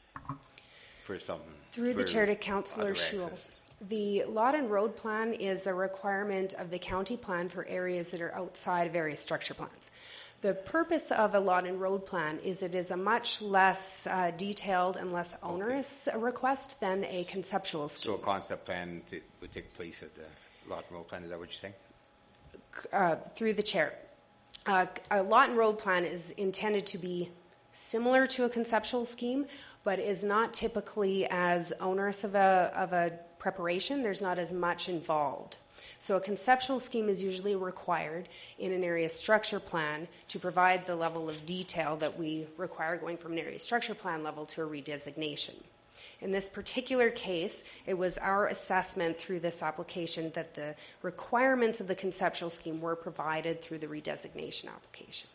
for something? Through the chair to Councillor Schewel. The lot and road plan is a requirement of the county plan for areas that are outside of area structure plans. The purpose of a lot and road plan is it is a much less uh, detailed and less onerous okay. request than a conceptual scheme. So a concept plan to, would take place at the lot and road plan, is that what you're saying? Uh, through the chair. Uh, a lot and road plan is intended to be similar to a conceptual scheme, but is not typically as onerous of a, of a preparation. There's not as much involved. So a conceptual scheme is usually required in an area structure plan to provide the level of detail that we require going from an area structure plan level to a redesignation. In this particular case, it was our assessment through this application that the requirements of the conceptual scheme were provided through the redesignation application.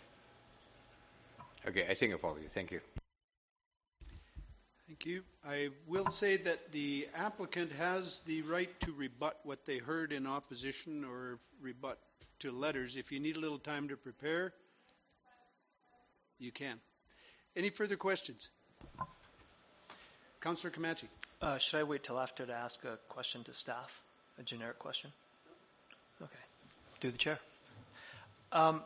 Okay, I think I follow you. Thank you. Thank you. I will say that the applicant has the right to rebut what they heard in opposition or rebut to letters. If you need a little time to prepare, you can. Any further questions? Councillor Comanche. Uh, should I wait till after to ask a question to staff, a generic question? Okay. Through the chair. Um,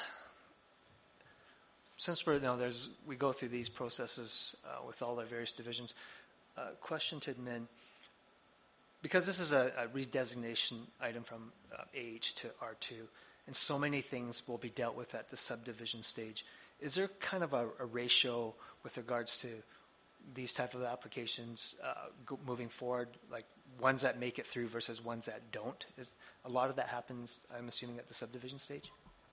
Since we're you know, there's we go through these processes uh, with all our various divisions, uh, question to admin, because this is a, a redesignation item from uh, A H to R two, and so many things will be dealt with at the subdivision stage. Is there kind of a, a ratio with regards to these type of applications uh, go, moving forward, like ones that make it through versus ones that don't? Is a lot of that happens, I'm assuming, at the subdivision stage?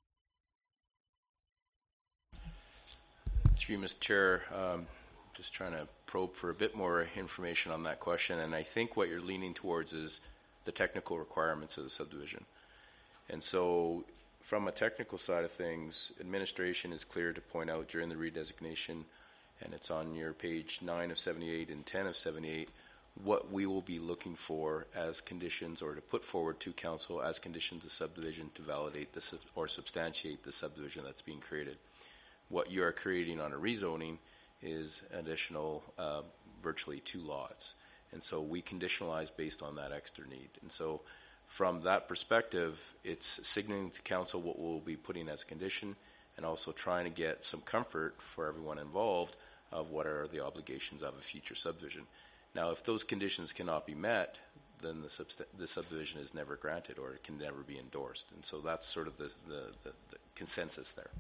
Through you, Mister Chair, um, just trying to probe for a bit more information on that question, and I think what you're leaning towards is the technical requirements of the subdivision. And so from a technical side of things, administration is clear to point out during the redesignation, and it's on your page nine of seventy-eight and ten of seventy-eight, what we will be looking for as conditions or to put forward to council as conditions of subdivision to validate the sub- or substantiate the subdivision that's being created. What you are creating on a rezoning is additional uh, virtually two lots. And so we conditionalize based on that extra need. And so from that perspective, it's signaling to council what we'll be putting as a condition and also trying to get some comfort for everyone involved of what are the obligations of a future subdivision. Now, if those conditions cannot be met, then the, subst- the subdivision is never granted or it can never be endorsed. And so that's sort of the, the, the, the consensus there.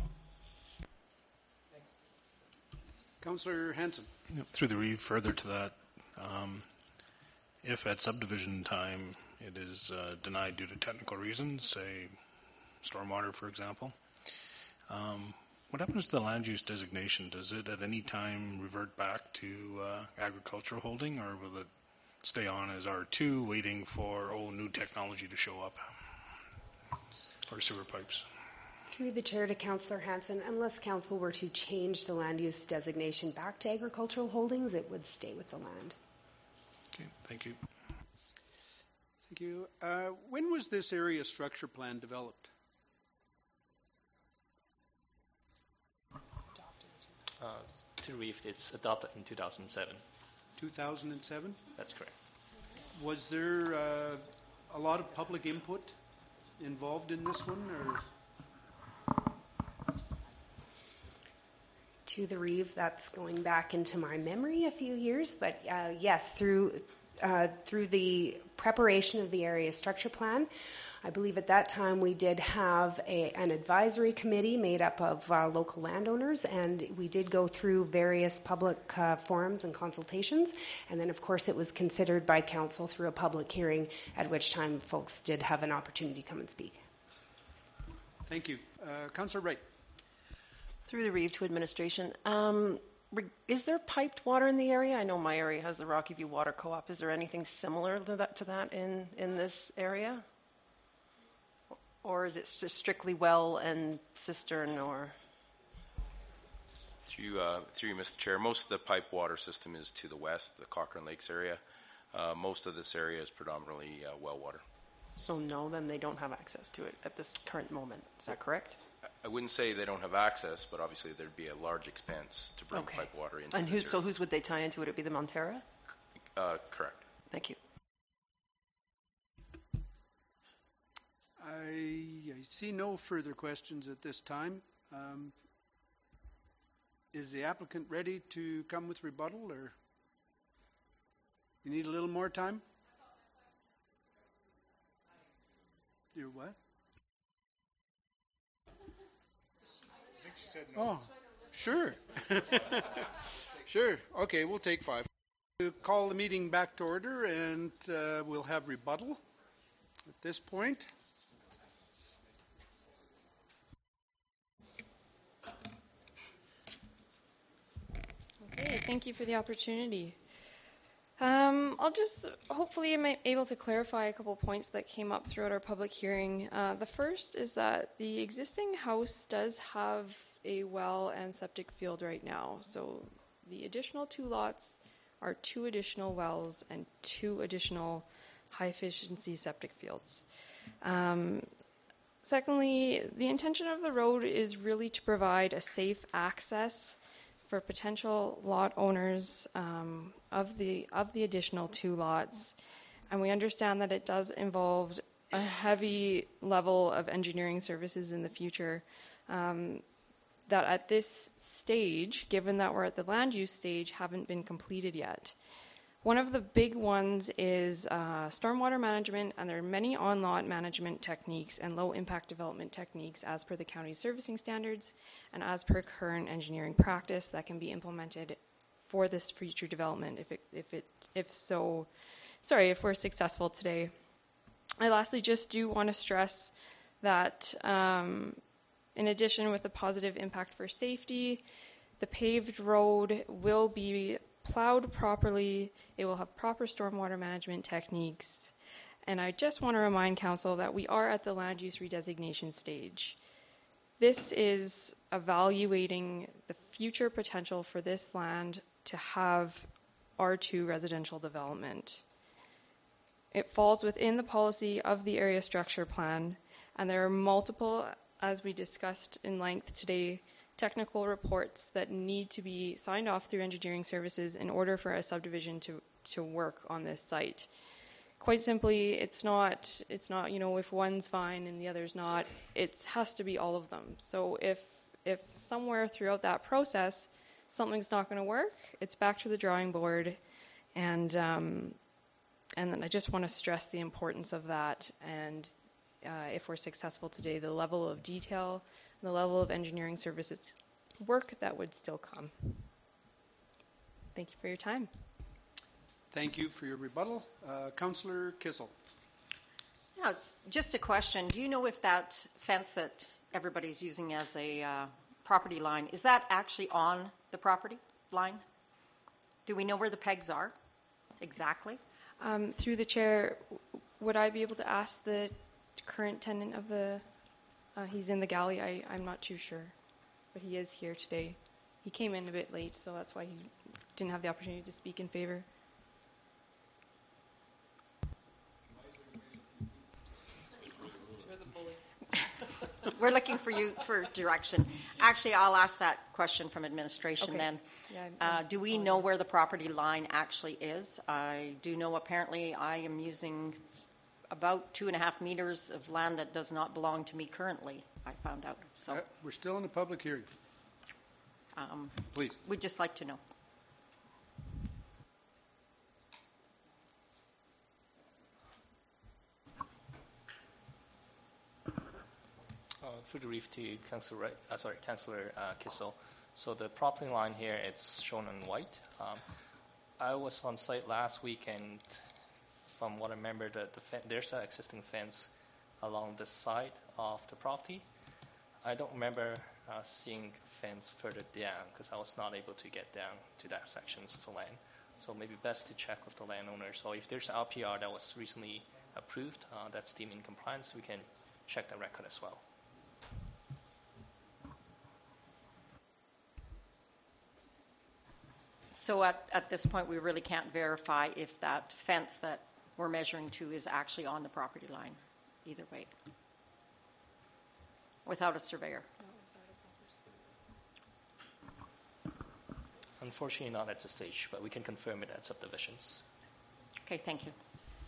Councillor Hanson. Through the read further to that, um, if at subdivision time it is uh, denied due to technical reasons, say stormwater, for example, um, what happens to the land use designation? Does it at any time revert back to uh, agricultural holding, or will it stay on as R two waiting for, oh, new technology to show up for sewer pipes? Through the chair to Councillor Hanson, unless council were to change the land use designation back to agricultural holdings, it would stay with the land. Okay, thank you. Thank you. Uh, when was this area structure plan developed? Uh, to Reef, it's adopted in two thousand seven. two thousand seven? That's correct. Was there uh, a lot of public input involved in this one, or? To the Reeve, that's going back into my memory a few years, but uh, yes, through uh, through the preparation of the area structure plan, I believe at that time we did have a, an advisory committee made up of uh, local landowners, and we did go through various public uh, forums and consultations, and then of course it was considered by council through a public hearing, at which time folks did have an opportunity to come and speak. Thank you. Uh, Councillor Wright. Through the Reeve to administration, um, is there piped water in the area? I know my area has the Rocky View Water Co-op. Is there anything similar to that, to that in, in this area? Or is it just strictly well and cistern or? Through, uh, through you, Mister Chair, most of the pipe water system is to the west, the Cochrane Lakes area. Uh, most of this area is predominantly uh, well water. So no, then they don't have access to it at this current moment. Is that correct? I wouldn't say they don't have access, but obviously there'd be a large expense to bring Okay. pipe water into And this who's, so area. whose would they tie into? Would it be the Montera? Uh, correct. Thank you. I, I see no further questions at this time. Um, is the applicant ready to come with rebuttal, or you need a little more time? You're what? I think she said no. Oh, sure. Sure. Okay, we'll take five. We'll call the meeting back to order, and uh, we'll have rebuttal at this point. Okay, thank you for the opportunity. Um, I'll just, hopefully I'm able to clarify a couple points that came up throughout our public hearing. Uh, the first is that the existing house does have a well and septic field right now. So the additional two lots are two additional wells and two additional high-efficiency septic fields. Um, secondly, the intention of the road is really to provide a safe access for potential lot owners um, of the of the additional two lots, and we understand that it does involve a heavy level of engineering services in the future. Um, that at this stage, given that we're at the land use stage, haven't been completed yet. One of the big ones is uh, stormwater management, and there are many on-lot management techniques and low-impact development techniques as per the county's servicing standards and as per current engineering practice that can be implemented for this future development if it, if it, if so, sorry, if we're successful today. I lastly just do want to stress that um, in addition with the positive impact for safety, the paved road will be plowed properly, it will have proper stormwater management techniques, and I just want to remind council that we are at the land use redesignation stage. This is evaluating the future potential for this land to have R two residential development. It falls within the policy of the area structure plan, and there are multiple, as we discussed in length today, technical reports that need to be signed off through engineering services in order for a subdivision to, to work on this site. Quite simply, it's not, it's not, you know, if one's fine and the other's not, it has to be all of them. So if, if somewhere throughout that process, something's not going to work, it's back to the drawing board. And, um, and then I just want to stress the importance of that. And uh, if we're successful today, the level of detail, the level of engineering services work that would still come. Thank you for your time. Thank you for your rebuttal. Uh, Councillor Kissel. Yeah, it's just a question. Do you know if that fence that everybody's using as a uh, property line, is that actually on the property line? Do we know where the pegs are exactly? Um, through the chair, would I be able to ask the current tenant of the Uh, he's in the galley. I, I'm not too sure, but he is here today. He came in a bit late, so that's why he didn't have the opportunity to speak in favor. We're looking for you for direction. Actually, I'll ask that question from administration Okay. then. Yeah, I'm- Uh, do we know where the property line actually is? I do know apparently I am using about two and a half meters of land that does not belong to me currently, I found out. So Uh, We're still in a public hearing. um, Please. we'd just like to know. Uh, for the reef to Councillor, Re- uh, sorry, Councillor uh, Kissel. So the property line here, it's shown in white. Um, I was on site last week, and from what I remember, the, the fen- there's an existing fence along the side of the property. I don't remember uh, seeing fence further down because I was not able to get down to that section of the land. So maybe best to check with the landowner. So if there's an L P R that was recently approved uh, that's deemed in compliance, we can check the record as well. So at, at this point, we really can't verify if that fence that we're measuring to is actually on the property line, either way, without a surveyor. Unfortunately, not at this stage, but we can confirm it at subdivisions. Okay, thank you.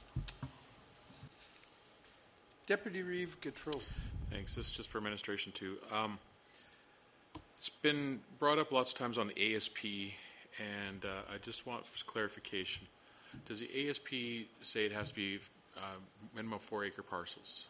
Deputy Reeve Gautreau. Thanks. This is just for administration too. Um, it's been brought up lots of times on the A S P, and uh, I just want clarification. Does the A S P say it has to be uh, minimum four acre parcels?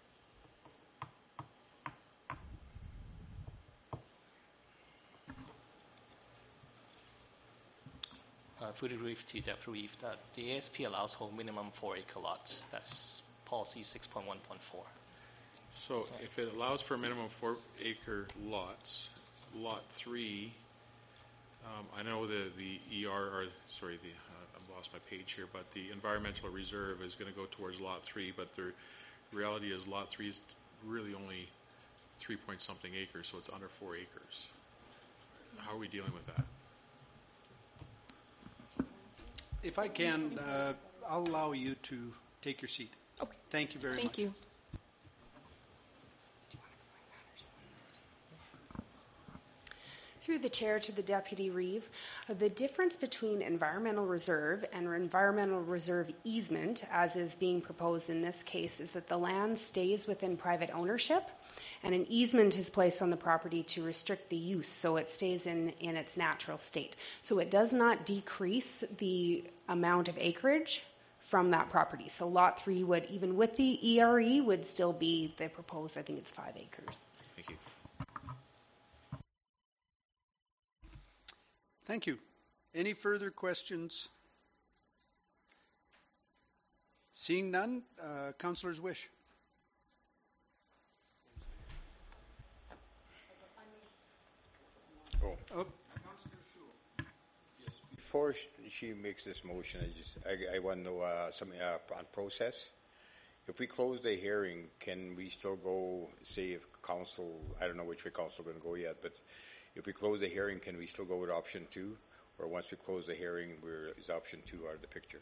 Uh, for the reef to depth reef, that the A S P allows for minimum four acre lots. That's policy six point one point four. So if it allows for minimum four acre lots, lot three, um, I know the, the E R, or sorry, the, uh, I've lost my page here, but the environmental reserve is going to go towards lot three, but the reality is lot three is really only three point something acres, so it's under four acres. How are we dealing with that? If I can, uh, I'll allow you to take your seat. Okay. Thank you very much. Thank you. Through the chair to the Deputy Reeve, uh, the difference between environmental reserve and environmental reserve easement, as is being proposed in this case, is that the land stays within private ownership and an easement is placed on the property to restrict the use so it stays in, in its natural state. So it does not decrease the amount of acreage from that property. So lot three would, even with the E R E, would still be the proposed, I think it's five acres. Thank you. Thank you. Any further questions? Seeing none, uh, Councillor's wish. Oh. Oh. Before sh- she makes this motion, I just I, I want to know uh, something uh, on process. If we close the hearing, can we still go? Say if council, I don't know which way council is going to go yet, but if we close the hearing, can we still go with option two, or once we close the hearing, where is option two out of the picture?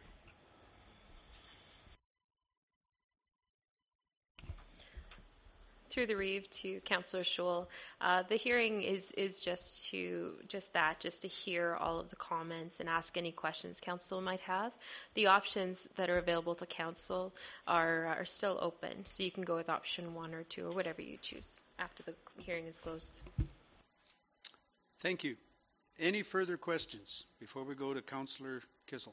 Through the Reeve to Councillor Schul, uh, the hearing is is just to just that, just to hear all of the comments and ask any questions council might have. The options that are available to council are are still open, so you can go with option one or two or whatever you choose after the hearing is closed. Thank you. Any further questions before we go to Councillor Kissel?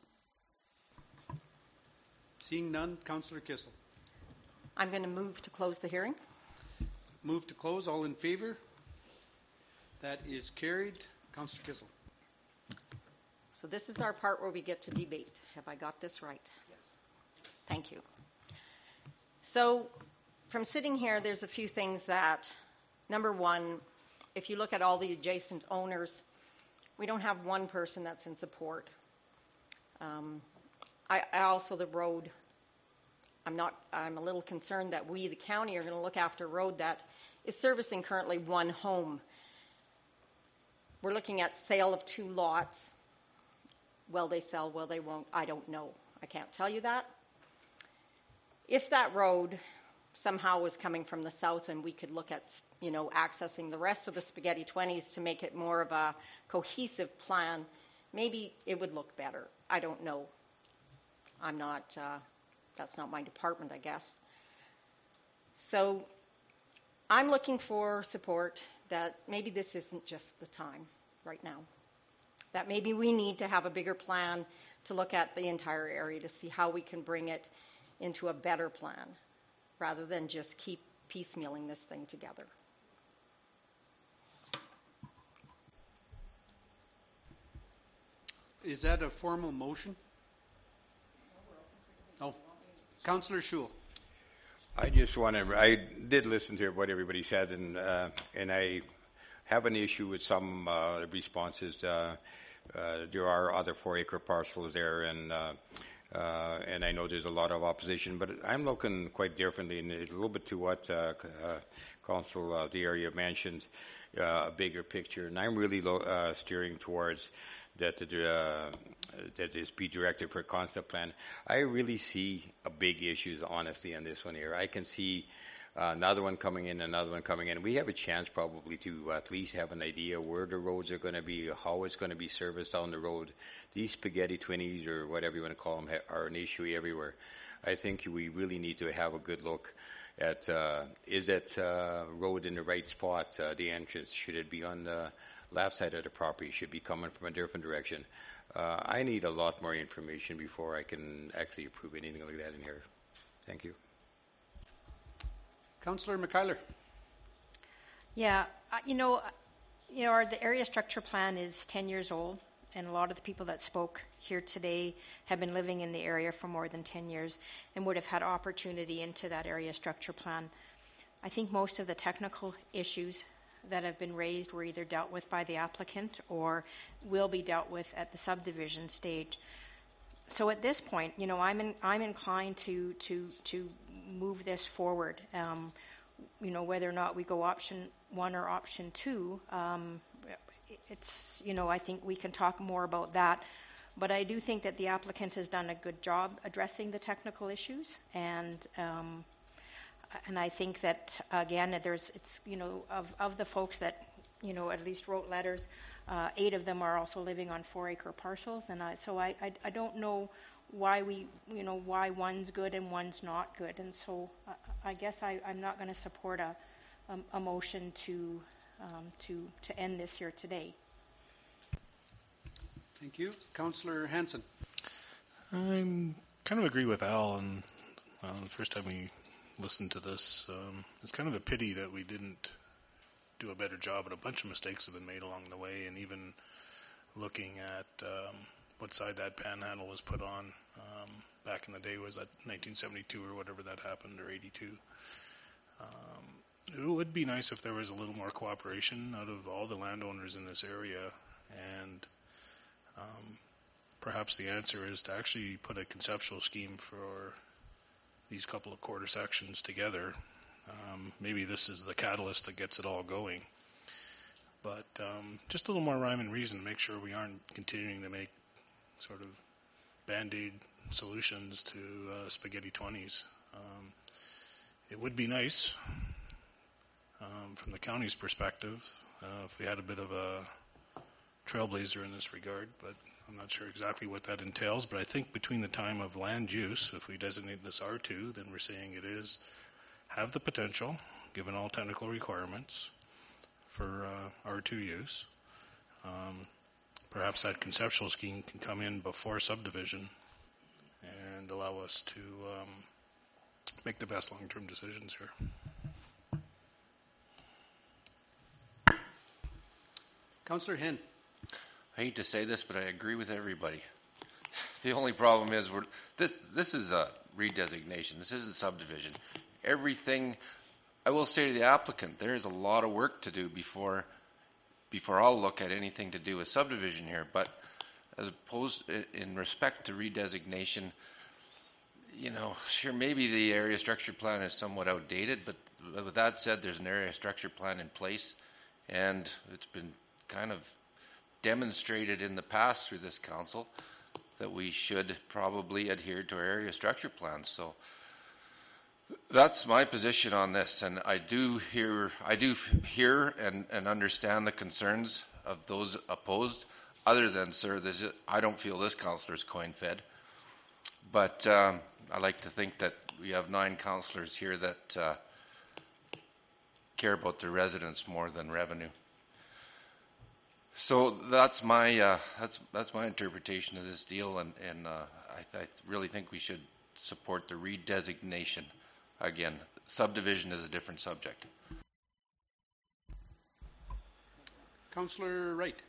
Seeing none, Councillor Kissel. I'm going to move to close the hearing. Move to close. All in favor? That is carried. Councillor Kissel. So this is our part where we get to debate. Have I got this right? Yes. Thank you. So from sitting here, there's a few things that, number one, if you look at all the adjacent owners, we don't have one person that's in support. Um, I, I also, the road I'm not, I'm a little concerned that we, the county, are going to look after a road that is servicing currently one home. We're looking at sale of two lots. Will they sell? Will they won't? I don't know. I can't tell you that. If that road somehow was coming from the south and we could look at, you know, accessing the rest of the Spaghetti twenties to make it more of a cohesive plan, maybe it would look better. I don't know. I'm not, uh, that's not my department, I guess. So I'm looking for support that maybe this isn't just the time right now. That maybe we need to have a bigger plan to look at the entire area to see how we can bring it into a better plan rather than just keep piecemealing this thing together. Is that a formal motion? Oh, Councillor Schewel. I just want to, I did listen to what everybody said, and uh, and I have an issue with some uh, responses. Uh, uh, there are other four-acre parcels there, and uh, uh, and I know there's a lot of opposition, but I'm looking quite differently, and it's a little bit to what uh, uh, Council of the area mentioned, uh, a bigger picture, and I'm really lo- uh, steering towards that uh, that is be directed for a concept plan. I really see a big issues, honestly, on this one here. I can see uh, another one coming in, another one coming in. We have a chance probably to at least have an idea where the roads are going to be, how it's going to be serviced down the road. These spaghetti twenties or whatever you want to call them ha- are an issue everywhere. I think we really need to have a good look at uh, is that uh, road in the right spot, uh, the entrance, should it be on the left side of the property, should be coming from a different direction. Uh, I need a lot more information before I can actually approve anything like that in here. Thank you. Councillor McKeiler. Yeah, uh, you know, you know, our, the area structure plan is ten years old, and a lot of the people that spoke here today have been living in the area for more than ten years and would have had opportunity into that area structure plan. I think most of the technical issues that have been raised were either dealt with by the applicant or will be dealt with at the subdivision stage. So at this point, you know, I'm in, I'm inclined to to to move this forward. Um, you know, whether or not we go option one or option two, um, it's, you know, I think we can talk more about that. But I do think that the applicant has done a good job addressing the technical issues, and um, and I think that, again, there's, it's, you know, of, of the folks that, you know, at least wrote letters, uh, eight of them are also living on four acre parcels. And I, so I, I, I don't know why we, you know, why one's good and one's not good. And so I, I guess I, I'm not going to support a, a, a motion to, um, to, to end this here today. Thank you. Councillor Hanson. I kind of agree with Al, and uh, the first time we listened to this, um, it's kind of a pity that we didn't do a better job, and a bunch of mistakes have been made along the way, and even looking at um, what side that panhandle was put on um, back in the day, was that nineteen seventy-two or whatever that happened, or eighty-two. Um, it would be nice if there was a little more cooperation out of all the landowners in this area, and um, perhaps the answer is to actually put a conceptual scheme for these couple of quarter sections together. Um, maybe this is the catalyst that gets it all going. But um, just a little more rhyme and reason, make sure we aren't continuing to make sort of band-aid solutions to uh, spaghetti twenties. Um, it would be nice um, from the county's perspective uh, if we had a bit of a trailblazer in this regard, but I'm not sure exactly what that entails. But I think between the time of land use, if we designate this R two, then we're saying it is have the potential, given all technical requirements, for uh, R two use. Um, perhaps that conceptual scheme can come in before subdivision and allow us to um, make the best long-term decisions here. Councillor Hen. I hate to say this, but I agree with everybody. The only problem is we're this, this is a redesignation. This isn't subdivision. Everything, I will say to the applicant, there is a lot of work to do before before I'll look at anything to do with subdivision here. But as opposed, in respect to redesignation, you know, sure, maybe the area structure plan is somewhat outdated, but with that said, there's an area structure plan in place, and it's been kind of demonstrated in the past through this council that we should probably adhere to our area structure plans. So that's my position on this, and I do hear, I do hear and, and understand the concerns of those opposed. Other than, sir, this is, I don't feel this councillor is coin-fed, but um, I like to think that we have nine councillors here that uh, care about their residents more than revenue. So that's my uh, that's that's my interpretation of this deal, and and uh, I, th- I really think we should support the redesignation. Again, subdivision is a different subject. Councillor Wright.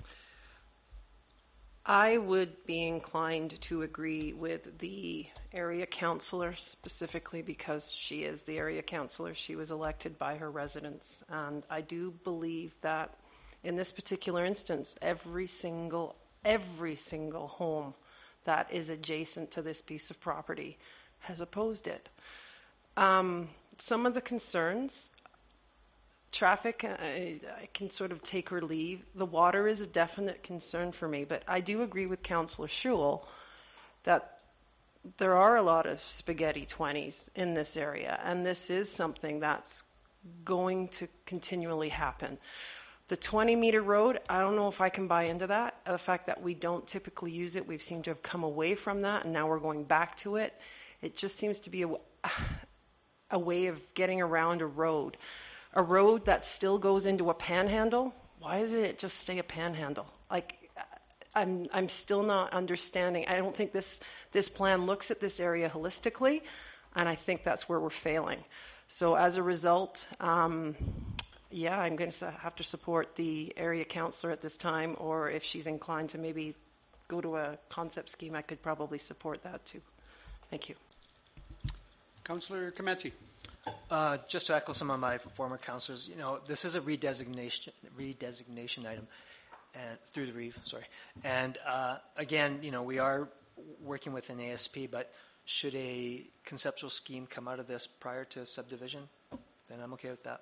I would be inclined to agree with the area councillor, specifically because she is the area councillor. She was elected by her residents, and I do believe that in this particular instance, every single every single home that is adjacent to this piece of property has opposed it. Um, some of the concerns, traffic, I, I can sort of take or leave. The water is a definite concern for me, but I do agree with Councillor Schewel that there are a lot of spaghetti twenties in this area, and this is something that's going to continually happen. The twenty meter road, I don't know if I can buy into that. The fact that we don't typically use it, we've seemed to have come away from that, and now we're going back to it. It just seems to be a, a way of getting around a road. A road that still goes into a panhandle, why doesn't it just stay a panhandle? Like, I'm I'm still not understanding. I don't think this this plan looks at this area holistically, and I think that's where we're failing. So as a result, um, yeah, I'm going to have to support the area councillor at this time, or if she's inclined to maybe go to a concept scheme, I could probably support that too. Thank you. Councillor Kamachi. Uh, just to echo some of my former councillors, you know, this is a redesignation redesignation item, and through the Reeve, sorry. And uh, again, you know, we are working with an A S P, but should a conceptual scheme come out of this prior to subdivision, then I'm okay with that.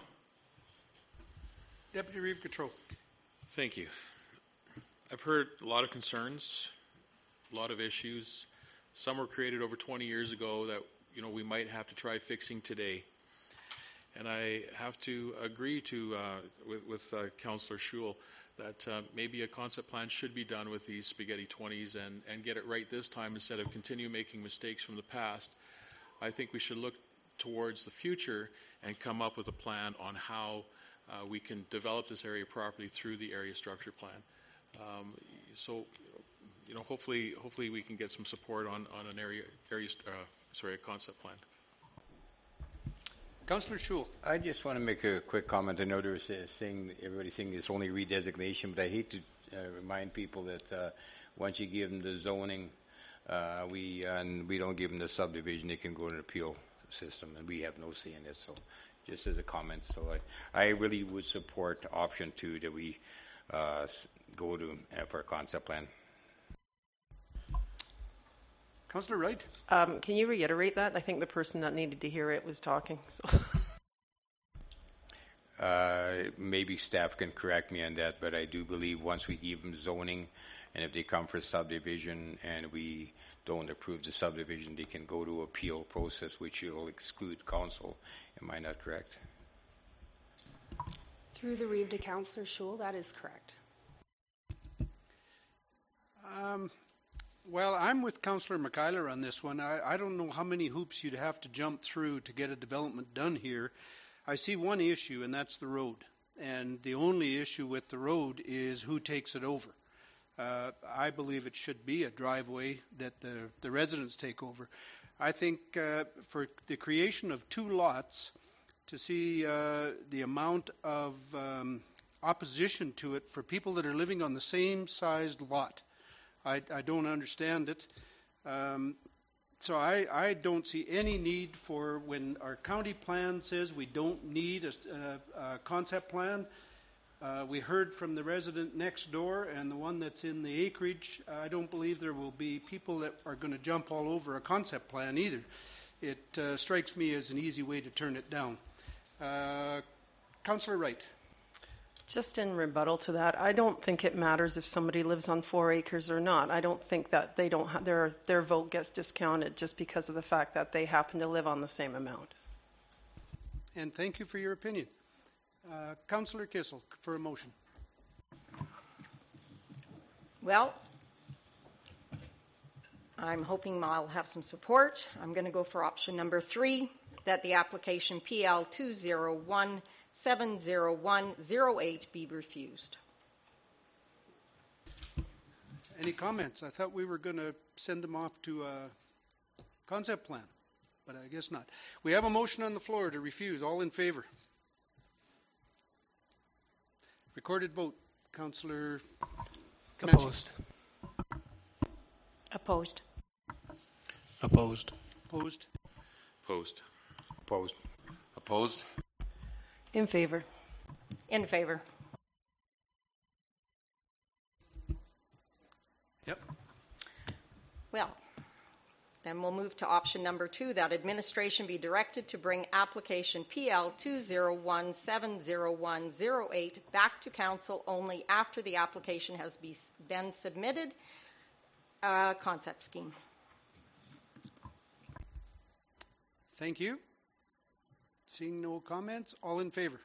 Deputy Reeve Gautreaux. Thank you. I've heard a lot of concerns, a lot of issues. Some were created over twenty years ago that, you know, we might have to try fixing today. And I have to agree to uh, with, with uh, Councillor Schewel that uh, maybe a concept plan should be done with these spaghetti twenties and, and get it right this time instead of continue making mistakes from the past. I think we should look towards the future and come up with a plan on how uh, we can develop this area properly through the area structure plan. Um, so, you know, hopefully, hopefully we can get some support on, on an area, area uh, sorry, a concept plan. Councillor Schewel. I just want to make a quick comment. I know there was a thing, everybody's saying it's only redesignation, but I hate to uh, remind people that uh, once you give them the zoning, uh, we and we don't give them the subdivision, they can go to an appeal system, and we have no say in it. So, just as a comment, so I, I really would support option two that we uh, go to uh, for a concept plan. Councillor Wright. Um, can you reiterate that? I think the person that needed to hear it was talking. So. Uh, maybe staff can correct me on that, but I do believe once we give them zoning, and if they come for subdivision and we don't approve the subdivision, they can go to appeal process, which will exclude council. Am I not correct? Through the Reeve to Councillor Schewel, that is correct. Um, well, I'm with Councillor McKeiler on this one. I, I don't know how many hoops you'd have to jump through to get a development done here. I see one issue, and that's the road. And the only issue with the road is who takes it over. Uh, I believe it should be a driveway that the, the residents take over. I think uh, for the creation of two lots, to see uh, the amount of um, opposition to it for people that are living on the same sized lot, I, I don't understand it. Um, so I, I don't see any need for, when our county plan says we don't need a, a, a concept plan, Uh, we heard from the resident next door and the one that's in the acreage. I don't believe there will be people that are going to jump all over a concept plan either. It uh, strikes me as an easy way to turn it down. Uh, Councillor Wright. Just in rebuttal to that, I don't think it matters if somebody lives on four acres or not. I don't think that they don't ha- their their vote gets discounted just because of the fact that they happen to live on the same amount. And thank you for your opinion. Uh, Councillor Kissel for a motion. Well, I'm hoping I'll have some support. I'm going to go for option number three, that the application P L two zero one seven zero one zero eight be refused. Any comments? I thought we were going to send them off to a concept plan, but I guess not. We have a motion on the floor to refuse. All in favor? Recorded vote. Councillor Opposed. Opposed. Opposed. Opposed. Opposed. Opposed. Opposed. In favor. In favor. Yep. Well, then we'll move to option number two, that administration be directed to bring application P L two zero one seven zero one zero eight back to council only after the application has be, been submitted. Uh, concept scheme. Thank you. Seeing no comments, all in favor?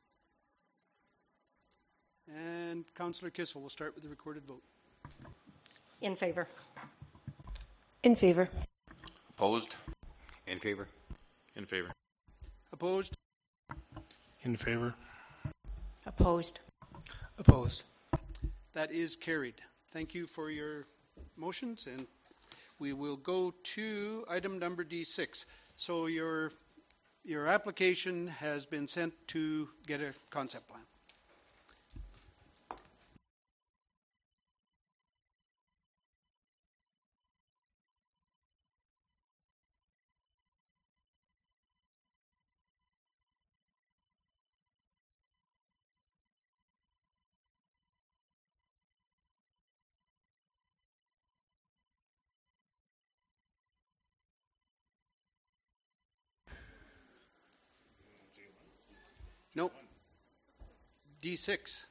And Councillor Kissel, we'll start with the recorded vote. In favor. In favor. Opposed? In favor. In favor. Opposed? In favor. Opposed. Opposed. That is carried. Thank you for your motions, and we will go to item number D six. So your your application has been sent to get a concept plan. Nope. D six.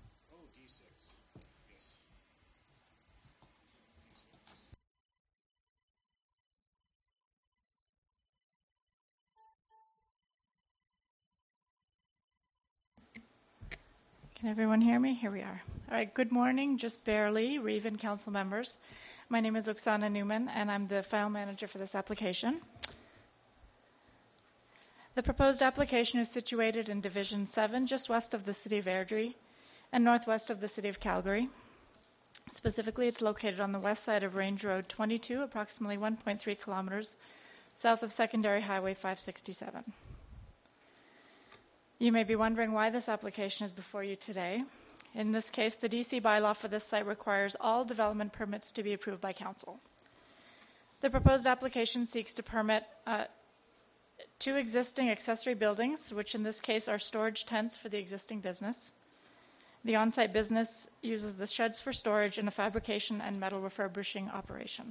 Can everyone hear me? Here we are. All right, good morning, just barely, Raven Council members. My name is Oksana Newman, and I'm the file manager for this application. The proposed application is situated in Division seven, just west of the city of Airdrie and northwest of the city of Calgary. Specifically, it's located on the west side of Range Road twenty-two, approximately one point three kilometers south of Secondary Highway five sixty-seven. You may be wondering why this application is before you today. In this case, the D C bylaw for this site requires all development permits to be approved by council. The proposed application seeks to permit uh, two existing accessory buildings, which in this case are storage tents for the existing business. The on-site business uses the sheds for storage in a fabrication and metal refurbishing operation.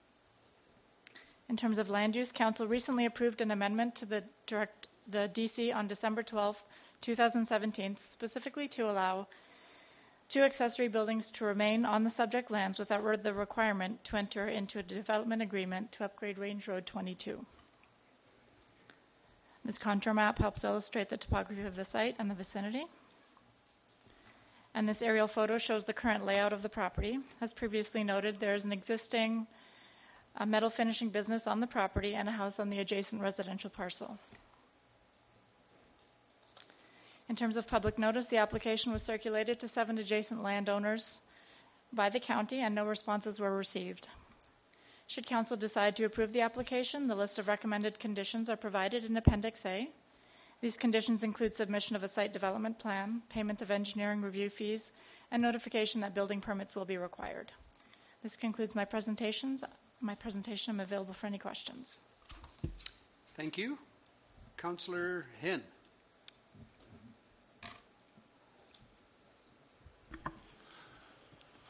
In terms of land use, council recently approved an amendment to the direct the D C on December twelfth, two thousand seventeen, specifically to allow two accessory buildings to remain on the subject lands without the requirement to enter into a development agreement to upgrade Range Road twenty-two. This contour map helps illustrate the topography of the site and the vicinity. And this aerial photo shows the current layout of the property. As previously noted, there is an existing uh, metal finishing business on the property and a house on the adjacent residential parcel. In terms of public notice, the application was circulated to seven adjacent landowners by the county, and no responses were received. Should council decide to approve the application, the list of recommended conditions are provided in Appendix A. These conditions include submission of a site development plan, payment of engineering review fees, and notification that building permits will be required. This concludes my presentations. My presentation, I'm available for any questions. Thank you. Councillor Hen.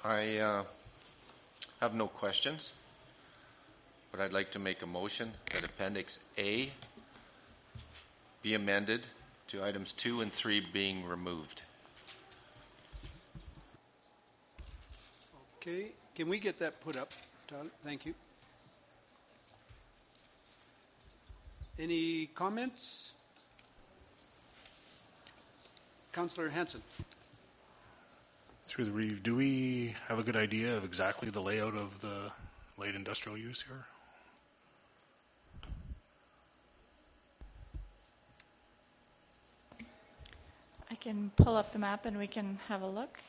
I uh, have no questions, but I'd like to make a motion that Appendix A be amended to items two and three being removed. Okay, can we get that put up, Tyler? Thank you. Any comments? Councillor Hanson. Through the review, do we have a good idea of exactly the layout of the light industrial use here? I can pull up the map and we can have a look.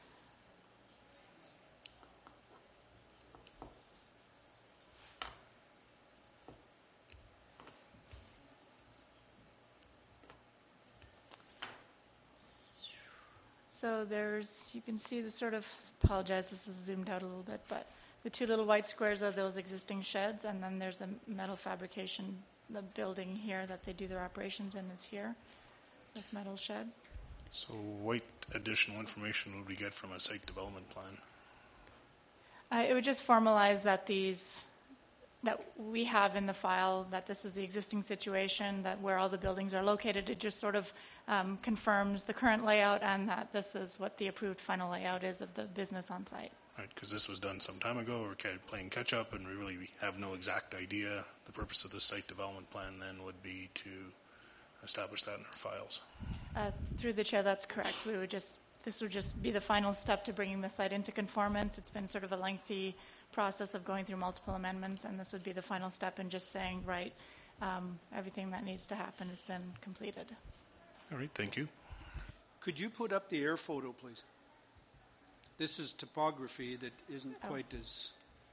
So there's, you can see the sort of, apologize, this is zoomed out a little bit, but the two little white squares are those existing sheds, and then there's a metal fabrication, the building here that they do their operations in is here, this metal shed. So what additional information would we get from a site development plan? Uh, it would just formalize that these, that we have in the file, that this is the existing situation, that where all the buildings are located. It just sort of um, confirms the current layout and that this is what the approved final layout is of the business on site. Right, because this was done some time ago. We're kind of playing catch up, and we really have no exact idea. The purpose of the site development plan then would be to establish that in our files. Uh, through the chair, that's correct. We would just, this would just be the final step to bringing the site into conformance. It's been sort of a lengthy process of going through multiple amendments, and this would be the final step in just saying, right, um, everything that needs to happen has been completed. All right, thank you. Could you put up the air photo, please? This is topography that isn't Oh. quite as...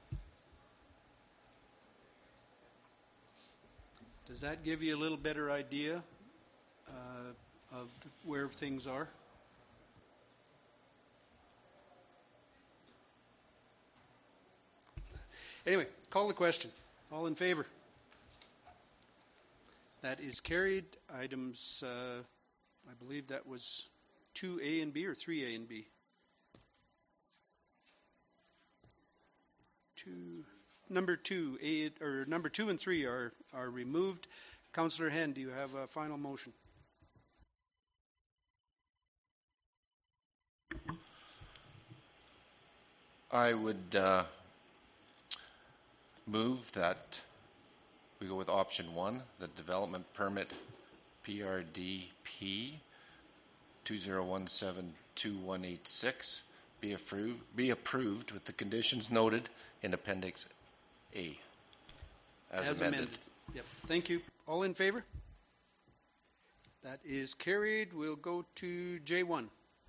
Does that give you a little better idea uh, of where things are? Anyway, call the question. All in favor? That is carried. Items, uh, I believe that was two A and B or three A and B? Two, number two, A, or number two and three are, are removed. Councillor Henn, do you have a final motion? I would uh, move that we go with option one, the development permit P R D P two zero one seven two one eight six be approved, be approved with the conditions noted in Appendix A as, As amended. amended. Yep. Thank you. All in favor? That is carried. We'll go to J one.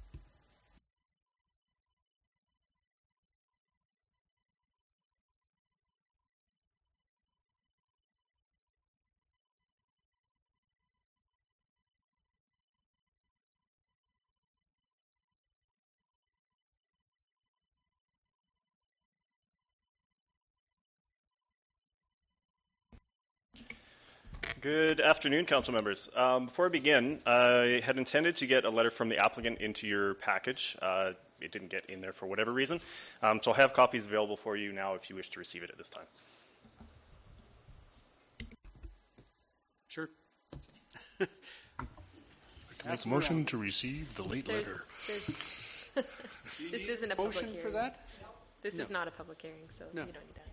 Good afternoon, council members. Um, before I begin, I had intended to get a letter from the applicant into your package. Uh, it didn't get in there for whatever reason. Um, so I have copies available for you now if you wish to receive it at this time. Sure. Make a motion to receive the late There's, letter. there's this isn't a public motion hearing. for that? This No. is not a public hearing, so No. you don't need that.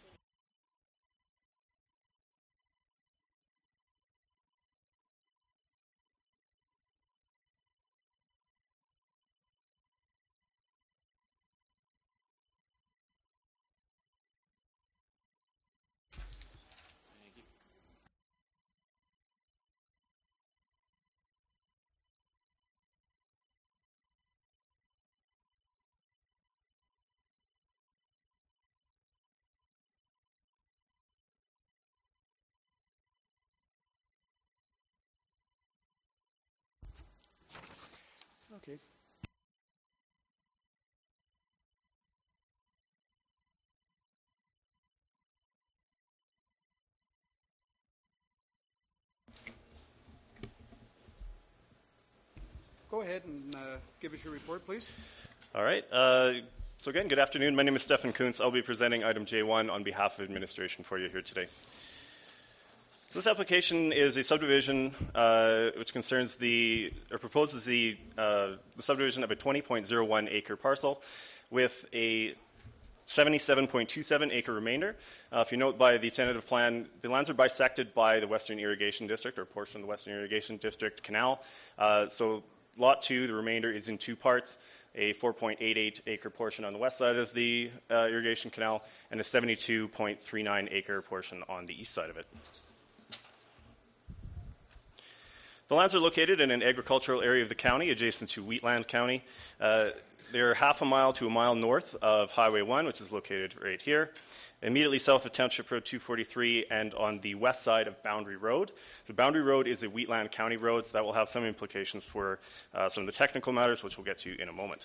Okay. Go ahead and uh, give us your report, please. All right. Uh, So again, good afternoon. My name is Stefan Kuntz. I'll be presenting item J one on behalf of administration for you here today. So this application is a subdivision uh, which concerns the, or proposes the, uh, the subdivision of a twenty point zero one acre parcel with a seventy-seven point two seven acre remainder. Uh, if you note by the tentative plan, the lands are bisected by the Western Irrigation District, or a portion of the Western Irrigation District canal. Uh, so lot two, the remainder, is in two parts, a four point eight eight acre portion on the west side of the uh, irrigation canal and a seventy-two point three nine acre portion on the east side of it. The lands are located in an agricultural area of the county adjacent to Wheatland County. Uh, they're half a mile to a mile north of Highway one, which is located right here, immediately south of Township Road two forty-three and on the west side of Boundary Road. So Boundary Road is a Wheatland County road, so that will have some implications for uh, some of the technical matters, which we'll get to in a moment.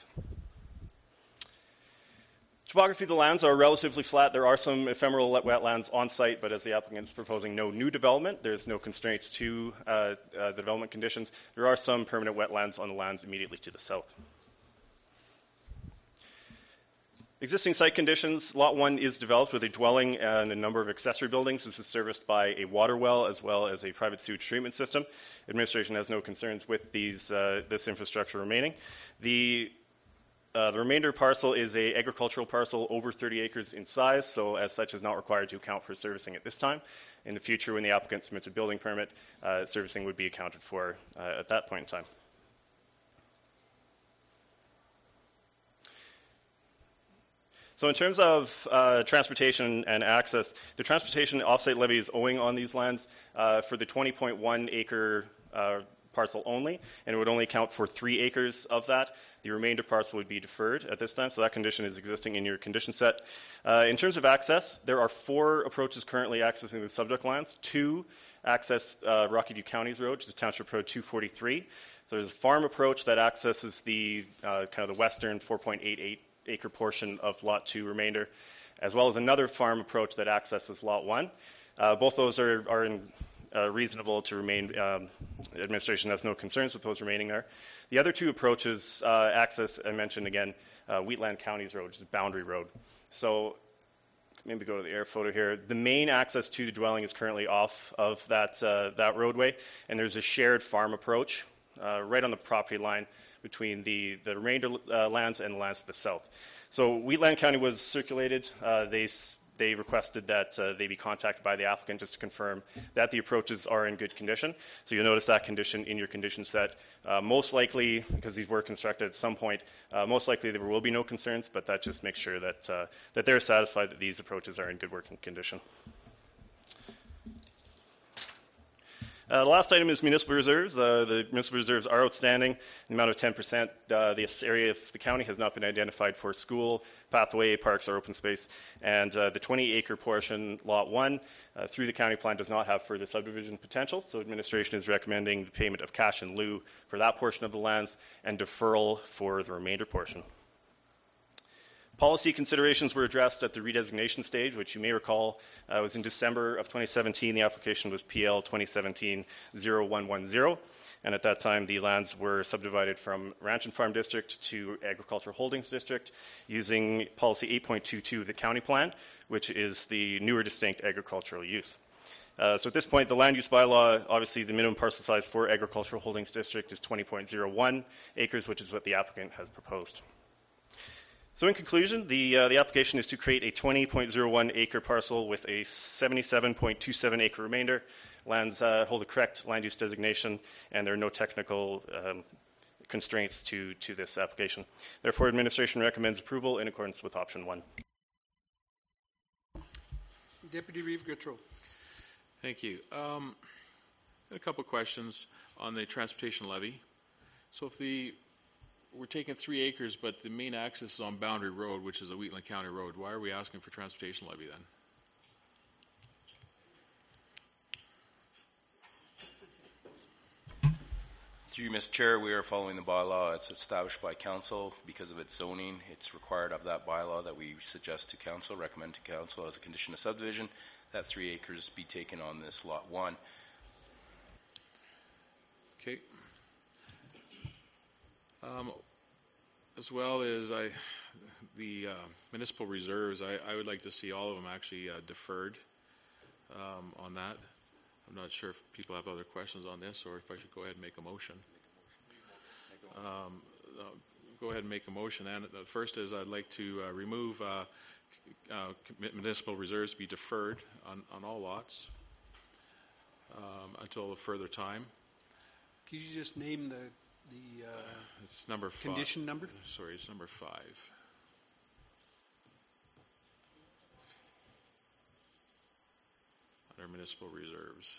Topography of the lands are relatively flat. There are some ephemeral wetlands on site, but as the applicant is proposing no new development, there's no constraints to uh, uh, the development conditions. There are some permanent wetlands on the lands immediately to the south. Existing site conditions, Lot one is developed with a dwelling and a number of accessory buildings. This is serviced by a water well as well as a private sewage treatment system. Administration has no concerns with these, uh, this infrastructure remaining. The, uh, the remainder parcel is a agricultural parcel over thirty acres in size, so as such is not required to account for servicing at this time. In the future, when the applicant submits a building permit, uh, servicing would be accounted for uh, at that point in time. So in terms of uh, transportation and access, the transportation offsite levy is owing on these lands uh, for the twenty point one acre uh, parcel only, and it would only account for three acres of that. The remainder parcel would be deferred at this time, so that condition is existing in your condition set. Uh, in terms of access, there are four approaches currently accessing the subject lands. Two access uh, Rocky View County's road, which is Township Road two forty-three. So there's a farm approach that accesses the uh, kind of the western four point eight eight acre portion of Lot two remainder, as well as another farm approach that accesses Lot one. Uh, both those are, are in, uh, reasonable to remain. Um, administration has no concerns with those remaining there. The other two approaches uh, access, I mentioned again, uh, Wheatland County's road, which is Boundary Road. So maybe go to the air photo here. The main access to the dwelling is currently off of that, uh, that roadway, and there's a shared farm approach uh, right on the property line between the, the remainder uh, lands and the lands to the south. So Wheatland County was circulated. Uh, they they requested that uh, they be contacted by the applicant just to confirm that the approaches are in good condition. So you'll notice that condition in your condition set. Uh, most likely, because these were constructed at some point, uh, most likely there will be no concerns, but that just makes sure that, uh, that they're satisfied that these approaches are in good working condition. Uh, the last item is municipal reserves. Uh, the municipal reserves are outstanding in the amount of ten percent. Uh, this area of the county has not been identified for school, pathway, parks, or open space. And uh, the twenty acre portion, Lot one, uh, through the county plan does not have further subdivision potential. So administration is recommending the payment of cash in lieu for that portion of the lands and deferral for the remainder portion. Policy considerations were addressed at the redesignation stage, which you may recall uh, was in December of twenty seventeen. The application was P L twenty seventeen dash oh one one zero, and at that time the lands were subdivided from Ranch and Farm District to Agricultural Holdings District using policy eight point two two of the county plan, which is the newer distinct agricultural use. Uh, so at this point, the land use bylaw, obviously the minimum parcel size for Agricultural Holdings District is twenty point zero one acres, which is what the applicant has proposed. So in conclusion, the, uh, the application is to create a twenty point zero one acre parcel with a seventy-seven point two seven acre remainder. Lands uh, hold the correct land use designation, and there are no technical um, constraints to, to this application. Therefore, administration recommends approval in accordance with option one. Deputy Reeve Goodrow. Thank you. Um, a couple of questions on the transportation levy. So if the we're taking three acres, but the main access is on Boundary Road, which is a Wheatland County road. Why are we asking for transportation levy then? Through you, Mister Chair, we are following the bylaw. It's established by council because of its zoning. It's required of that bylaw that we suggest to council, recommend to council as a condition of subdivision, that three acres be taken on this lot one. Okay. Um, as well as I, the uh, municipal reserves, I, I would like to see all of them actually uh, deferred um, on that. I'm not sure if people have other questions on this or if I should go ahead and make a motion. Um, uh, go ahead and make a motion. And the first is I'd like to uh, remove uh, uh, municipal reserves be deferred on, on all lots um, until a further time. Could you just name the the uh, it's number five. Condition number? Sorry, it's number five. Under municipal reserves.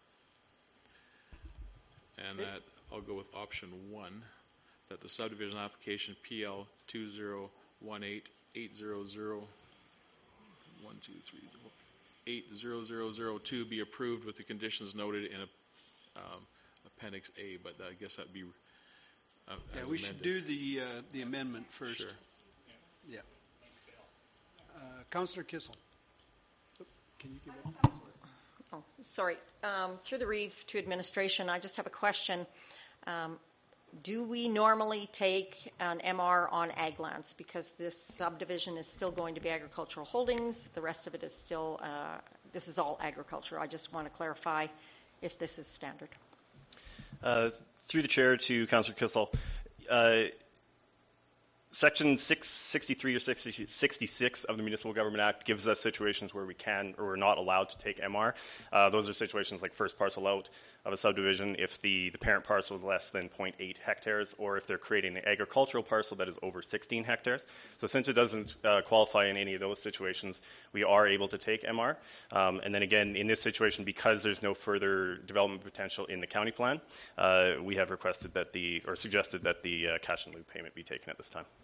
And that I'll go with option one, that the subdivision application P L two zero one eight eight zero zero one two three eight zero zero zero two be approved with the conditions noted in a, um, Appendix A, but I guess that'd be uh, yeah. as We amended. should do the uh, the amendment first. Sure. Yeah. Uh, Councillor Kissel. Can you give it? Oh, sorry. Um, through the Reeve to administration, I just have a question. Um, do we normally take an M R on ag lands? Because this subdivision is still going to be agricultural holdings. The rest of it is still, uh, this is all agriculture. I just want to clarify if this is standard. Uh, through the chair to Councillor Kissel, uh, Section six sixty-three or sixty-six of the Municipal Government Act gives us situations where we can or are not allowed to take M R. Uh, those are situations like first parcel out of a subdivision if the, the parent parcel is less than zero point eight hectares or if they're creating an agricultural parcel that is over sixteen hectares. So since it doesn't uh, qualify in any of those situations, we are able to take M R. Um, and then again, in this situation, because there's no further development potential in the county plan, uh, we have requested that the, or suggested that the uh, cash and lieu payment be taken at this time.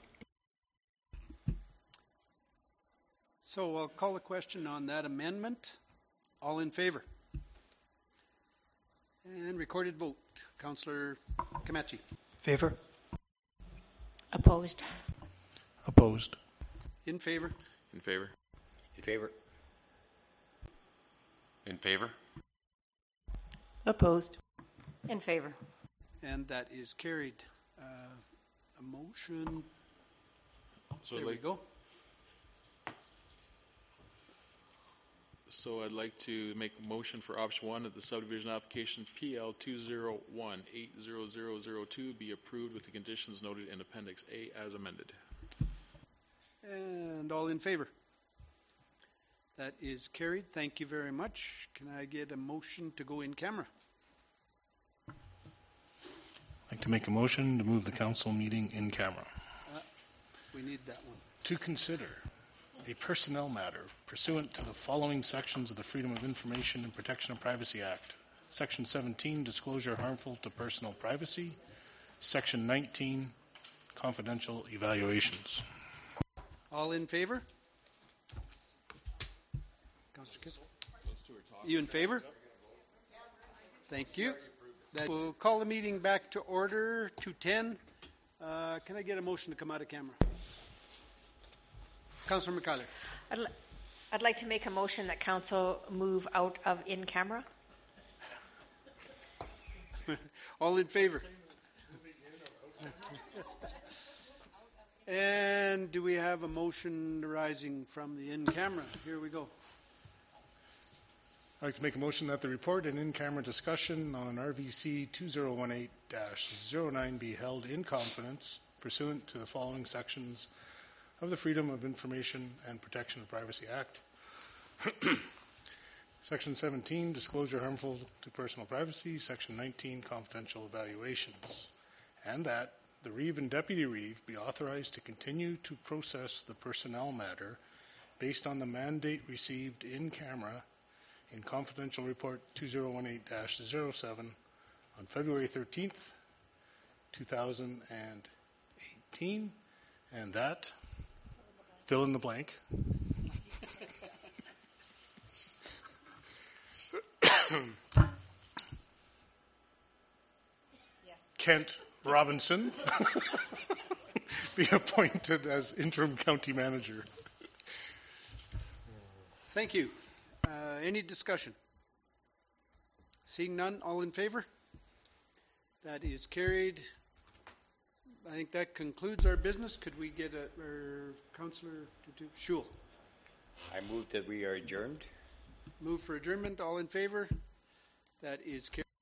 So I'll call a question on that amendment. All in favor? And recorded vote. Councillor Kamachi. Favor? Opposed. Opposed. In favor? In favor. In favor. In favor. Opposed. In favor. And that is carried. Uh, a motion. So there I'd we like, go. So I'd like to make a motion for option one that the subdivision application P L two zero one eight zero zero zero two be approved with the conditions noted in Appendix A as amended. And all in favor? That is carried. Thank you very much. Can I get a motion to go in camera? I'd like to make a motion to move the council meeting in camera. Uh, we need that one. To consider a personnel matter pursuant to the following sections of the Freedom of Information and Protection of Privacy Act. Section seventeen, disclosure harmful to personal privacy. Section nineteen, confidential evaluations. All in favor? Councillor Kissel? You in favor? Thank you. That we'll call the meeting back to order, two ten. Uh, can I get a motion to come out of camera? Councillor McCuller. I'd, li- I'd like to make a motion that council move out of in camera. All in favor? And do we have a motion arising from the in camera? Here we go. I'd like to make a motion that the report and in-camera discussion on R V C two zero one eight dash zero nine be held in confidence pursuant to the following sections of the Freedom of Information and Protection of Privacy Act. Section seventeen, disclosure harmful to personal privacy. Section nineteen, confidential evaluations. And that the Reeve and Deputy Reeve be authorized to continue to process the personnel matter based on the mandate received in camera in Confidential Report two zero one eight dash zero seven on February thirteenth, two thousand eighteen, and that, fill in the blank, Kent Robinson be appointed as interim county manager. Thank you. Uh, any discussion? Seeing none, all in favor? That is carried. I think that concludes our business. Could we get a, our Councillor Schul? I move that we are adjourned. Move for adjournment. All in favor? That is carried.